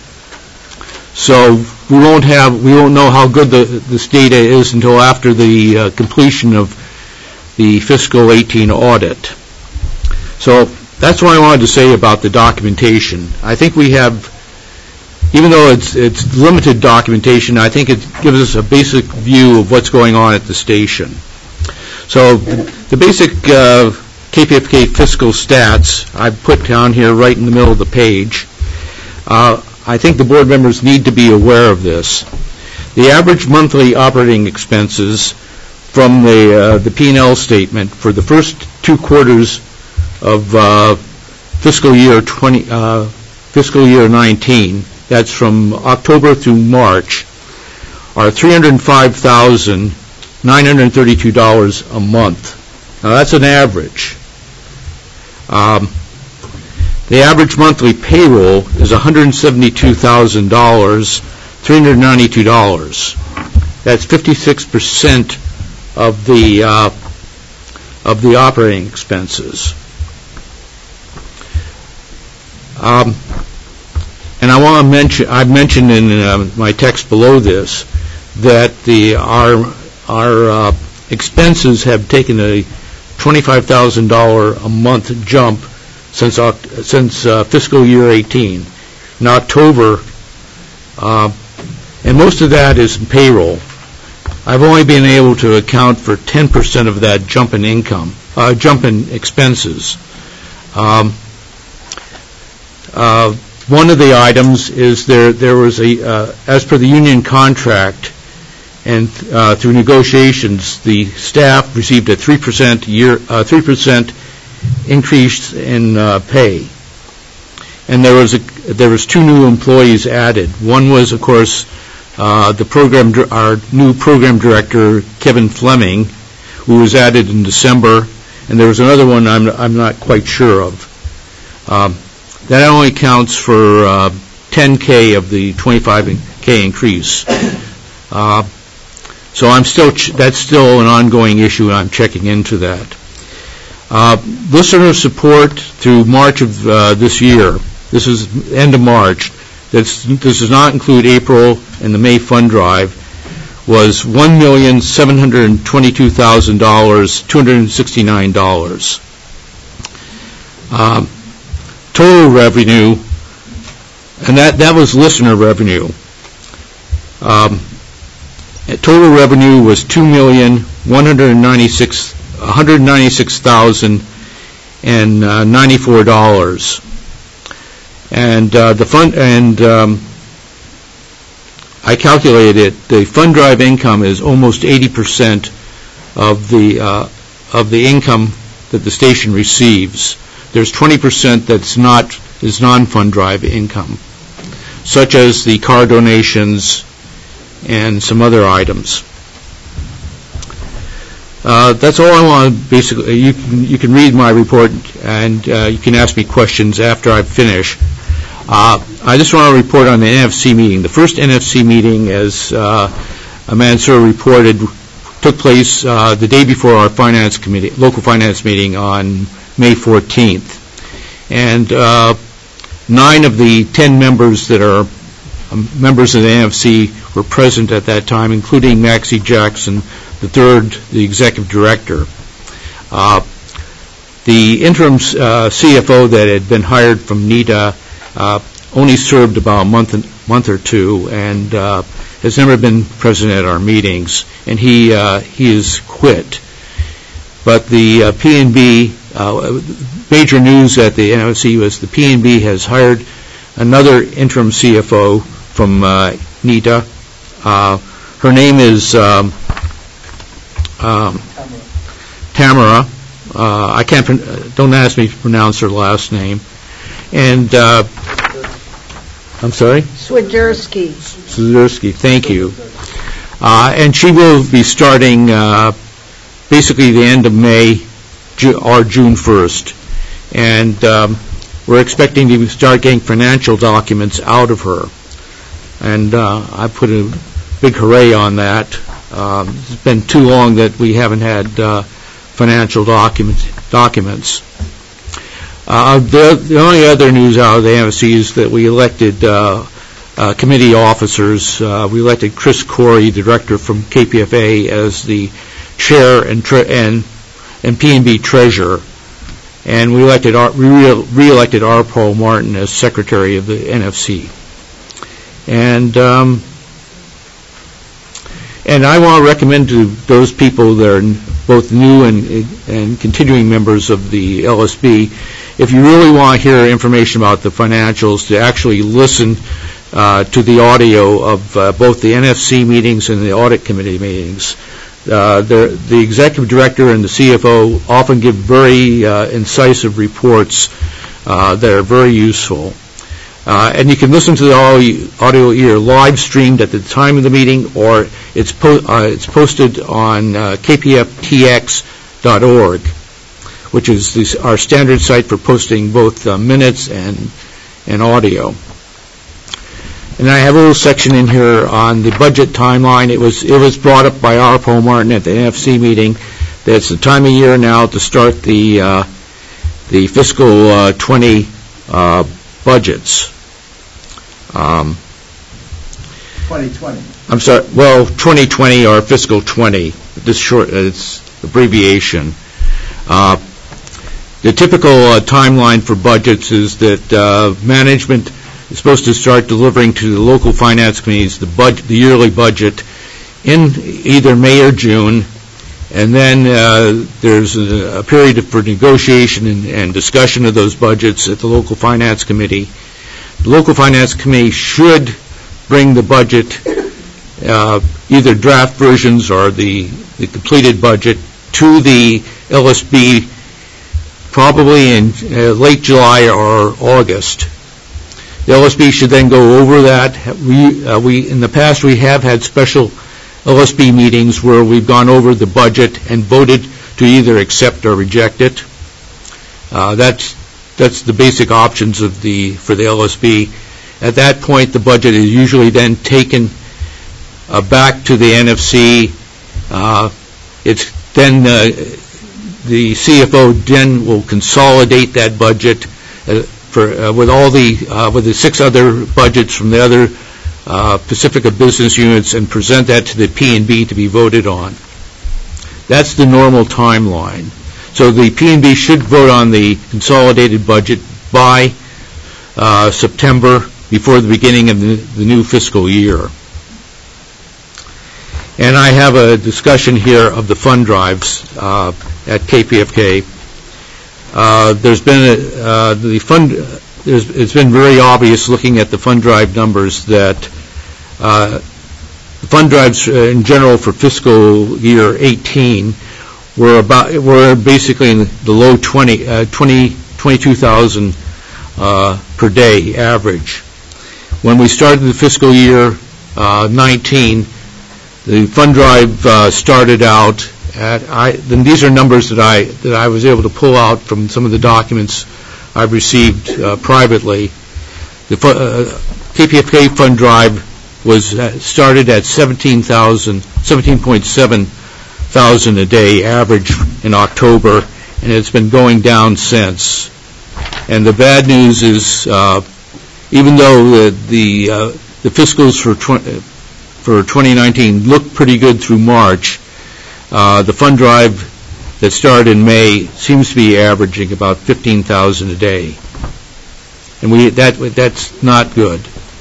so we won't have we won't know how good the, this data is until after the uh, completion of the fiscal eighteen audit. So that's what I wanted to say about the documentation. I think we have, even though it's it's limited documentation, I think it gives us a basic view of what's going on at the station. So the, the basic uh, K P F K fiscal stats I've put down here right in the middle of the page. Uh, I think the board members need to be aware of this. The average monthly operating expenses from the uh, the P and L statement for the first two quarters of uh, fiscal year twenty uh, fiscal year nineteen, that's from October through March, are three hundred five thousand nine hundred thirty-two dollars a month. Now that's an average. Um, The average monthly payroll is one hundred seventy-two thousand three hundred ninety-two dollars. That's fifty-six percent of the uh, of the operating expenses. Um, and I want to mention, I've mentioned in uh, my text below this that the our our uh, expenses have taken a twenty-five thousand dollars a month jump since uh, since uh, fiscal year eighteen. In October, uh, and most of that is in payroll. I've only been able to account for ten percent of that jump in income, uh, jump in expenses. Um, uh, one of the items is there there was a, uh, as per the union contract, and uh, through negotiations, the staff received a three percent year, uh, three percent increase in uh, pay, and there was a there was two new employees added. One was, of course, uh, the program our new program director, Kevin Fleming, who was added in December, and there was another one I'm I'm not quite sure of. Um, that only counts for uh, ten K of the twenty-five K increase. Uh, so I'm still ch- that's still an ongoing issue, and I'm checking into that. Uh, listener support through March of uh, this year, this is end of March, this, this does not include April and the May fund drive, was one million seven hundred twenty-two thousand two hundred sixty-nine dollars. Um, total revenue, and that, that was listener revenue. Um, total revenue was two million one hundred ninety-six thousand one hundred ninety-six thousand ninety-four dollars, and uh, the fund and um, I calculated it. The fund drive income is almost eighty percent of the uh, of the income that the station receives. There's twenty percent that's not is non-fund drive income. such as the car donations and some other items. Uh, that's all I want to basically. You can, you can read my report, and uh, you can ask me questions after I finish. Uh, I just want to report on the N F C meeting. The first N F C meeting, as uh, Mansur reported, took place uh, the day before our finance committee, local finance meeting on May fourteenth. And uh, nine of the ten members that are um, members of the N F C were present at that time, including Maxie Jackson, the third, the executive director. Uh, the interim uh, C F O that had been hired from NITA uh, only served about a month, month or two, and uh, has never been present at our meetings, and he uh, he has quit. But the uh, P N B, uh, major news at the N F C was the P N B has hired another interim C F O from uh, NITA. Uh, her name is um, um, Tamara. Uh, I can't. Don't ask me to pronounce her last name. And uh, I'm sorry. Swiderski. Swiderski. Thank you. Uh, and she will be starting uh, basically the end of May Ju- or June first, and um, we're expecting to start getting financial documents out of her. And uh, I put a big hooray on that. Um, it's been too long that we haven't had uh, financial documents. documents. Uh, the, the only other news out of the N F C is that we elected uh, uh, committee officers. Uh, we elected Chris Corey, the director from K P F A, as the chair and tre- and, and P N B treasurer, and we elected our, we re- re-elected R. Paul Martin as secretary of the N F C. And um, and I want to recommend to those people that are both new and and continuing members of the L S B, if you really want to hear information about the financials, to actually listen uh, to the audio of uh, both the N F C meetings and the audit committee meetings. Uh, the, the executive director and the C F O often give very uh, incisive reports uh, that are very useful. Uh, and you can listen to the audio, audio either live streamed at the time of the meeting, or it's, po- uh, it's posted on uh, K P F T X dot org, which is this, our standard site for posting both uh, minutes and, and audio. And I have a little section in here on the budget timeline. It was it was brought up by R. Paul Martin at the N F C meeting that it's the time of year now to start the uh, the fiscal uh, twenty uh, budgets. Um, twenty twenty. I'm sorry. Well, twenty twenty or fiscal twenty. This short, it's abbreviation. Uh, the typical uh, timeline for budgets is that uh, management is supposed to start delivering to the local finance committees the budget, the yearly budget, in either May or June, and then uh, there's a, a period for negotiation and, and discussion of those budgets at the local finance committee. The local finance committee should bring the budget, uh, either draft versions or the, the completed budget, to the L S B probably in uh, late July or August. The L S B should then go over that. We, uh, we, in the past, we have had special L S B meetings where we've gone over the budget and voted to either accept or reject it. Uh, that's that's the basic options of the for the L S B. At that point, the budget is usually then taken uh, back to the N F C. Uh, it's then uh, the C F O then will consolidate that budget uh, for uh, with all the uh, with the six other budgets from the other uh, Pacifica business units and present that to the P N B to be voted on. That's the normal timeline. So the P N B should vote on the consolidated budget by uh, September, before the beginning of the, the new fiscal year. And I have a discussion here of the fund drives uh, at K P F K. Uh, there's been a, uh, the fund. There's, it's been very obvious looking at the fund drive numbers that uh, the fund drives in general for fiscal year eighteen were about were basically in the low twenty, uh, twenty, twenty-two thousand uh, per day average. when we started the fiscal year uh, nineteen, the fund drive uh, started out at, I, then these are numbers that I, that I was able to pull out from some of the documents I've received uh, privately. The uh, K P F K fund drive was uh, started at seventeen thousand, seventeen point seven thousand a day average in October, and it's been going down since. And the bad news is, uh, even though the the, uh, the fiscals for tw- for twenty nineteen look pretty good through March, uh, the fund drive that started in May seems to be averaging about fifteen thousand a day, and we that that's not good.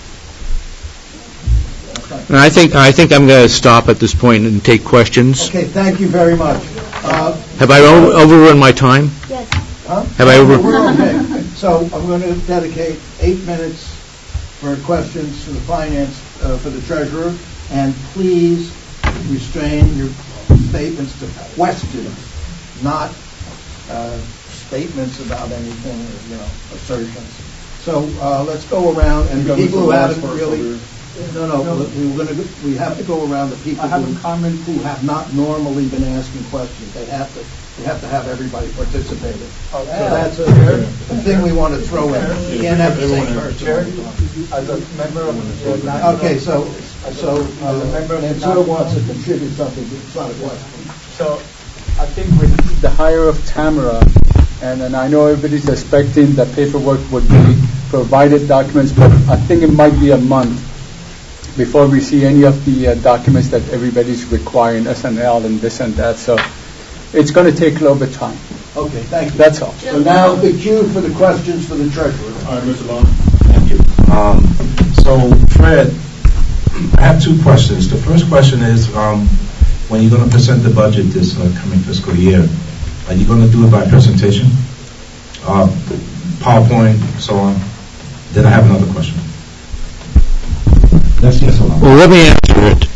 And I think I think I'm going to stop at this point and take questions. Okay, thank you very much. Uh, Have I o- overrun my time? Yes. Huh? Have I over? We're okay. So I'm going to dedicate eight minutes for questions to the finance, uh, for the treasurer, and please restrain your statements to questions, not uh, statements about anything, or, you know, assertions. So uh, let's go around, and the people who haven't really. No, no, no. We we're going to. We have to go around the people I have who, a comment. who have not normally been asking questions. They have to. We have to have everybody participating. Okay. So that's a, a thing we want to throw in. You can't have the same person. As a member of the national, Okay, so so uh, as a member of the Mansour national- wants to contribute something. It's not a question. So I think with the hire of Tamara, and, and I know everybody's expecting that paperwork would be provided documents, but I think it might be a month before we see any of the uh, documents that everybody's requiring, S N L and this and that. So it's going to take a little bit of time. Okay, thank you. That's all. So now the cue for the questions for the treasurer. All right, Mister Long. Thank you. Um, so, Fred, I have two questions. The first question is, um, when you're going to present the budget this uh, coming fiscal year, are you going to do it by presentation, uh, PowerPoint, so on? Then I have another question. That's yes or no. Well, let me answer it.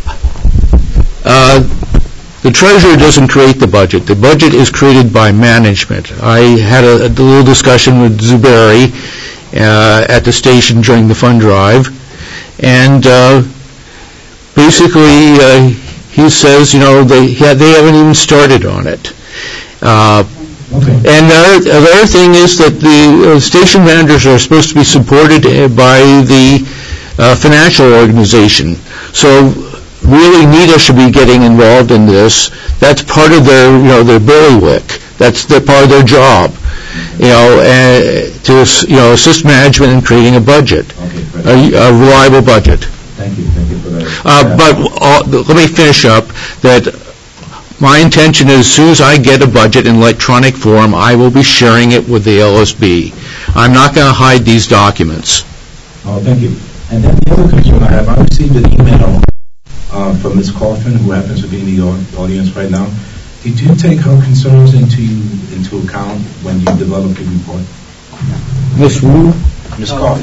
Uh, the treasurer doesn't create the budget. The budget is created by management. I had a, a little discussion with Zuberi uh, at the station during the fund drive, and uh, basically uh, he says, you know, they yeah, they haven't even started on it. Uh, Okay. And the other, the other thing is that the uh, station managers are supposed to be supported uh, by the uh, financial organization. So really, NITA should be getting involved in this. That's part of their, you know, their bailiwick. That's the part of their job, you know, uh, to you know assist management in creating a budget, Okay, a, a reliable budget. Thank you. Thank you for that. Uh, but uh, let me finish up that. My intention is, as soon as I get a budget in electronic form, I will be sharing it with the L S B. I'm not going to hide these documents. Oh, thank you. And then the other concern I have, I received an email uh, from Miz Coffin, who happens to be in the au- audience right now. Did you take her concerns into into account when you developed the report? Miz Wu? Miz Coffin.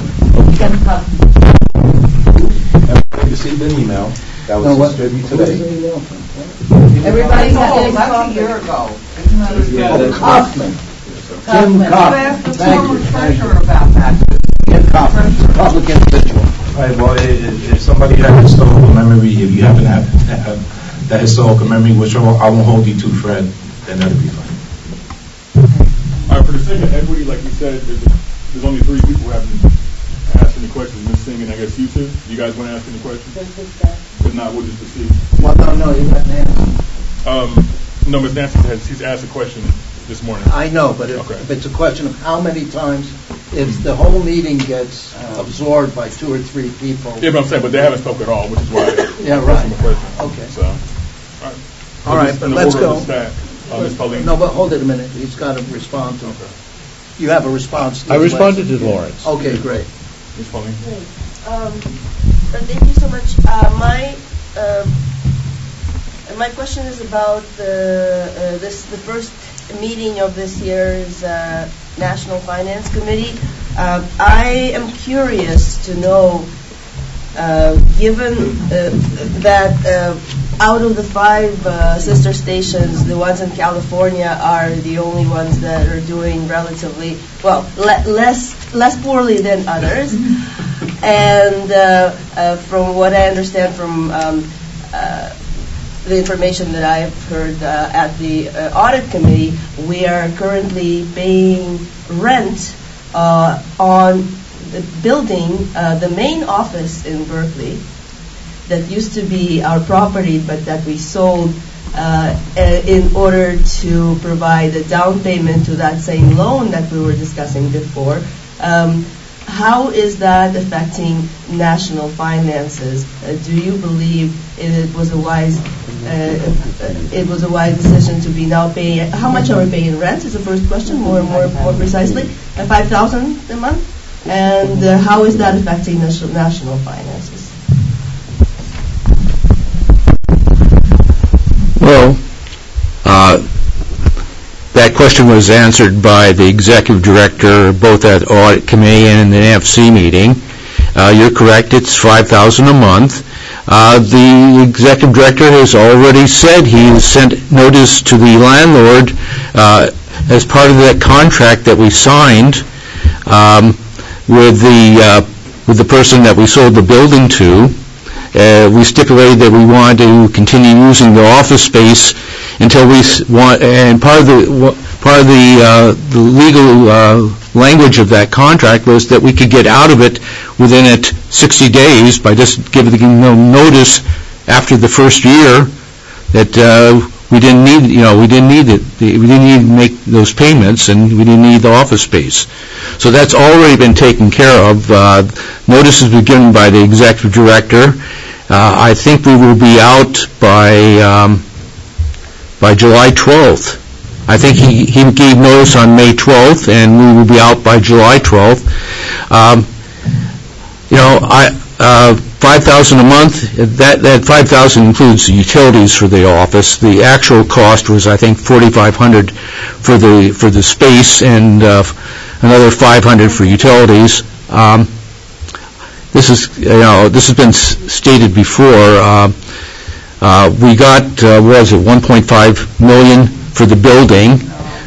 I received an email that was distributed today. Everybody Oh, has that's a year ago. Oh, Kaufman. Tim You Kaufman. asked the Thank former you. Thank you. treasurer about that. Tim Kaufman, public individual. All right, well, if, if somebody has historical memory, if you happen to have, have that historical memory, which I won't, I won't hold you to, Fred, then that'll be fine. All right, for the sake of equity, like you said, there's, there's only three people who haven't asked any questions. Miz Singh and I guess you two. Do you guys want to ask any questions? If not, we'll just proceed. Well, no, no, you got Nancy. Um, no, Miz Nancy has she's asked a question this morning. I know, but if, Okay. if it's a question of how many times, if the whole meeting gets absorbed by two or three people. Yeah, but I'm saying, but they haven't spoken at all, which is why Yeah, I'm right. asking the question. Okay. So, all right. All right, In but the let's order go. of the stack, uh, Miz Pauline. No, but hold it a minute. He's got to respond to it. You have a response to I the responded question. to Lawrence. Okay, great. Miz Pauline. Um, uh, thank you so much. Uh, my uh, my question is about the uh, this the first meeting of this year's uh, National Finance Committee. Uh, I am curious to know, uh, given uh, that uh, out of the five uh, sister stations, the ones in California are the only ones that are doing relatively well, le- less less poorly than others. and uh, uh, from what I understand from um, uh, the information that I've heard uh, at the uh, audit committee, we are currently paying rent uh, on the building, uh, the main office in Berkeley, that used to be our property, but that we sold uh, in order to provide a down payment to that same loan that we were discussing before. Um, how is that affecting national finances? Uh, do you believe it was a wise uh, it was a wise decision to be now paying? How much are we paying rent? Is the first question. More more more precisely, uh, five thousand a month. And uh, how is that affecting national national finances? Well, uh, that question was answered by the executive director, both at audit committee and in the N F C meeting. Uh, you're correct; it's five thousand a month. Uh, the executive director has already said he has sent notice to the landlord uh, as part of that contract that we signed um, with the uh, with the person that we sold the building to. Uh, we stipulated that we wanted to continue using the office space until we want, and part of the part of the uh, the legal uh, language of that contract was that we could get out of it within it sixty days by just giving them notice after the first year that uh, we didn't need, you know, we didn't need it, we didn't need to make those payments, and we didn't need the office space. So that's already been taken care of. Uh, notice has been given by the executive director. Uh, I think we will be out by um, by July twelfth. I think he, he gave notice on May twelfth, and we will be out by July twelfth. Um, you know, I uh, five thousand a month. That that five thousand includes the utilities for the office. The actual cost was, I think, forty-five hundred for the for the space, and uh, another five hundred for utilities. Um, This is, you know, this has been s- stated before. Uh, uh, we got, uh, what was it, one point five million for the building,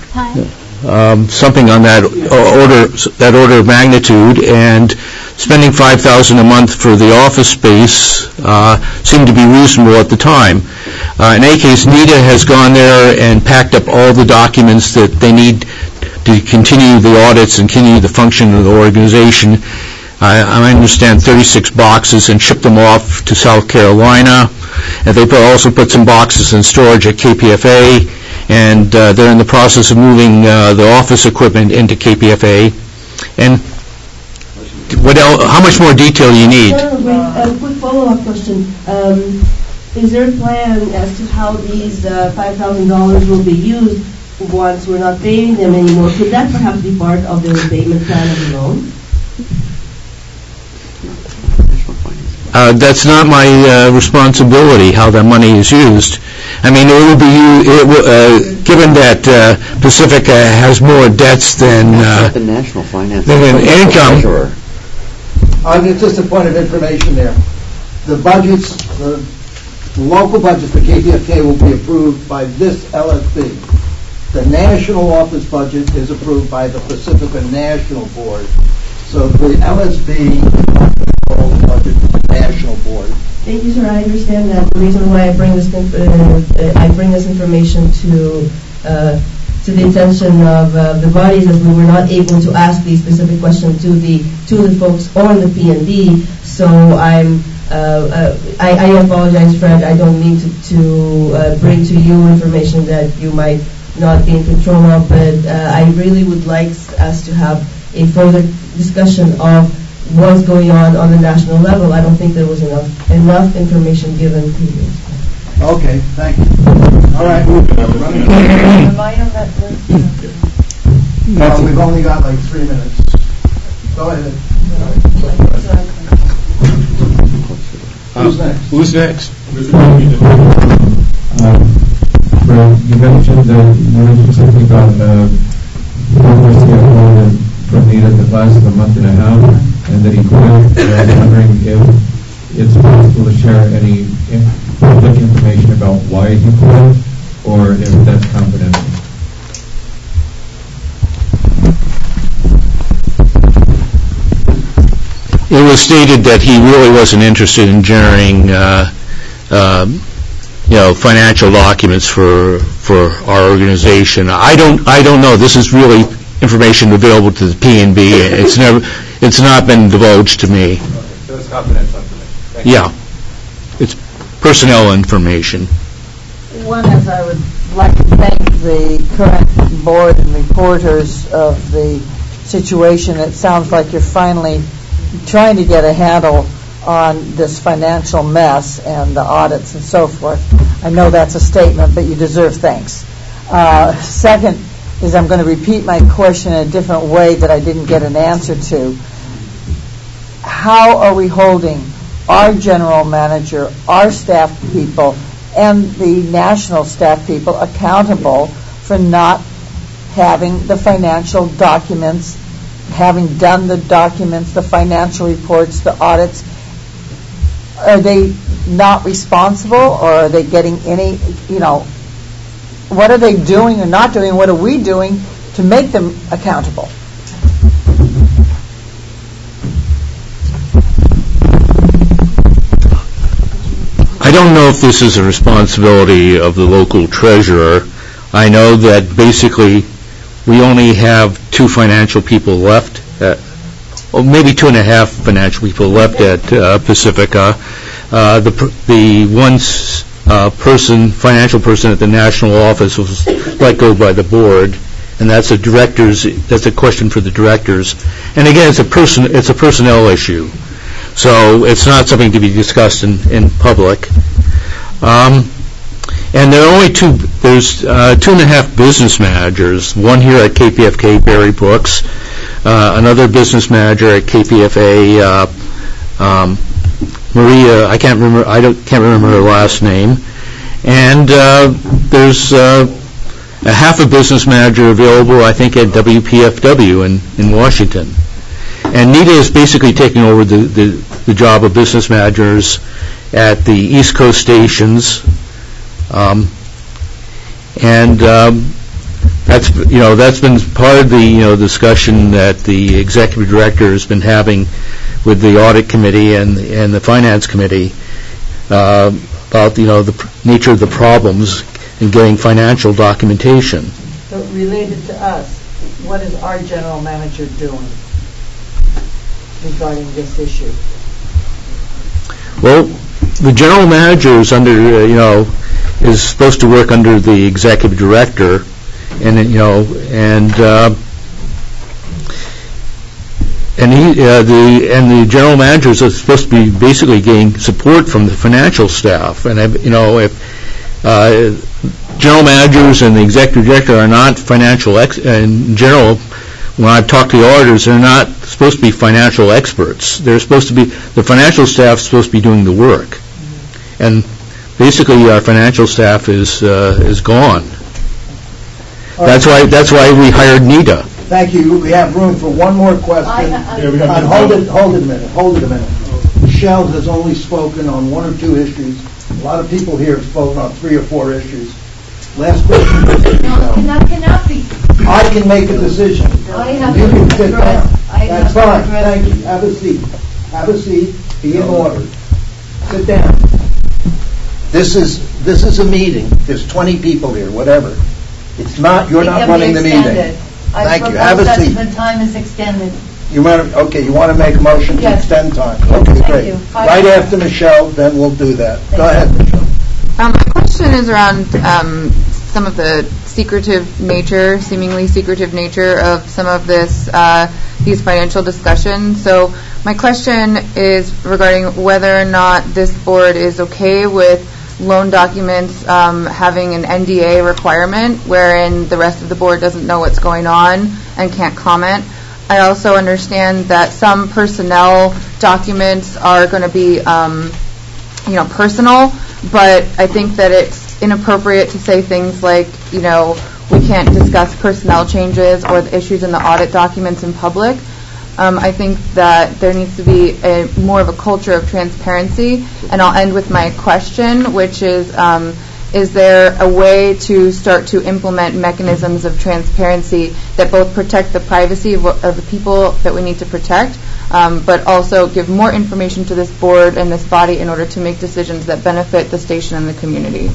um, something on that order, that order of magnitude, and spending five thousand a month for the office space uh, seemed to be reasonable at the time. Uh, in any case, NITA has gone there and packed up all the documents that they need to continue the audits and continue the function of the organization. I, I understand thirty-six boxes, and shipped them off to South Carolina. And they put, also put some boxes in storage at K P F A, and uh, they're in the process of moving uh, the office equipment into K P F A. And what else, how much more detail do you need? No, no, wait, a quick follow-up question. Um, is there a plan as to how these uh, five thousand dollars will be used once we're not paying them anymore? Could that perhaps be part of the repayment plan of the loan? Uh, that's not my uh, responsibility, how that money is used. I mean, it will be, it will, uh, given that uh, Pacifica has more debts than uh, the national finance than an income. Uh, just a point of information there. The budgets, the local budget for K P F K will be approved by this L S B. The national office budget is approved by the Pacifica National Board. So the L S B budget is the national board. Thank you, sir. I understand that. The reason why I bring this uh, uh, I bring this information to uh, to the attention of uh, the bodies, as we were not able to ask these specific questions to the to the folks on the P N B. So I'm uh, uh, I, I apologize, Fred. I don't mean to, to uh, bring to you information that you might not be in control of, but uh, I really would like us to have a further discussion of what's going on on the national level. I don't think there was enough enough information given previously. Okay, thank you. All right. Am I on that list? Well, we've only got like three minutes. Go ahead. Who's next? Who's next? Um, well, you mentioned that you mentioned something about uh, progress to get hold from NITA the last a month and a half, and that he quit. I was wondering if it's possible to share any in- public information about why he quit, or if that's confidential. it was stated that he really wasn't interested in generating, uh, uh, you know, financial documents for for our organization. I don't I don't know. This is really information available to the P N B. It's never it's not been divulged to me. So it's confidential information. Yeah, it's personnel information. One is I would like to thank the current board and reporters of the situation. It sounds like you're finally trying to get a handle on this financial mess and the audits and so forth. I know that's a statement, but you deserve thanks. Uh, second is I'm going to repeat my question in a different way that I didn't get an answer to. How are we holding our general manager, our staff people, and the national staff people accountable for not having the financial documents, having done the documents, the financial reports, the audits? Are they not responsible, or are they getting any, you know, what are they doing or not doing? What are we doing to make them accountable? I don't know if this is a responsibility of the local treasurer. I know that basically we only have two financial people left, at, or maybe two and a half financial people left at uh, Pacifica. Uh, the the one uh, person, financial person at the national office was let go by the board, and that's a directors. That's a question for the directors. And again, it's a person. It's a personnel issue. So it's not something to be discussed in, in public. Um, and there are only two, there's uh, two and a half business managers, one here at K P F K, Barry Brooks, uh, another business manager at K P F A, uh, um, Maria, I can't remember, I don't, can't remember her last name. And uh, there's uh, a half a business manager available, I think, at W P F W in, in Washington. And Nita is basically taking over the, the, the job of business managers at the East Coast stations, um, and um, that's you know that's been part of the you know discussion that the executive director has been having with the audit committee and and the finance committee uh, about you know the pr- nature of the problems in getting financial documentation. So related to us, what is our general manager doing regarding this issue? Well, the general manager is under, uh, you know, is supposed to work under the executive director, and you know, and uh, and he, uh, the and the general managers are supposed to be basically getting support from the financial staff, and uh, you know, if uh, general managers and the executive director are not financial ex- in general. When I've talked to the auditors, they're not supposed to be financial experts. They're supposed to be, the financial staff is supposed to be doing the work. And basically our financial staff is uh, is gone. That's why that's why we hired Nita. Thank you. We have room for one more question. I- I- Yeah, we have Uh, hold it, hold it a minute, hold it a minute. Michelle has only spoken on one or two issues. A lot of people here have spoken on three or four issues. Last question, Mister No, Michelle. that cannot be. I can make a decision. I have You to can sit address- down. I have That's to fine, address- thank you. Have a seat. Have a seat, be in order. Sit down. This is, this is a meeting. There's twenty people here, whatever. It's not, you're It not can be running the meeting. extended. I Thank you. Have a propose seat. that the time is extended. You want to, okay, you want to make a motion to Yes. extend time? Yes, Okay, thank great. you. Five Right minutes. after Michelle, then we'll do that. Go ahead, Michelle. Um, my question is around um, some of the secretive nature, seemingly secretive nature of some of this, uh, these financial discussions. So my question is regarding whether or not this board is okay with loan documents um, having an N D A requirement, wherein the rest of the board doesn't know what's going on and can't comment. I also understand that some personnel documents are going to be, um, you know, personal, but I think that it's inappropriate to say things like, you know, we can't discuss personnel changes or the issues in the audit documents in public. Um, I think that there needs to be a more of a culture of transparency, and I'll end with my question, which is, um, is there a way to start to implement mechanisms of transparency that both protect the privacy of, of the people that we need to protect, um, but also give more information to this board and this body in order to make decisions that benefit the station and the community.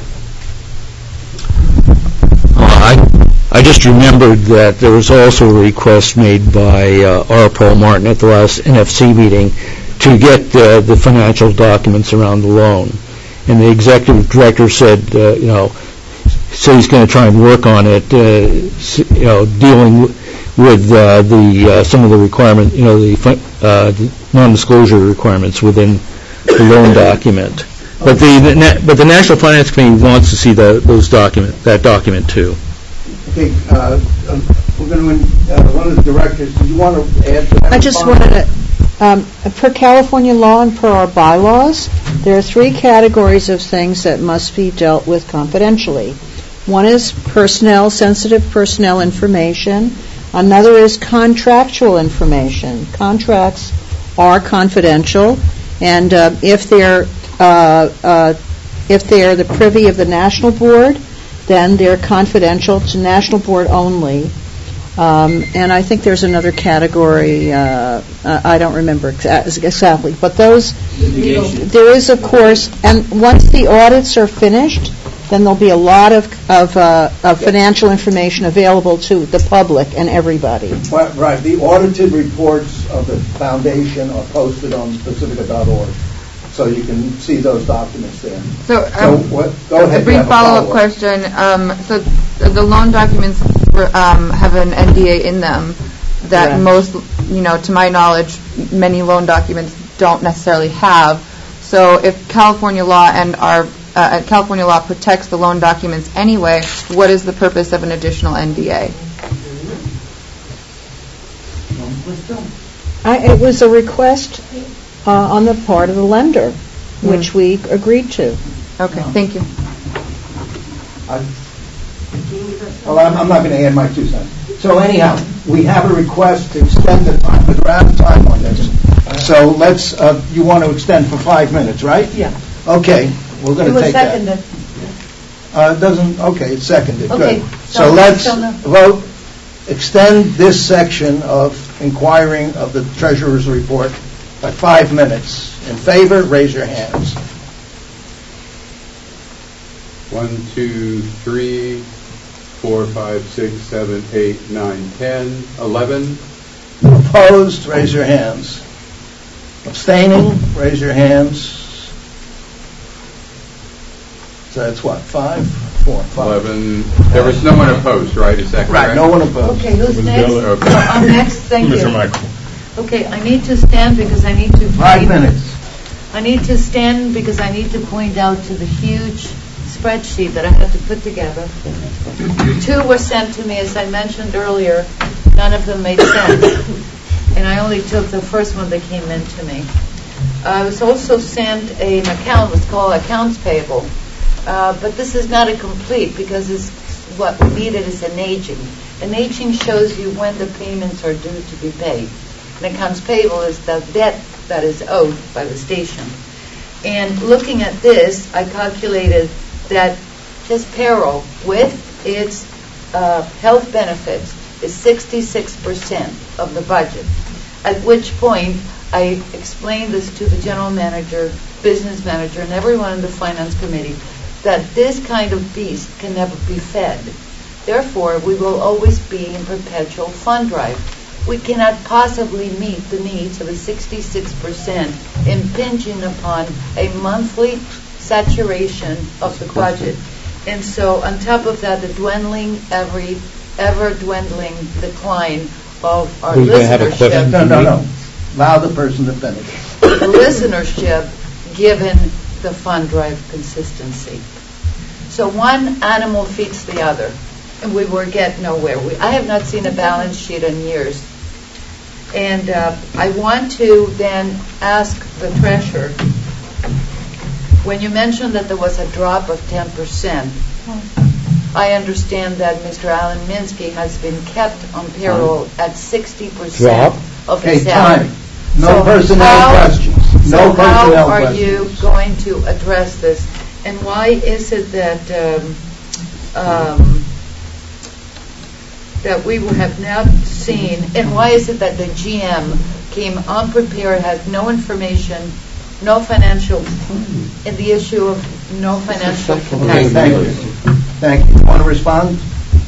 I, I just remembered that there was also a request made by uh, R. Paul Martin at the last N F C meeting to get uh, the financial documents around the loan. And the executive director said, uh, you know, said he's going to try and work on it, uh, you know, dealing with uh, the uh, some of the requirement, you know, the, uh, the non-disclosure requirements within the loan document. But the, the na- but the National Finance Committee wants to see the, those document that document too. Okay, uh, um, we're going to, uh, one of the directors, do you want to add to that? I just wanted to, um, per California law and per our bylaws, there are three categories of things that must be dealt with confidentially. One is personnel, sensitive personnel information. Another is contractual information. Contracts are confidential, and uh, if they're uh, uh, if they're the privy of the national board, then they're confidential to national board only. Um, and I think there's another category, uh, I don't remember exa- exactly, but those, there is, of course, and once the audits are finished, then there'll be a lot of, of, uh, of financial information available to the public and everybody. Right, right. The audited reports of the foundation are posted on Pacifica dot org. So you can see those documents there. So, um, so what, go ahead. A brief follow-up, follow-up question. Um, so the loan documents um, have an N D A in them that yeah. most, you know, to my knowledge, many loan documents don't necessarily have. So if California law and our uh, California law protects the loan documents anyway, what is the purpose of an additional N D A? I, it was a request Uh, on the part of the lender, mm. which we agreed to. Okay, thank you. I, well, I'm, I'm not going to add my two cents. So anyhow, we have a request to extend the time, the draft time on this. So let's, uh, you want to extend for five minutes, right? Yeah. Okay, we're going to take that. It was seconded. Uh, it doesn't, okay, it's seconded, okay. good. So, so let's vote, extend this section of inquiring of the treasurer's report by five minutes. In favor, raise your hands. One, two, three, four, five, six, seven, eight, nine, ten, eleven. Opposed, raise your hands. Abstaining, raise your hands. So that's what, five? Four, five. Eleven. There was no one opposed, right? Is that correct? Right, no one opposed. Okay, who's next? Okay. Oh, I'm next, thank you. Mister Michael. Okay, I need to stand because I need to... Five minutes. I need to stand because I need to point out to the huge spreadsheet that I had to put together. Two were sent to me, as I mentioned earlier. None of them made sense. And I only took the first one that came in to me. I was also sent an account, what's called accounts payable. Uh, but this is not a complete because it's, what we needed is an aging. An aging shows you when the payments are due to be paid. And accounts payable is the debt that is owed by the station. And looking at this, I calculated that just payroll with its uh, health benefits is sixty-six percent of the budget. At which point, I explained this to the general manager, business manager, and everyone in the finance committee, that this kind of beast can never be fed. Therefore, we will always be in perpetual fund drive. We cannot possibly meet the needs of a sixty-six percent impinging upon a monthly saturation of the budget. And so on top of that, the dwindling, every ever-dwindling decline of our We're listenership. Have a question. No, no, no. Allow the person to finish. The listenership, given the fund drive consistency. So one animal feeds the other, and we will get nowhere. We, I have not seen a balance sheet in years. And uh, I want to then ask the treasurer, when you mentioned that there was a drop of ten percent, I understand that Mister Alan Minsky has been kept on payroll at sixty percent of his salary. Time. No so personnel how, questions. No so personnel how are questions. you going to address this? And why is it that um, um, that we have not seen, and why is it that the G M came unprepared, had no information, no financial, in the issue of no financial Okay, capacity. thank you. Thank you. Want to respond?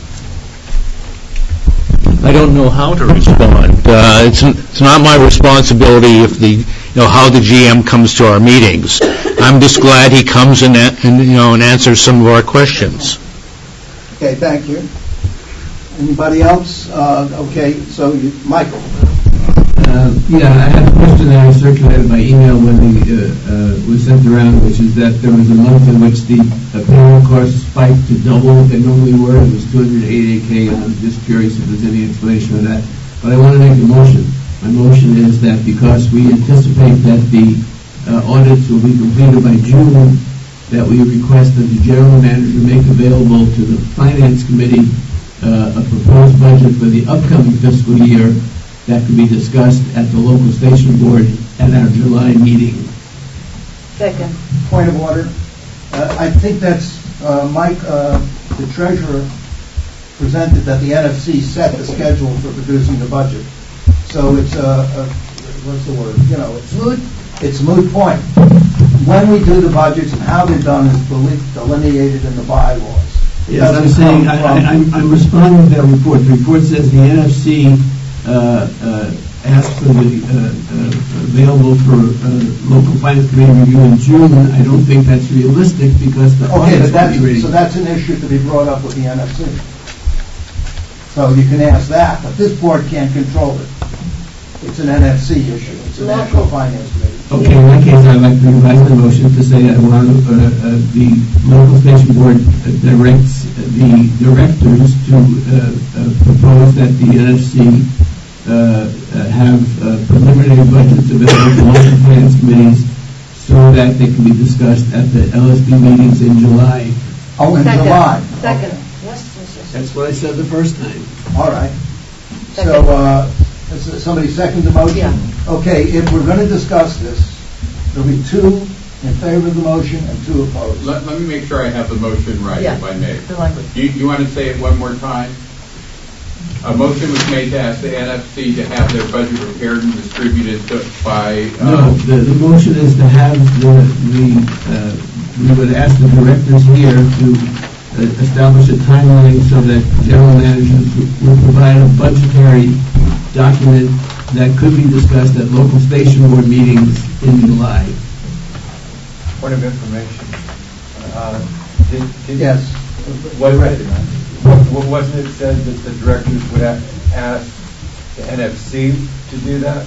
I don't know how to respond. Uh, It's it's not my responsibility if the, you know, how the G M comes to our meetings. I'm just glad he comes and, a- and, you know, and answers some of our questions. Okay, thank you. Anybody else? Uh, Okay, so you- Michael. Uh, Yeah, I had a question that I circulated by email when the, uh, uh, was sent around, which is that there was a month in which the uh, payroll costs spiked to double what they normally were. It was two hundred eighty-eight K, and I'm just curious if there's any explanation of that. But I want to make a motion. My motion is that because we anticipate that the uh, audits will be completed by June, that we request that the general manager make available to the finance committee uh, a proposed budget for the upcoming fiscal year that could be discussed at the local station board at our July meeting. Second. Point of order. Uh, I think that's, uh, Mike, uh, the treasurer presented that the N F C set the schedule for producing the budget. So it's a, a what's the word? You know, it's moot. It's a moot point. When we do the budgets and how they're done is deli- delineated in the bylaws. It Yes, I'm doesn't saying, come I, from- I, I'm, I'm responding to that report. The report says the N F C uh, uh, asked for the uh, uh, available for uh, local finance committee review in June. I don't think that's realistic because the Okay, audits but will be ready. that's, so that's an issue to be brought up with the N F C. So you can ask that, but this board can't control it. It's an N F C issue. It's a National Finance Committee. Okay, in that case, I'd like to revise the motion to say that one of uh, uh, the local station board uh, directs the directors to uh, uh, propose that the N F C uh, uh, have uh, preliminary budgets available to local finance committees so that they can be discussed at the L S B meetings in July. Oh, in Second. July. Second. Yes, yes, yes. That's what I said the first time. All right. So, uh, is somebody second the motion? Yeah. Okay, if we're going to discuss this, there'll be two in favor of the motion and two opposed. Let, let me make sure I have the motion right, Yeah. if I may. The language. You, you want to say it one more time? A motion was made to ask the N F C to have their budget prepared and distributed to, by... No, Uh, the, the motion is to have the, the, uh, we would ask the directors here to uh, establish a timeline so that general managers will provide a budgetary document that could be discussed at local station board meetings in July. Point of information. Uh, did, did Yes. Was it, wa- wasn't it said that the directors would a- ask the N F C to do that?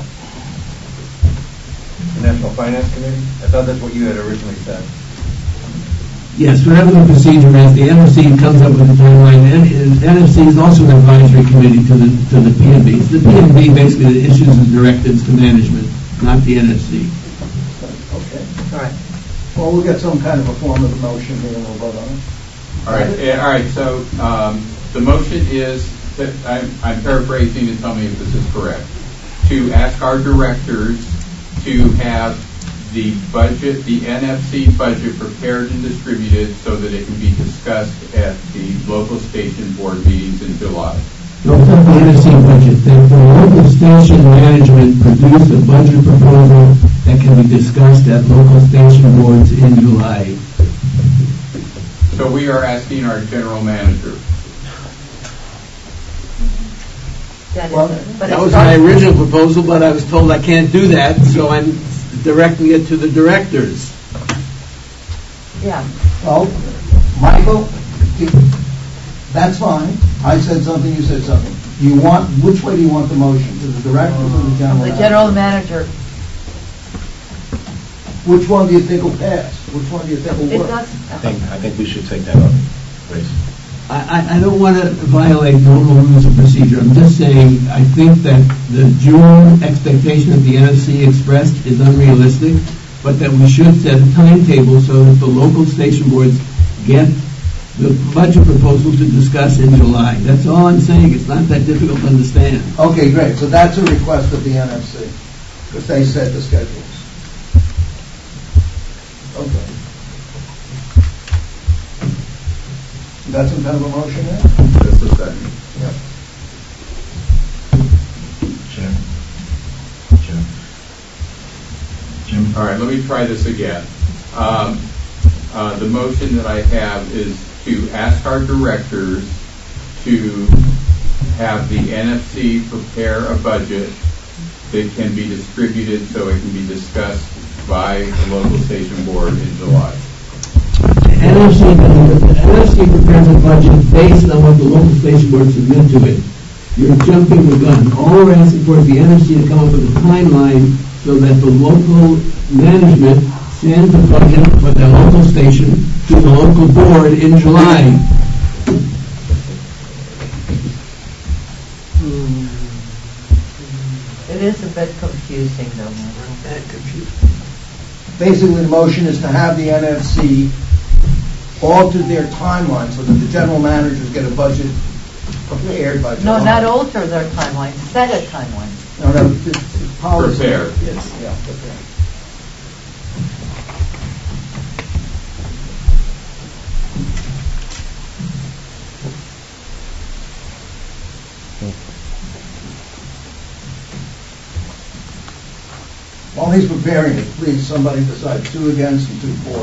The National Finance Committee? I thought that's what you had originally said. Yes, whatever the procedure is, the N F C comes up with a timeline, and and N F C is also an advisory committee to the, to the P N B. The P N B basically issues the directives to management, not the N F C. Okay. All right. Well, we'll get some kind of a form of the motion here and we'll vote on it. all right, yeah, all right. So um, the motion is that I'm, I'm paraphrasing and tell me if this is correct. To ask our directors to have the budget, the N F C budget prepared and distributed so that it can be discussed at the local station board meetings in July. No, it's not the N F C budget. The, the local station management produce a budget proposal that can be discussed at local station boards in July. So we are asking our general manager. That is Well, it. But That it was my starts- original proposal, but I was told I can't do that, so I'm directing it to the directors. Yeah. Well, Michael, if- that's fine. I said something, you said something. You want, which way do you want the motion? To the director or to the general The manager? general manager. Which one do you think will pass? Which one do you think will It work? does. I think, I think we should take that up, please. I, I- I don't want to violate normal rules of procedure. I'm just saying, I think that the June expectation that the N F C expressed is unrealistic, but that we should set a timetable so that the local station boards get the budget proposal to discuss in July. That's all I'm saying. It's not that difficult to understand. Okay, great. So that's a request of the N F C, because they set the schedules. Okay. You got some kind of a motion there? Just a second. Yep. Chair, Chair, All right, let me try this again. Um, uh, the motion that I have is to ask our directors to have the N F C prepare a budget that can be distributed so it can be discussed by the local station board in July. N F C, the N F C prepares a budget based on what the local station board submit to it. You're jumping the gun. All we're asking for is the N F C to come up with a timeline so that the local management sends the budget for their local station to the local board in July. It is a bit confusing, though. Bit confusing. Basically, the motion is to have the N F C alter their timeline so that the general managers get a budget prepared by July. No, not alter their timeline, set a timeline. No, no, it's, it's policy. Prepare. Yes, yeah, prepare. While he's preparing it, please, somebody decide two against and two for.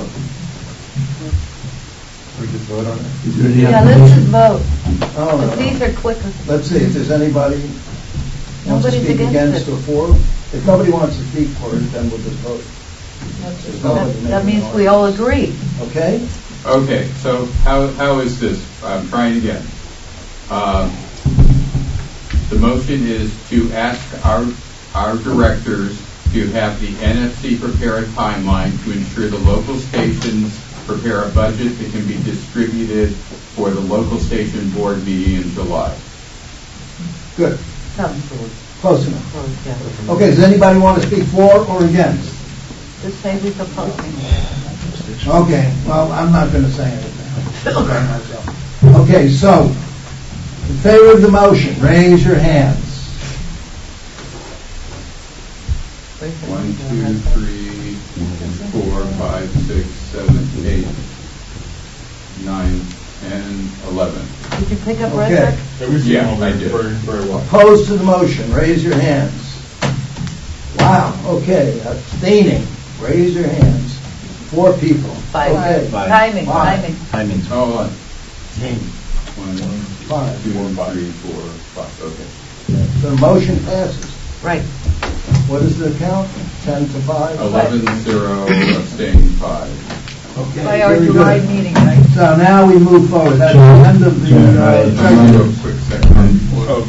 We could vote on it. Is there any Yeah, let's just vote. Oh, no, But these are quicker. Let's see, if there's anybody wants to Nobody's speak against against it. or for. If nobody wants to speak for it, then we'll just vote. There's nobody That, that making means noise. we all agree. Okay? Okay, so how how is this? I'm trying again. Um, the motion is to ask our our directors to have the N F C prepare a timeline to ensure the local stations prepare a budget that can be distributed for the local station board meeting in July. Good. Sounds good. Close enough. Close, yeah. Okay, does anybody want to speak for or against? Just say we're opposing. Okay, well, I'm not going to say anything. Okay, myself. Okay, so, in favor of the motion, raise your hands. One, two, three, four, five, six, seven, eight, nine, ten, eleven. Did you pick up Okay. Reza? Yeah, I did. Very well. Opposed to the motion, raise your hands. Wow, okay, abstaining, raise your hands. Four people. Five. Okay. Five. Timing, Five. timing. Timing. Hold on. Ten. One, Five. two, three, four, five. Okay. The motion passes. Right. What is the count? Ten to five? Eleven, zero, abstaining, five. Okay, By our very July good. meeting, right? So now we move forward. At the end of the uh, Real treasury. quick second.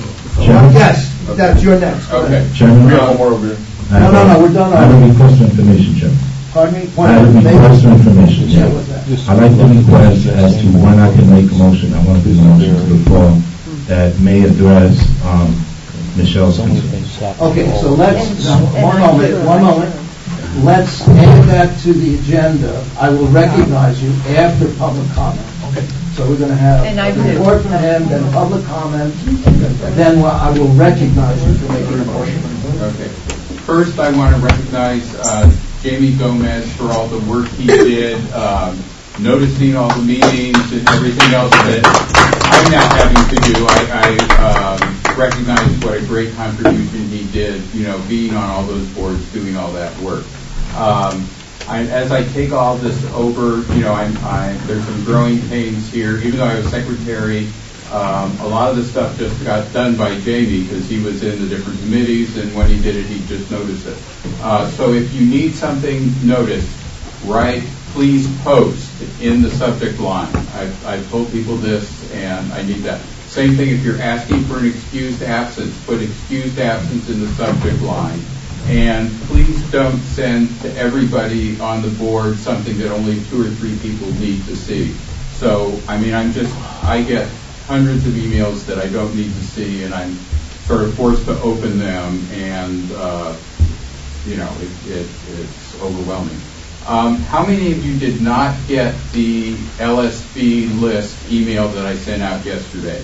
Yes, that's your next. Go Okay. ahead. Chairman, We have one more over here. No, no, no, we're done I have a already. request for information, Chairman. Pardon me? I have a request for information. Yeah, what's that? I'd like to request as to when I can make a motion, I want to do a motion to the floor that may address um, Michelle's concern. Okay, so let's, now, one moment, one moment. Let's add that to the agenda. I will recognize you after public comment. Okay. So we're going to have And I a do. report from him, then public comment, and then I will recognize you for making a motion. Okay. First, I want to recognize uh, Jamie Gomez for all the work he did, um, noticing all the meetings and everything else that I'm now having to do. I, I um, recognize what a great contribution he did, you know, being on all those boards, doing all that work. Um, I, as I take all this over, you know, I'm, I, there's some growing pains here. Even though I was secretary, um, a lot of the stuff just got done by Jamie because he was in the different committees, and when he did it, he just noticed it. Uh, so if you need something noticed, right, please post in the subject line. I've, I've told people this, and I need that. Same thing if you're asking for an excused absence, put excused absence in the subject line. And please don't send to everybody on the board something that only two or three people need to see. So, I mean, I'm just, I get hundreds of emails that I don't need to see, and I'm sort of forced to open them, and, uh, you know, it, it, it's overwhelming. Um, how many of you did not get the L S B list email that I sent out yesterday?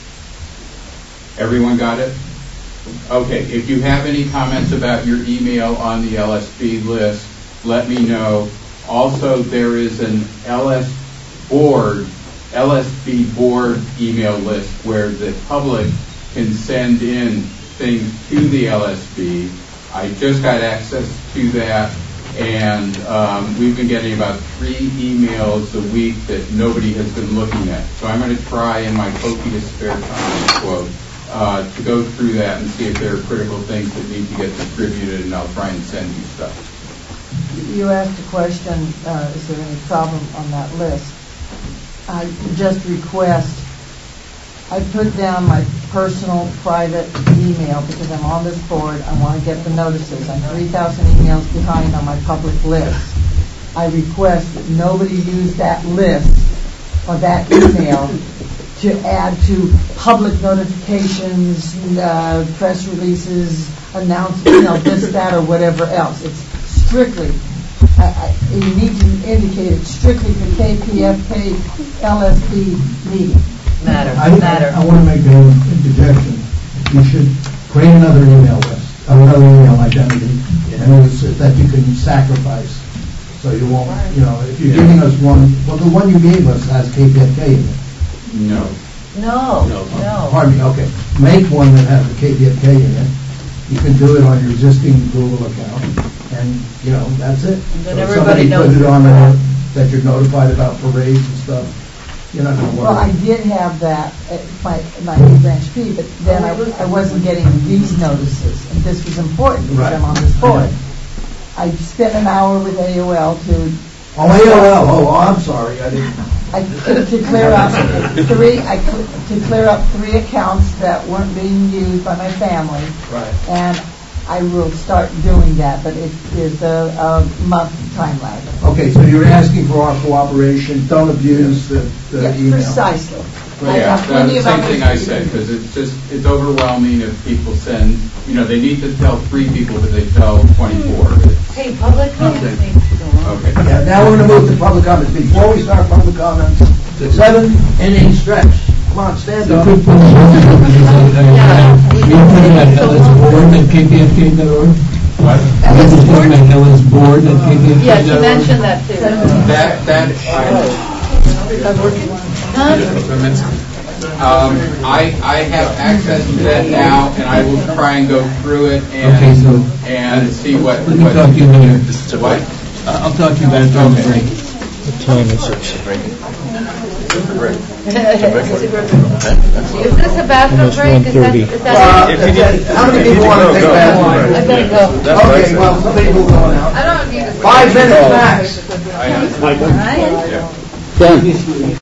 Everyone got it? Okay, if you have any comments about your email on the L S B list, let me know. Also, there is an L S board, L S B board email list where the public can send in things to the L S B. I just got access to that, And um, we've been getting about three emails a week that nobody has been looking at. So I'm going to try in my copious spare time, quote, uh, to go through that and see if there are critical things that need to get distributed, and I'll try and send you stuff. You asked a question, uh, is there any problem on that list? I just request, I put down my personal private email because I'm on this board. I want to get the notices. I'm three thousand emails behind on my public list. I request that nobody use that list or that email to add to public notifications, uh, press releases, announcements, you know, this, that, or whatever else. It's strictly, I, I, you need to indicate it's strictly for K P F K L S B meeting. Matter, I, matter. I, I want to make an interjection. You should create another email list, or another email identity, and it's that you can sacrifice. So you won't, you know, if you're Yeah. giving us one, well, the one you gave us has K P F K in it. No. No, no. Pardon me, okay. Make one that has the K P F K in it. You can do it on your existing Google account, and, you know, that's it. then So if everybody somebody knows puts it it's on there. there, that you're notified about parades and stuff, you're not going to worry. Well, I did have that at my, my New Branch P, but then I, I wasn't getting these notices, and this was important because Right. I'm on this board. I spent an hour with A O L to... Oh, A O L, oh, oh, I'm sorry, I didn't... I, to clear up three, I, cl- to clear up three accounts that weren't being used by my family. Right. And I will start doing that, but it is a, a month time lag. Okay, so you're asking for our cooperation, don't abuse the, the Yes, email. precisely. I Yeah, have plenty that's of the same thing I said, because it's just, it's overwhelming if people send, you know, they need to tell three people, but they tell twenty-four. It's- Hey, public comments Okay. need to go on. Okay. Yeah, now we're going to move to public comments. Before we start public comments, seven inning stretch. Come on, stand up. We put it at Ellis Board at K P F K dot org. What? Ellis Board at Ellis Board at K P F K dot org. Yes, you mentioned that too. That, that, um, I, I have access to that now, and I will try and go through it Okay, so- and, and see what. Let me what- talk to you later. What? Uh, I'll talk to you about it during the break. What time is it? Is this a bathroom Almost break? Is that, one thirty. is that it? How many people want to take that? I gotta go. Okay, well, some people are going out. I don't need to. Five minutes max. I am. Ryan? Done.